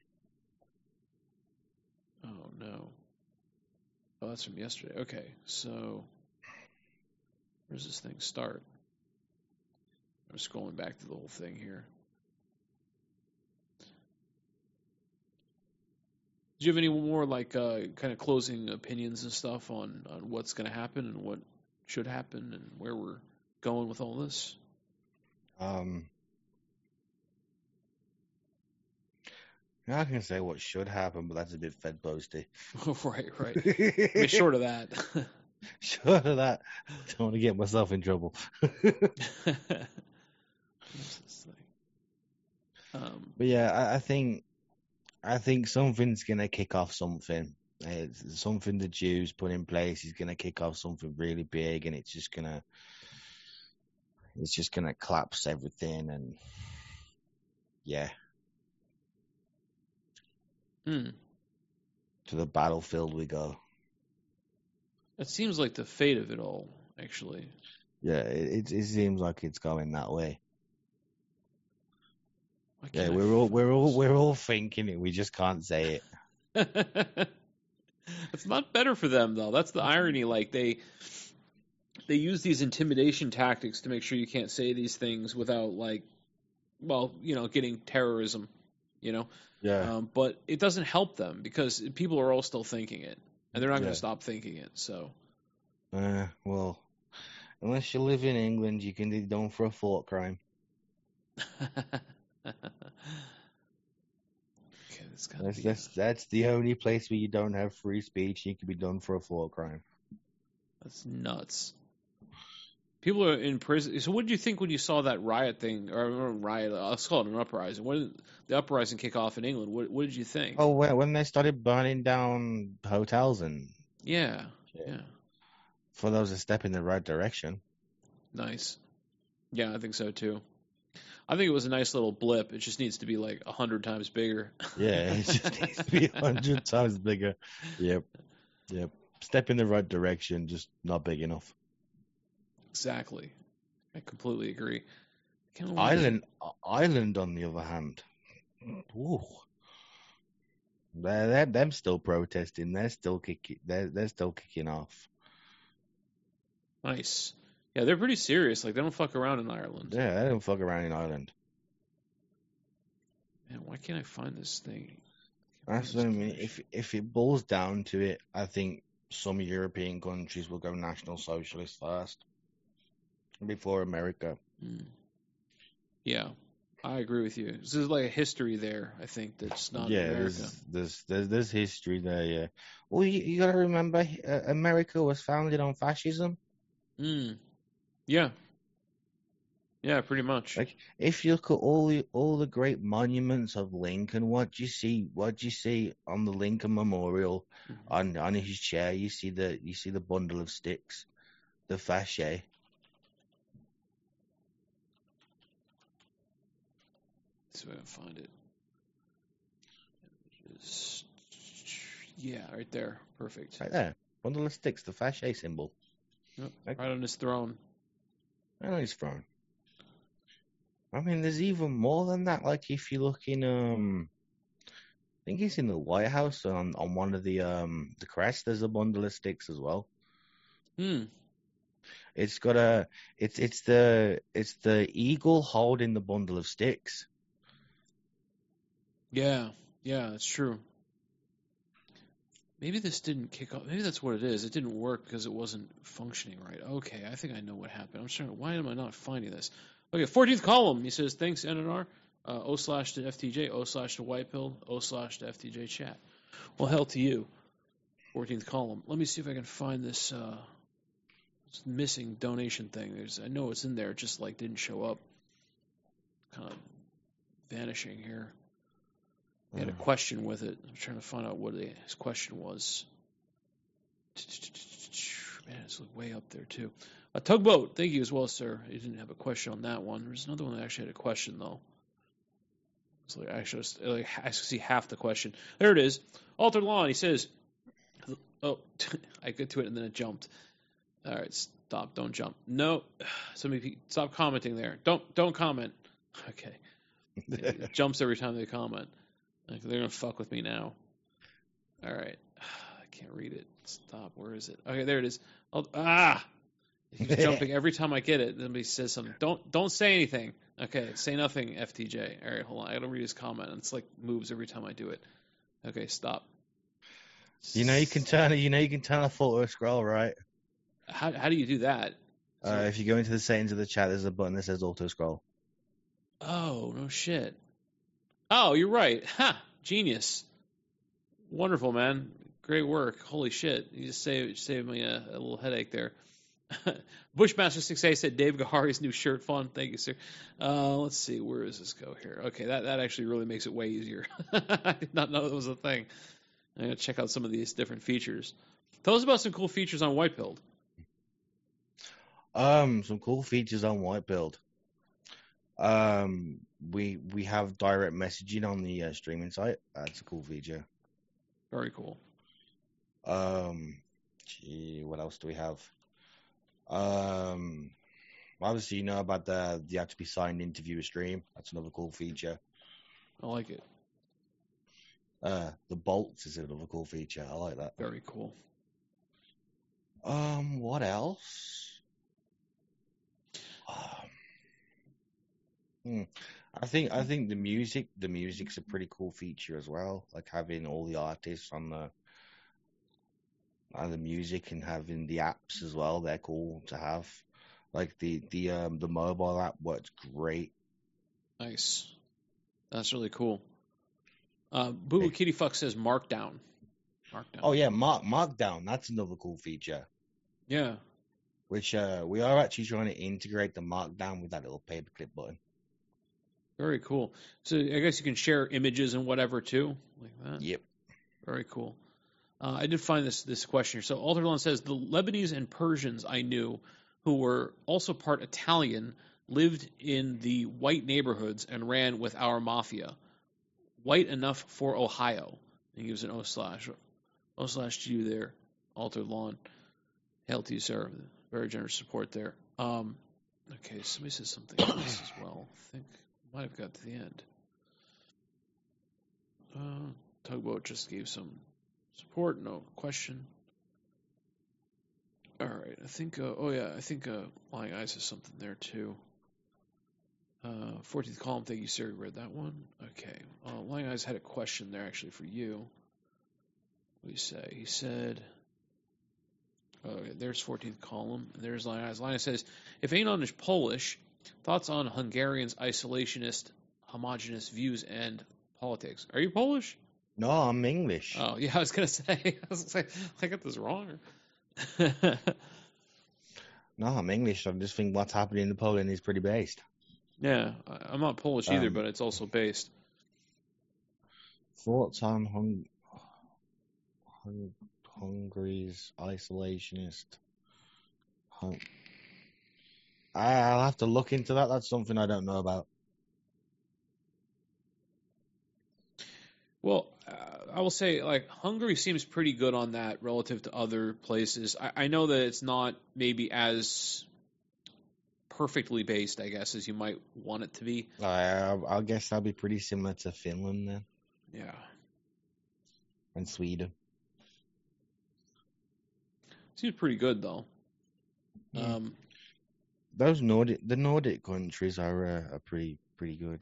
[SPEAKER 1] Oh, no. Oh, that's from yesterday. Okay, so where does this thing start? I'm scrolling back to the whole thing here. Do you have any more like uh, kind of closing opinions and stuff on, on what's going to happen and what should happen and where we're going with all this?
[SPEAKER 3] Um, I can say what should happen, but that's a bit Fed posty.
[SPEAKER 1] right, right. I mean, short of that.
[SPEAKER 3] Short of that, don't want to get myself in trouble.
[SPEAKER 1] um,
[SPEAKER 3] But yeah, I, I think I think something's gonna kick off something. It's something the Jews put in place is gonna kick off something really big, and it's just gonna it's just gonna collapse everything. And yeah,
[SPEAKER 1] hmm.
[SPEAKER 3] to the battlefield we go.
[SPEAKER 1] It seems like the fate of it all, actually.
[SPEAKER 3] Yeah, it it seems like it's going that way.
[SPEAKER 1] Why
[SPEAKER 3] Yeah,
[SPEAKER 1] can't I
[SPEAKER 3] we're all we're all
[SPEAKER 1] focus?
[SPEAKER 3] we're all thinking it. We just can't say it.
[SPEAKER 1] It's not better for them though. That's the irony. Like they they use these intimidation tactics to make sure you can't say these things without like, well, you know, getting terrorism, you know.
[SPEAKER 3] Yeah,
[SPEAKER 1] Um, but it doesn't help them because people are all still thinking it, and they're not going
[SPEAKER 3] yeah.
[SPEAKER 1] to stop thinking it. So,
[SPEAKER 3] Uh, well, unless you live in England, you can be done for a thought crime.
[SPEAKER 1] okay, that's gotta
[SPEAKER 3] That's
[SPEAKER 1] be.
[SPEAKER 3] that's that's the only place where you don't have free speech. You can be done for a thought crime.
[SPEAKER 1] That's nuts. People are in prison. So, what did you think when you saw that riot thing, or or riot? Let's call it an uprising. When did the uprising kick off in England? What, what did you think?
[SPEAKER 3] Oh, when when they started burning down hotels and
[SPEAKER 1] Yeah,
[SPEAKER 3] shit.
[SPEAKER 1] yeah,
[SPEAKER 3] For those a step in the right direction.
[SPEAKER 1] nice. Yeah, I think so too. I think it was a nice little blip. It just needs to be like a hundred times bigger.
[SPEAKER 3] Yeah, it just needs to be a hundred times bigger. Yep, yep. Step in the right direction, just not big enough.
[SPEAKER 1] Exactly. I completely agree. I can't believe
[SPEAKER 3] Ireland, Ireland, on the other hand, ooh, they're, they're them still protesting. They're still kicking. They're they're still kicking off.
[SPEAKER 1] it. Nice. Yeah, they're pretty serious. Like they don't fuck around in Ireland.
[SPEAKER 3] Yeah, they don't fuck around in Ireland.
[SPEAKER 1] Man, why can't I find this thing?
[SPEAKER 3] That's what I mean. If if it boils down to it, I think some European countries will go national socialist first before America.
[SPEAKER 1] Hmm. Yeah, I agree with you. This is like a history there. I think that's not
[SPEAKER 3] Yeah,
[SPEAKER 1] in America.
[SPEAKER 3] there's, there's there's there's history there. Yeah. Well, you, you got to remember, uh, America was founded on fascism.
[SPEAKER 1] Hmm. Yeah. Yeah, pretty much.
[SPEAKER 3] Like, if you look at all the all the great monuments of Lincoln, what do you see? What do you see on the Lincoln Memorial?
[SPEAKER 1] Mhm.
[SPEAKER 3] On on his chair, you see the you see the bundle of sticks, the fasce.
[SPEAKER 1] Let's see if I can find it. Just, yeah, right there. Perfect.
[SPEAKER 3] Right there, bundle of sticks, the fasce symbol.
[SPEAKER 1] Yep,
[SPEAKER 3] Like-
[SPEAKER 1] right on his throne.
[SPEAKER 3] I know he's throne. I mean, there's even more than that. Like, if you look in, um, I think it's in the White House on on one of the um the crests. There's a bundle of sticks as well.
[SPEAKER 1] Hmm.
[SPEAKER 3] It's got a, it's it's the it's the eagle holding the bundle of sticks.
[SPEAKER 1] Yeah. Yeah, that's true. Maybe this didn't kick off. Maybe that's what it is. It didn't work because it wasn't functioning right. Okay, I think I know what happened. I'm trying. Why am I not finding this? Okay, fourteenth column. He says, "Thanks, N N R. Uh, o slash to F T J. O slash to White Pill. O slash to F T J chat." Well, hell to you. fourteenth column. Let me see if I can find this, uh, this missing donation thing. There's. I know it's in there. It just like didn't show up. Kind of vanishing here. He had a question with it. I'm trying to find out what his question was. Man, it's like way up there too. A tugboat. Thank you as well, sir. He didn't have a question on that one. There's another one that actually had a question though. It's like actually, like I see half the question. There it is. Altered Lawn. He says, "Oh, I get to it and then it jumped." All right, stop. Don't jump. No, somebody stop commenting there. Don't don't comment. Okay, it jumps every time they comment. Like, they're gonna fuck with me now. All right, I can't read it. Stop. Where is it? Okay, there it is. I'll, ah, he's jumping every time I get it. Somebody says something. Don't don't say anything. Okay, say nothing. F T J. All right, hold on. I gotta read his comment. It's like moves every time I do it. Okay, stop.
[SPEAKER 3] You know you can turn it. You know you can turn a photo scroll, right?
[SPEAKER 1] How how do you do that? So,
[SPEAKER 3] Uh, if you go into the settings of the chat, there's a button that says auto scroll.
[SPEAKER 1] oh no shit. Oh, you're right. Ha! Genius. Wonderful, man. Great work. Holy shit. You just saved saved me a, a little headache there. Bushmaster six A said Dave Gahari's new shirt fun. Thank you, sir. Uh, let's see, where does this go here? Okay, that, that actually really makes it way easier. I did not know that was a thing. I'm gonna check out some of these different features. Tell us about some cool features on Whitepilled.
[SPEAKER 3] Um, some cool features on Whitepilled. Um, we we have direct messaging on the uh, streaming site. That's a cool feature.
[SPEAKER 1] Very cool.
[SPEAKER 3] Um, gee, what else do we have? Um, obviously you know about the the have to be signed into view a stream. That's another cool feature.
[SPEAKER 1] I like it.
[SPEAKER 3] Uh, the bolts is another cool feature. I like that.
[SPEAKER 1] Very cool.
[SPEAKER 3] Um, what else? Um, hmm. I think I think the music the music's a pretty cool feature as well. Like having all the artists on the on the music and having the apps as well. They're cool to have. Like the the um the mobile app works great.
[SPEAKER 1] Nice. That's really cool. Uh, Boo Boo Kitty Fuck says Markdown. Markdown.
[SPEAKER 3] Oh yeah, Mark Markdown. That's another cool feature.
[SPEAKER 1] Yeah.
[SPEAKER 3] Which uh we are actually trying to integrate the Markdown with that little paperclip button.
[SPEAKER 1] Very cool. So I guess you can share images and whatever too, like that.
[SPEAKER 3] Yep.
[SPEAKER 1] Very cool. Uh, I did find this this question here. So Alterlon says the Lebanese and Persians I knew who were also part Italian lived in the white neighborhoods and ran with our mafia. White enough for Ohio. And he gives an O slash O slash to you there, Alterlon. Hail to you, sir. Very generous support there. Um, okay, somebody says something else as well. I think I might have got to the end. Uh, Tugboat just gave some support, no question. All right, I think. Uh, oh yeah, I think uh, Lying Eyes has something there too. Uh, fourteenth column. Thank you, sir. Read that one. Okay. Uh, Lying Eyes had a question there actually for you. What do you say? He said. Oh, okay, there's fourteenth column. And there's Lying Eyes. Lying Eyes says, if Anon is Polish, thoughts on Hungarians' isolationist, homogenous views and politics. Are you Polish?
[SPEAKER 3] No, I'm English.
[SPEAKER 1] Oh, yeah, I was going to say, I was gonna say, I got this wrong.
[SPEAKER 3] No, I'm English. I just think what's happening in Poland is pretty based.
[SPEAKER 1] Yeah, I- I'm not Polish either,
[SPEAKER 3] Um,
[SPEAKER 1] but it's also based.
[SPEAKER 3] Thoughts on hung- hung- Hungary's isolationist? Hung- I'll have to look into that. That's something I don't know about.
[SPEAKER 1] Well, uh, I will say, like, Hungary seems pretty good on that relative to other places. I, I know that it's not maybe as perfectly based, I guess, as you might want it to be.
[SPEAKER 3] I, I guess that'd be pretty similar to Finland then,
[SPEAKER 1] Yeah.
[SPEAKER 3] and Sweden.
[SPEAKER 1] Seems pretty good, though.
[SPEAKER 3] Yeah.
[SPEAKER 1] Um,
[SPEAKER 3] Those Nordic, the Nordic countries are uh, are pretty pretty good.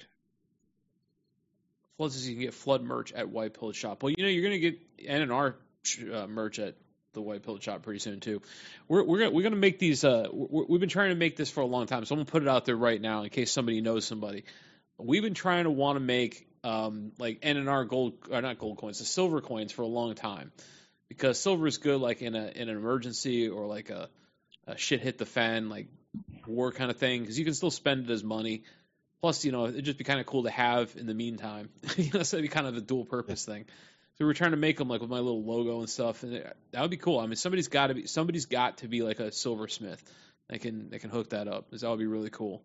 [SPEAKER 1] Flood says you can get flood merch at White Pill Shop. Well, you know, you're going to get N and R uh, merch at the White Pill Shop pretty soon, too. We're we're gonna, we're going to make these, uh, we're, we've been trying to make this for a long time, so I'm going to put it out there right now in case somebody knows somebody. We've been trying to want to make, um, like, N and R gold, or not gold coins, the silver coins for a long time. Because silver is good, like, in a in an emergency or, like, a, a shit hit the fan, like, war kind of thing, because you can still spend it as money. Plus, you know, it'd just be kind of cool to have in the meantime. You know, so it'd be kind of a dual purpose thing. So we're trying to make them like with my little logo and stuff, and it, that would be cool. I mean, somebody's got to be somebody's got to be like a silversmith that can that can hook that up. Because that would be really cool.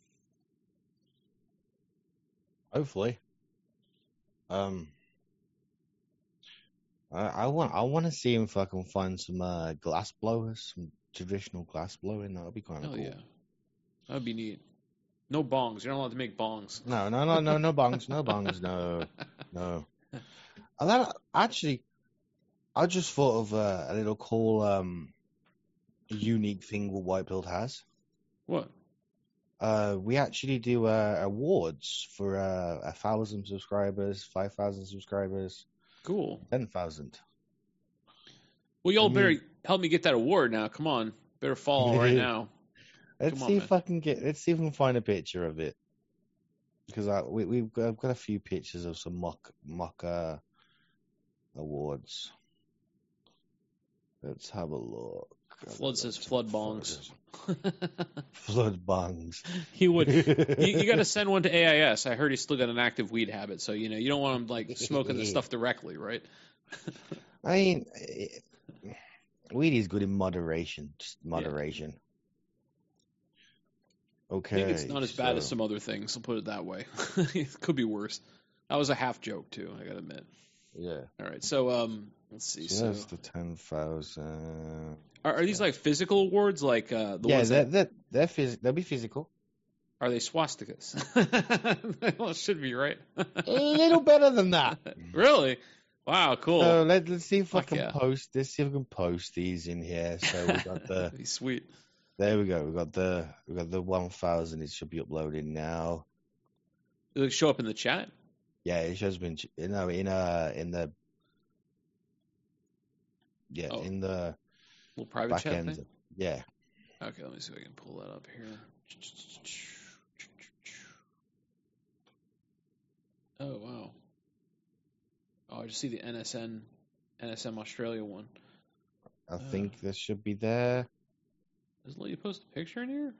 [SPEAKER 3] Hopefully. Um, I, I want I want to see if I can find some uh, glass blowers, some traditional glass blowing. That would be kind of
[SPEAKER 1] Hell
[SPEAKER 3] cool.
[SPEAKER 1] yeah, that would be neat. No bongs. You're not allowed to make bongs.
[SPEAKER 3] No, no, no, no, no bongs, no bongs, no, no. And then actually, I just thought of uh, a little cool, um, unique thing what Whitepilled has.
[SPEAKER 1] What?
[SPEAKER 3] Uh, we actually do uh, awards for uh, a thousand subscribers, five thousand subscribers,
[SPEAKER 1] Cool.
[SPEAKER 3] ten thousand.
[SPEAKER 1] Well, y'all
[SPEAKER 3] I
[SPEAKER 1] better
[SPEAKER 3] mean-
[SPEAKER 1] help me get that award now. Come on. Better follow right now.
[SPEAKER 3] Let's
[SPEAKER 1] Come on,
[SPEAKER 3] see
[SPEAKER 1] man.
[SPEAKER 3] if I can get. Let's see if we can find a picture of it. Because I we we've got, I've got a few pictures of some mock mock uh, awards. Let's have a look.
[SPEAKER 1] Flood says flood bongs.
[SPEAKER 3] Flood bongs.
[SPEAKER 1] He would. You, you got to send one to A I S. I heard he's still got an active weed habit, so you know you don't want him like smoking the stuff directly, right?
[SPEAKER 3] I mean, eh, weed is good in moderation. Just moderation.
[SPEAKER 1] I
[SPEAKER 3] Okay.
[SPEAKER 1] think it's not as bad as
[SPEAKER 3] so-
[SPEAKER 1] some other things. I'll put it that way. It could be worse. That was a half joke too. I gotta admit.
[SPEAKER 3] Yeah.
[SPEAKER 1] All right, so um, let's see.
[SPEAKER 3] So
[SPEAKER 1] So,
[SPEAKER 3] that's the ten thousand.
[SPEAKER 1] are, are these like physical awards, like uh, the
[SPEAKER 3] Yeah,
[SPEAKER 1] ones
[SPEAKER 3] they're,
[SPEAKER 1] that
[SPEAKER 3] they're, they're phys- they'll be physical.
[SPEAKER 1] are they swastikas? Well, it should be right.
[SPEAKER 3] A little better than that.
[SPEAKER 1] Really? Wow, cool.
[SPEAKER 3] So let, let's see if I
[SPEAKER 1] Fuck
[SPEAKER 3] can
[SPEAKER 1] yeah.
[SPEAKER 3] post. Let's see if we can post these in here. So we got the.
[SPEAKER 1] That'd be sweet.
[SPEAKER 3] There we go. We got the. We got the one thousand. It should be uploading now.
[SPEAKER 1] Does it show up in the chat?
[SPEAKER 3] Yeah, it shows been. You know, in uh in the. Yeah,
[SPEAKER 1] Oh.
[SPEAKER 3] in the
[SPEAKER 1] Little private
[SPEAKER 3] back
[SPEAKER 1] chat
[SPEAKER 3] end.
[SPEAKER 1] thing?
[SPEAKER 3] Yeah.
[SPEAKER 1] Okay, let me see if I can pull that up here. Oh, wow. Oh, I just see the N S N, N S M Australia one.
[SPEAKER 3] I
[SPEAKER 1] Uh.
[SPEAKER 3] think this should be there.
[SPEAKER 1] Does it let you post a picture in here?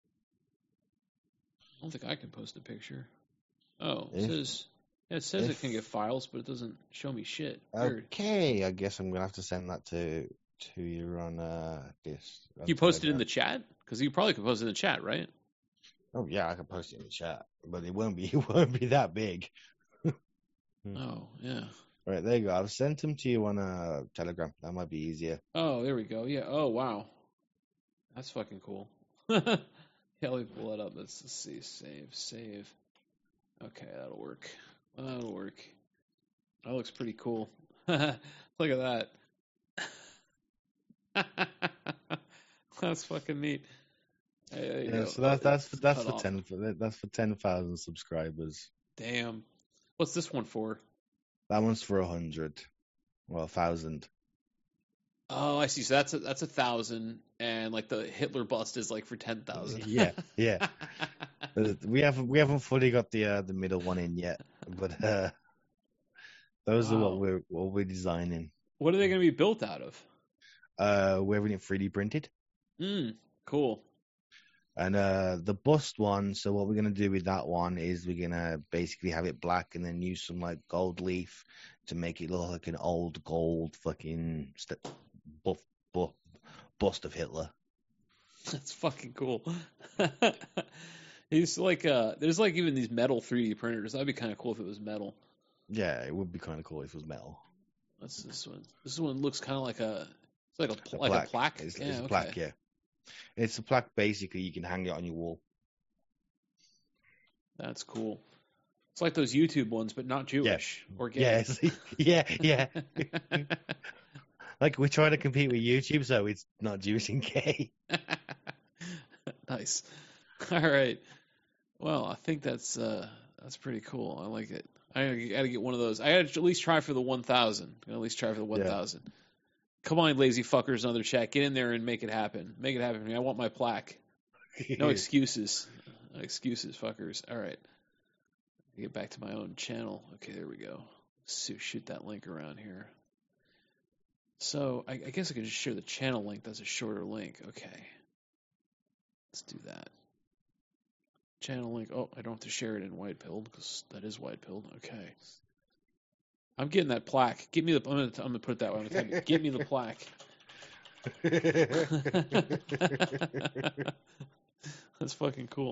[SPEAKER 1] I don't think I can post a picture. Oh, it
[SPEAKER 3] If-
[SPEAKER 1] says, yeah, it says it
[SPEAKER 3] if-
[SPEAKER 1] can get files, but it doesn't show me shit. Weird.
[SPEAKER 3] Okay, I guess I'm gonna have to send that to to you on uh this. on
[SPEAKER 1] You posted in
[SPEAKER 3] Telegram.
[SPEAKER 1] the chat? Because you probably could post it in the chat, right?
[SPEAKER 3] Oh yeah, I can post it in the chat, but it won't be. It won't be that big.
[SPEAKER 1] Oh, yeah.
[SPEAKER 3] All right, there you go. I've sent them to you on uh, Telegram. That might be easier.
[SPEAKER 1] Oh, there we go. Yeah. Oh, wow. That's fucking cool. Yeah, let me pull that up. Let's, let's see. Save, save. Okay, that'll work. That'll work. That looks pretty cool. Look at that. That's fucking neat. Hey, there you
[SPEAKER 3] Yeah,
[SPEAKER 1] go.
[SPEAKER 3] so that's that's for,
[SPEAKER 1] It's
[SPEAKER 3] that's
[SPEAKER 1] cut
[SPEAKER 3] for
[SPEAKER 1] off.
[SPEAKER 3] ten for that's for ten thousand subscribers.
[SPEAKER 1] Damn. What's this one for?
[SPEAKER 3] That one's for a hundred, well, a thousand.
[SPEAKER 1] Oh, I see. So that's a, that's a thousand, and like the Hitler bust is like for ten thousand.
[SPEAKER 3] Yeah, yeah. Uh, We haven't we haven't fully got the uh, the middle one in yet, but uh, those are
[SPEAKER 1] Wow.
[SPEAKER 3] what we're what we're designing.
[SPEAKER 1] What are they going to be built out of?
[SPEAKER 3] Uh, we're having it three D printed.
[SPEAKER 1] Mm, cool.
[SPEAKER 3] And uh, the bust one, so what we're gonna do with that one is we're gonna basically have it black and then use some like gold leaf to make it look like an old gold fucking st- buff, buff bust of Hitler.
[SPEAKER 1] That's fucking cool. He's like, uh, there's like even these metal three D printers. That'd be kind of cool if it was metal.
[SPEAKER 3] Yeah, it would be kind of cool if it was metal.
[SPEAKER 1] What's this one? This one looks kind of like a, it's like a,
[SPEAKER 3] A
[SPEAKER 1] pl- like a plaque.
[SPEAKER 3] It's,
[SPEAKER 1] yeah,
[SPEAKER 3] it's a
[SPEAKER 1] okay.
[SPEAKER 3] plaque, yeah. It's a plaque. Basically, you can hang it on your wall.
[SPEAKER 1] That's cool. It's like those YouTube ones, but not Jewish or gay.
[SPEAKER 3] Yes, yeah, yeah. Like we're trying to compete with YouTube, so it's not Jewish and gay.
[SPEAKER 1] Nice. All right. Well, I think that's uh, that's pretty cool. I like it. I got to get one of those. I got to at least try for the one thousand. At least try for the one thousand. Come on, lazy fuckers, another chat. Get in there and make it happen. Make it happen for me. I want my plaque. No excuses. No excuses, fuckers. All right. Get back to my own channel. Okay, there we go. So shoot that link around here. So I, I guess I could just share the channel link. That's a shorter link. Okay. Let's do that. Channel link. Oh, I don't have to share it in white pilled because that is white pilled. Okay. I'm getting that plaque. Give me the. I'm gonna. I'm gonna put it that way. I'm gonna type, give me the plaque. That's fucking cool.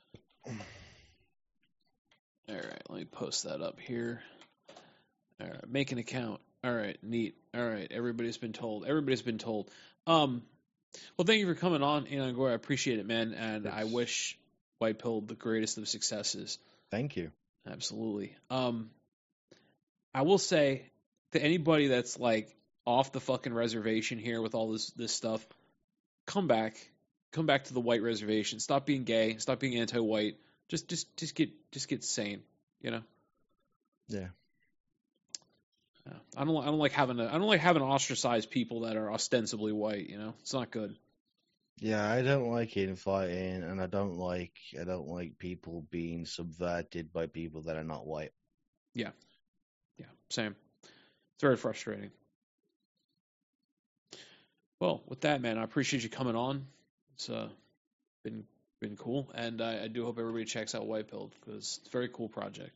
[SPEAKER 1] All right, let me post that up here. All right, make an account. All right, neat. All right, everybody's been told. Everybody's been told. Um, well, thank you for coming on, Inangor. I appreciate it, man, and I
[SPEAKER 3] Yes.
[SPEAKER 1] wish White Pill the greatest of successes.
[SPEAKER 3] Thank you.
[SPEAKER 1] Absolutely. Um, I will say to anybody that's like off the fucking reservation here with all this this stuff, come back, come back to the white reservation. Stop being gay. Stop being anti-white. Just, just, just get, just get sane. You know.
[SPEAKER 3] Yeah.
[SPEAKER 1] Yeah. I don't. I don't like having. A, I don't like having ostracized people that are ostensibly white. You know, it's not good.
[SPEAKER 3] Yeah, I don't like infighting, and I don't like I don't like people being subverted by people that are not white.
[SPEAKER 1] Yeah, yeah, same. It's very frustrating. Well, with that, man, I appreciate you coming on. It's uh, been been cool, and I, I do hope everybody checks out White Pilled because it's a very cool project.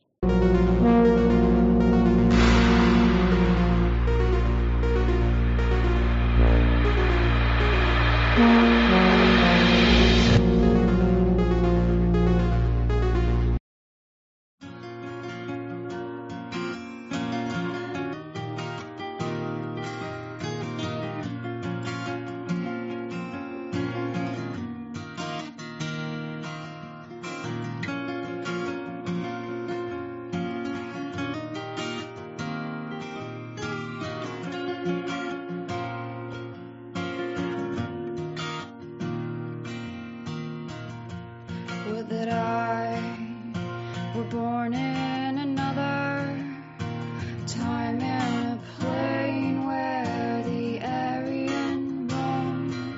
[SPEAKER 5] Would that I were born in another time and a plane where the Aryan roam.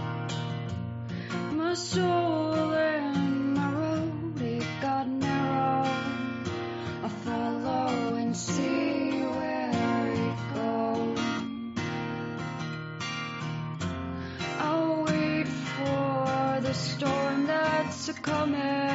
[SPEAKER 5] My soul and my road, it got narrow. I follow and see where it goes. I'll wait for the storm that's a coming.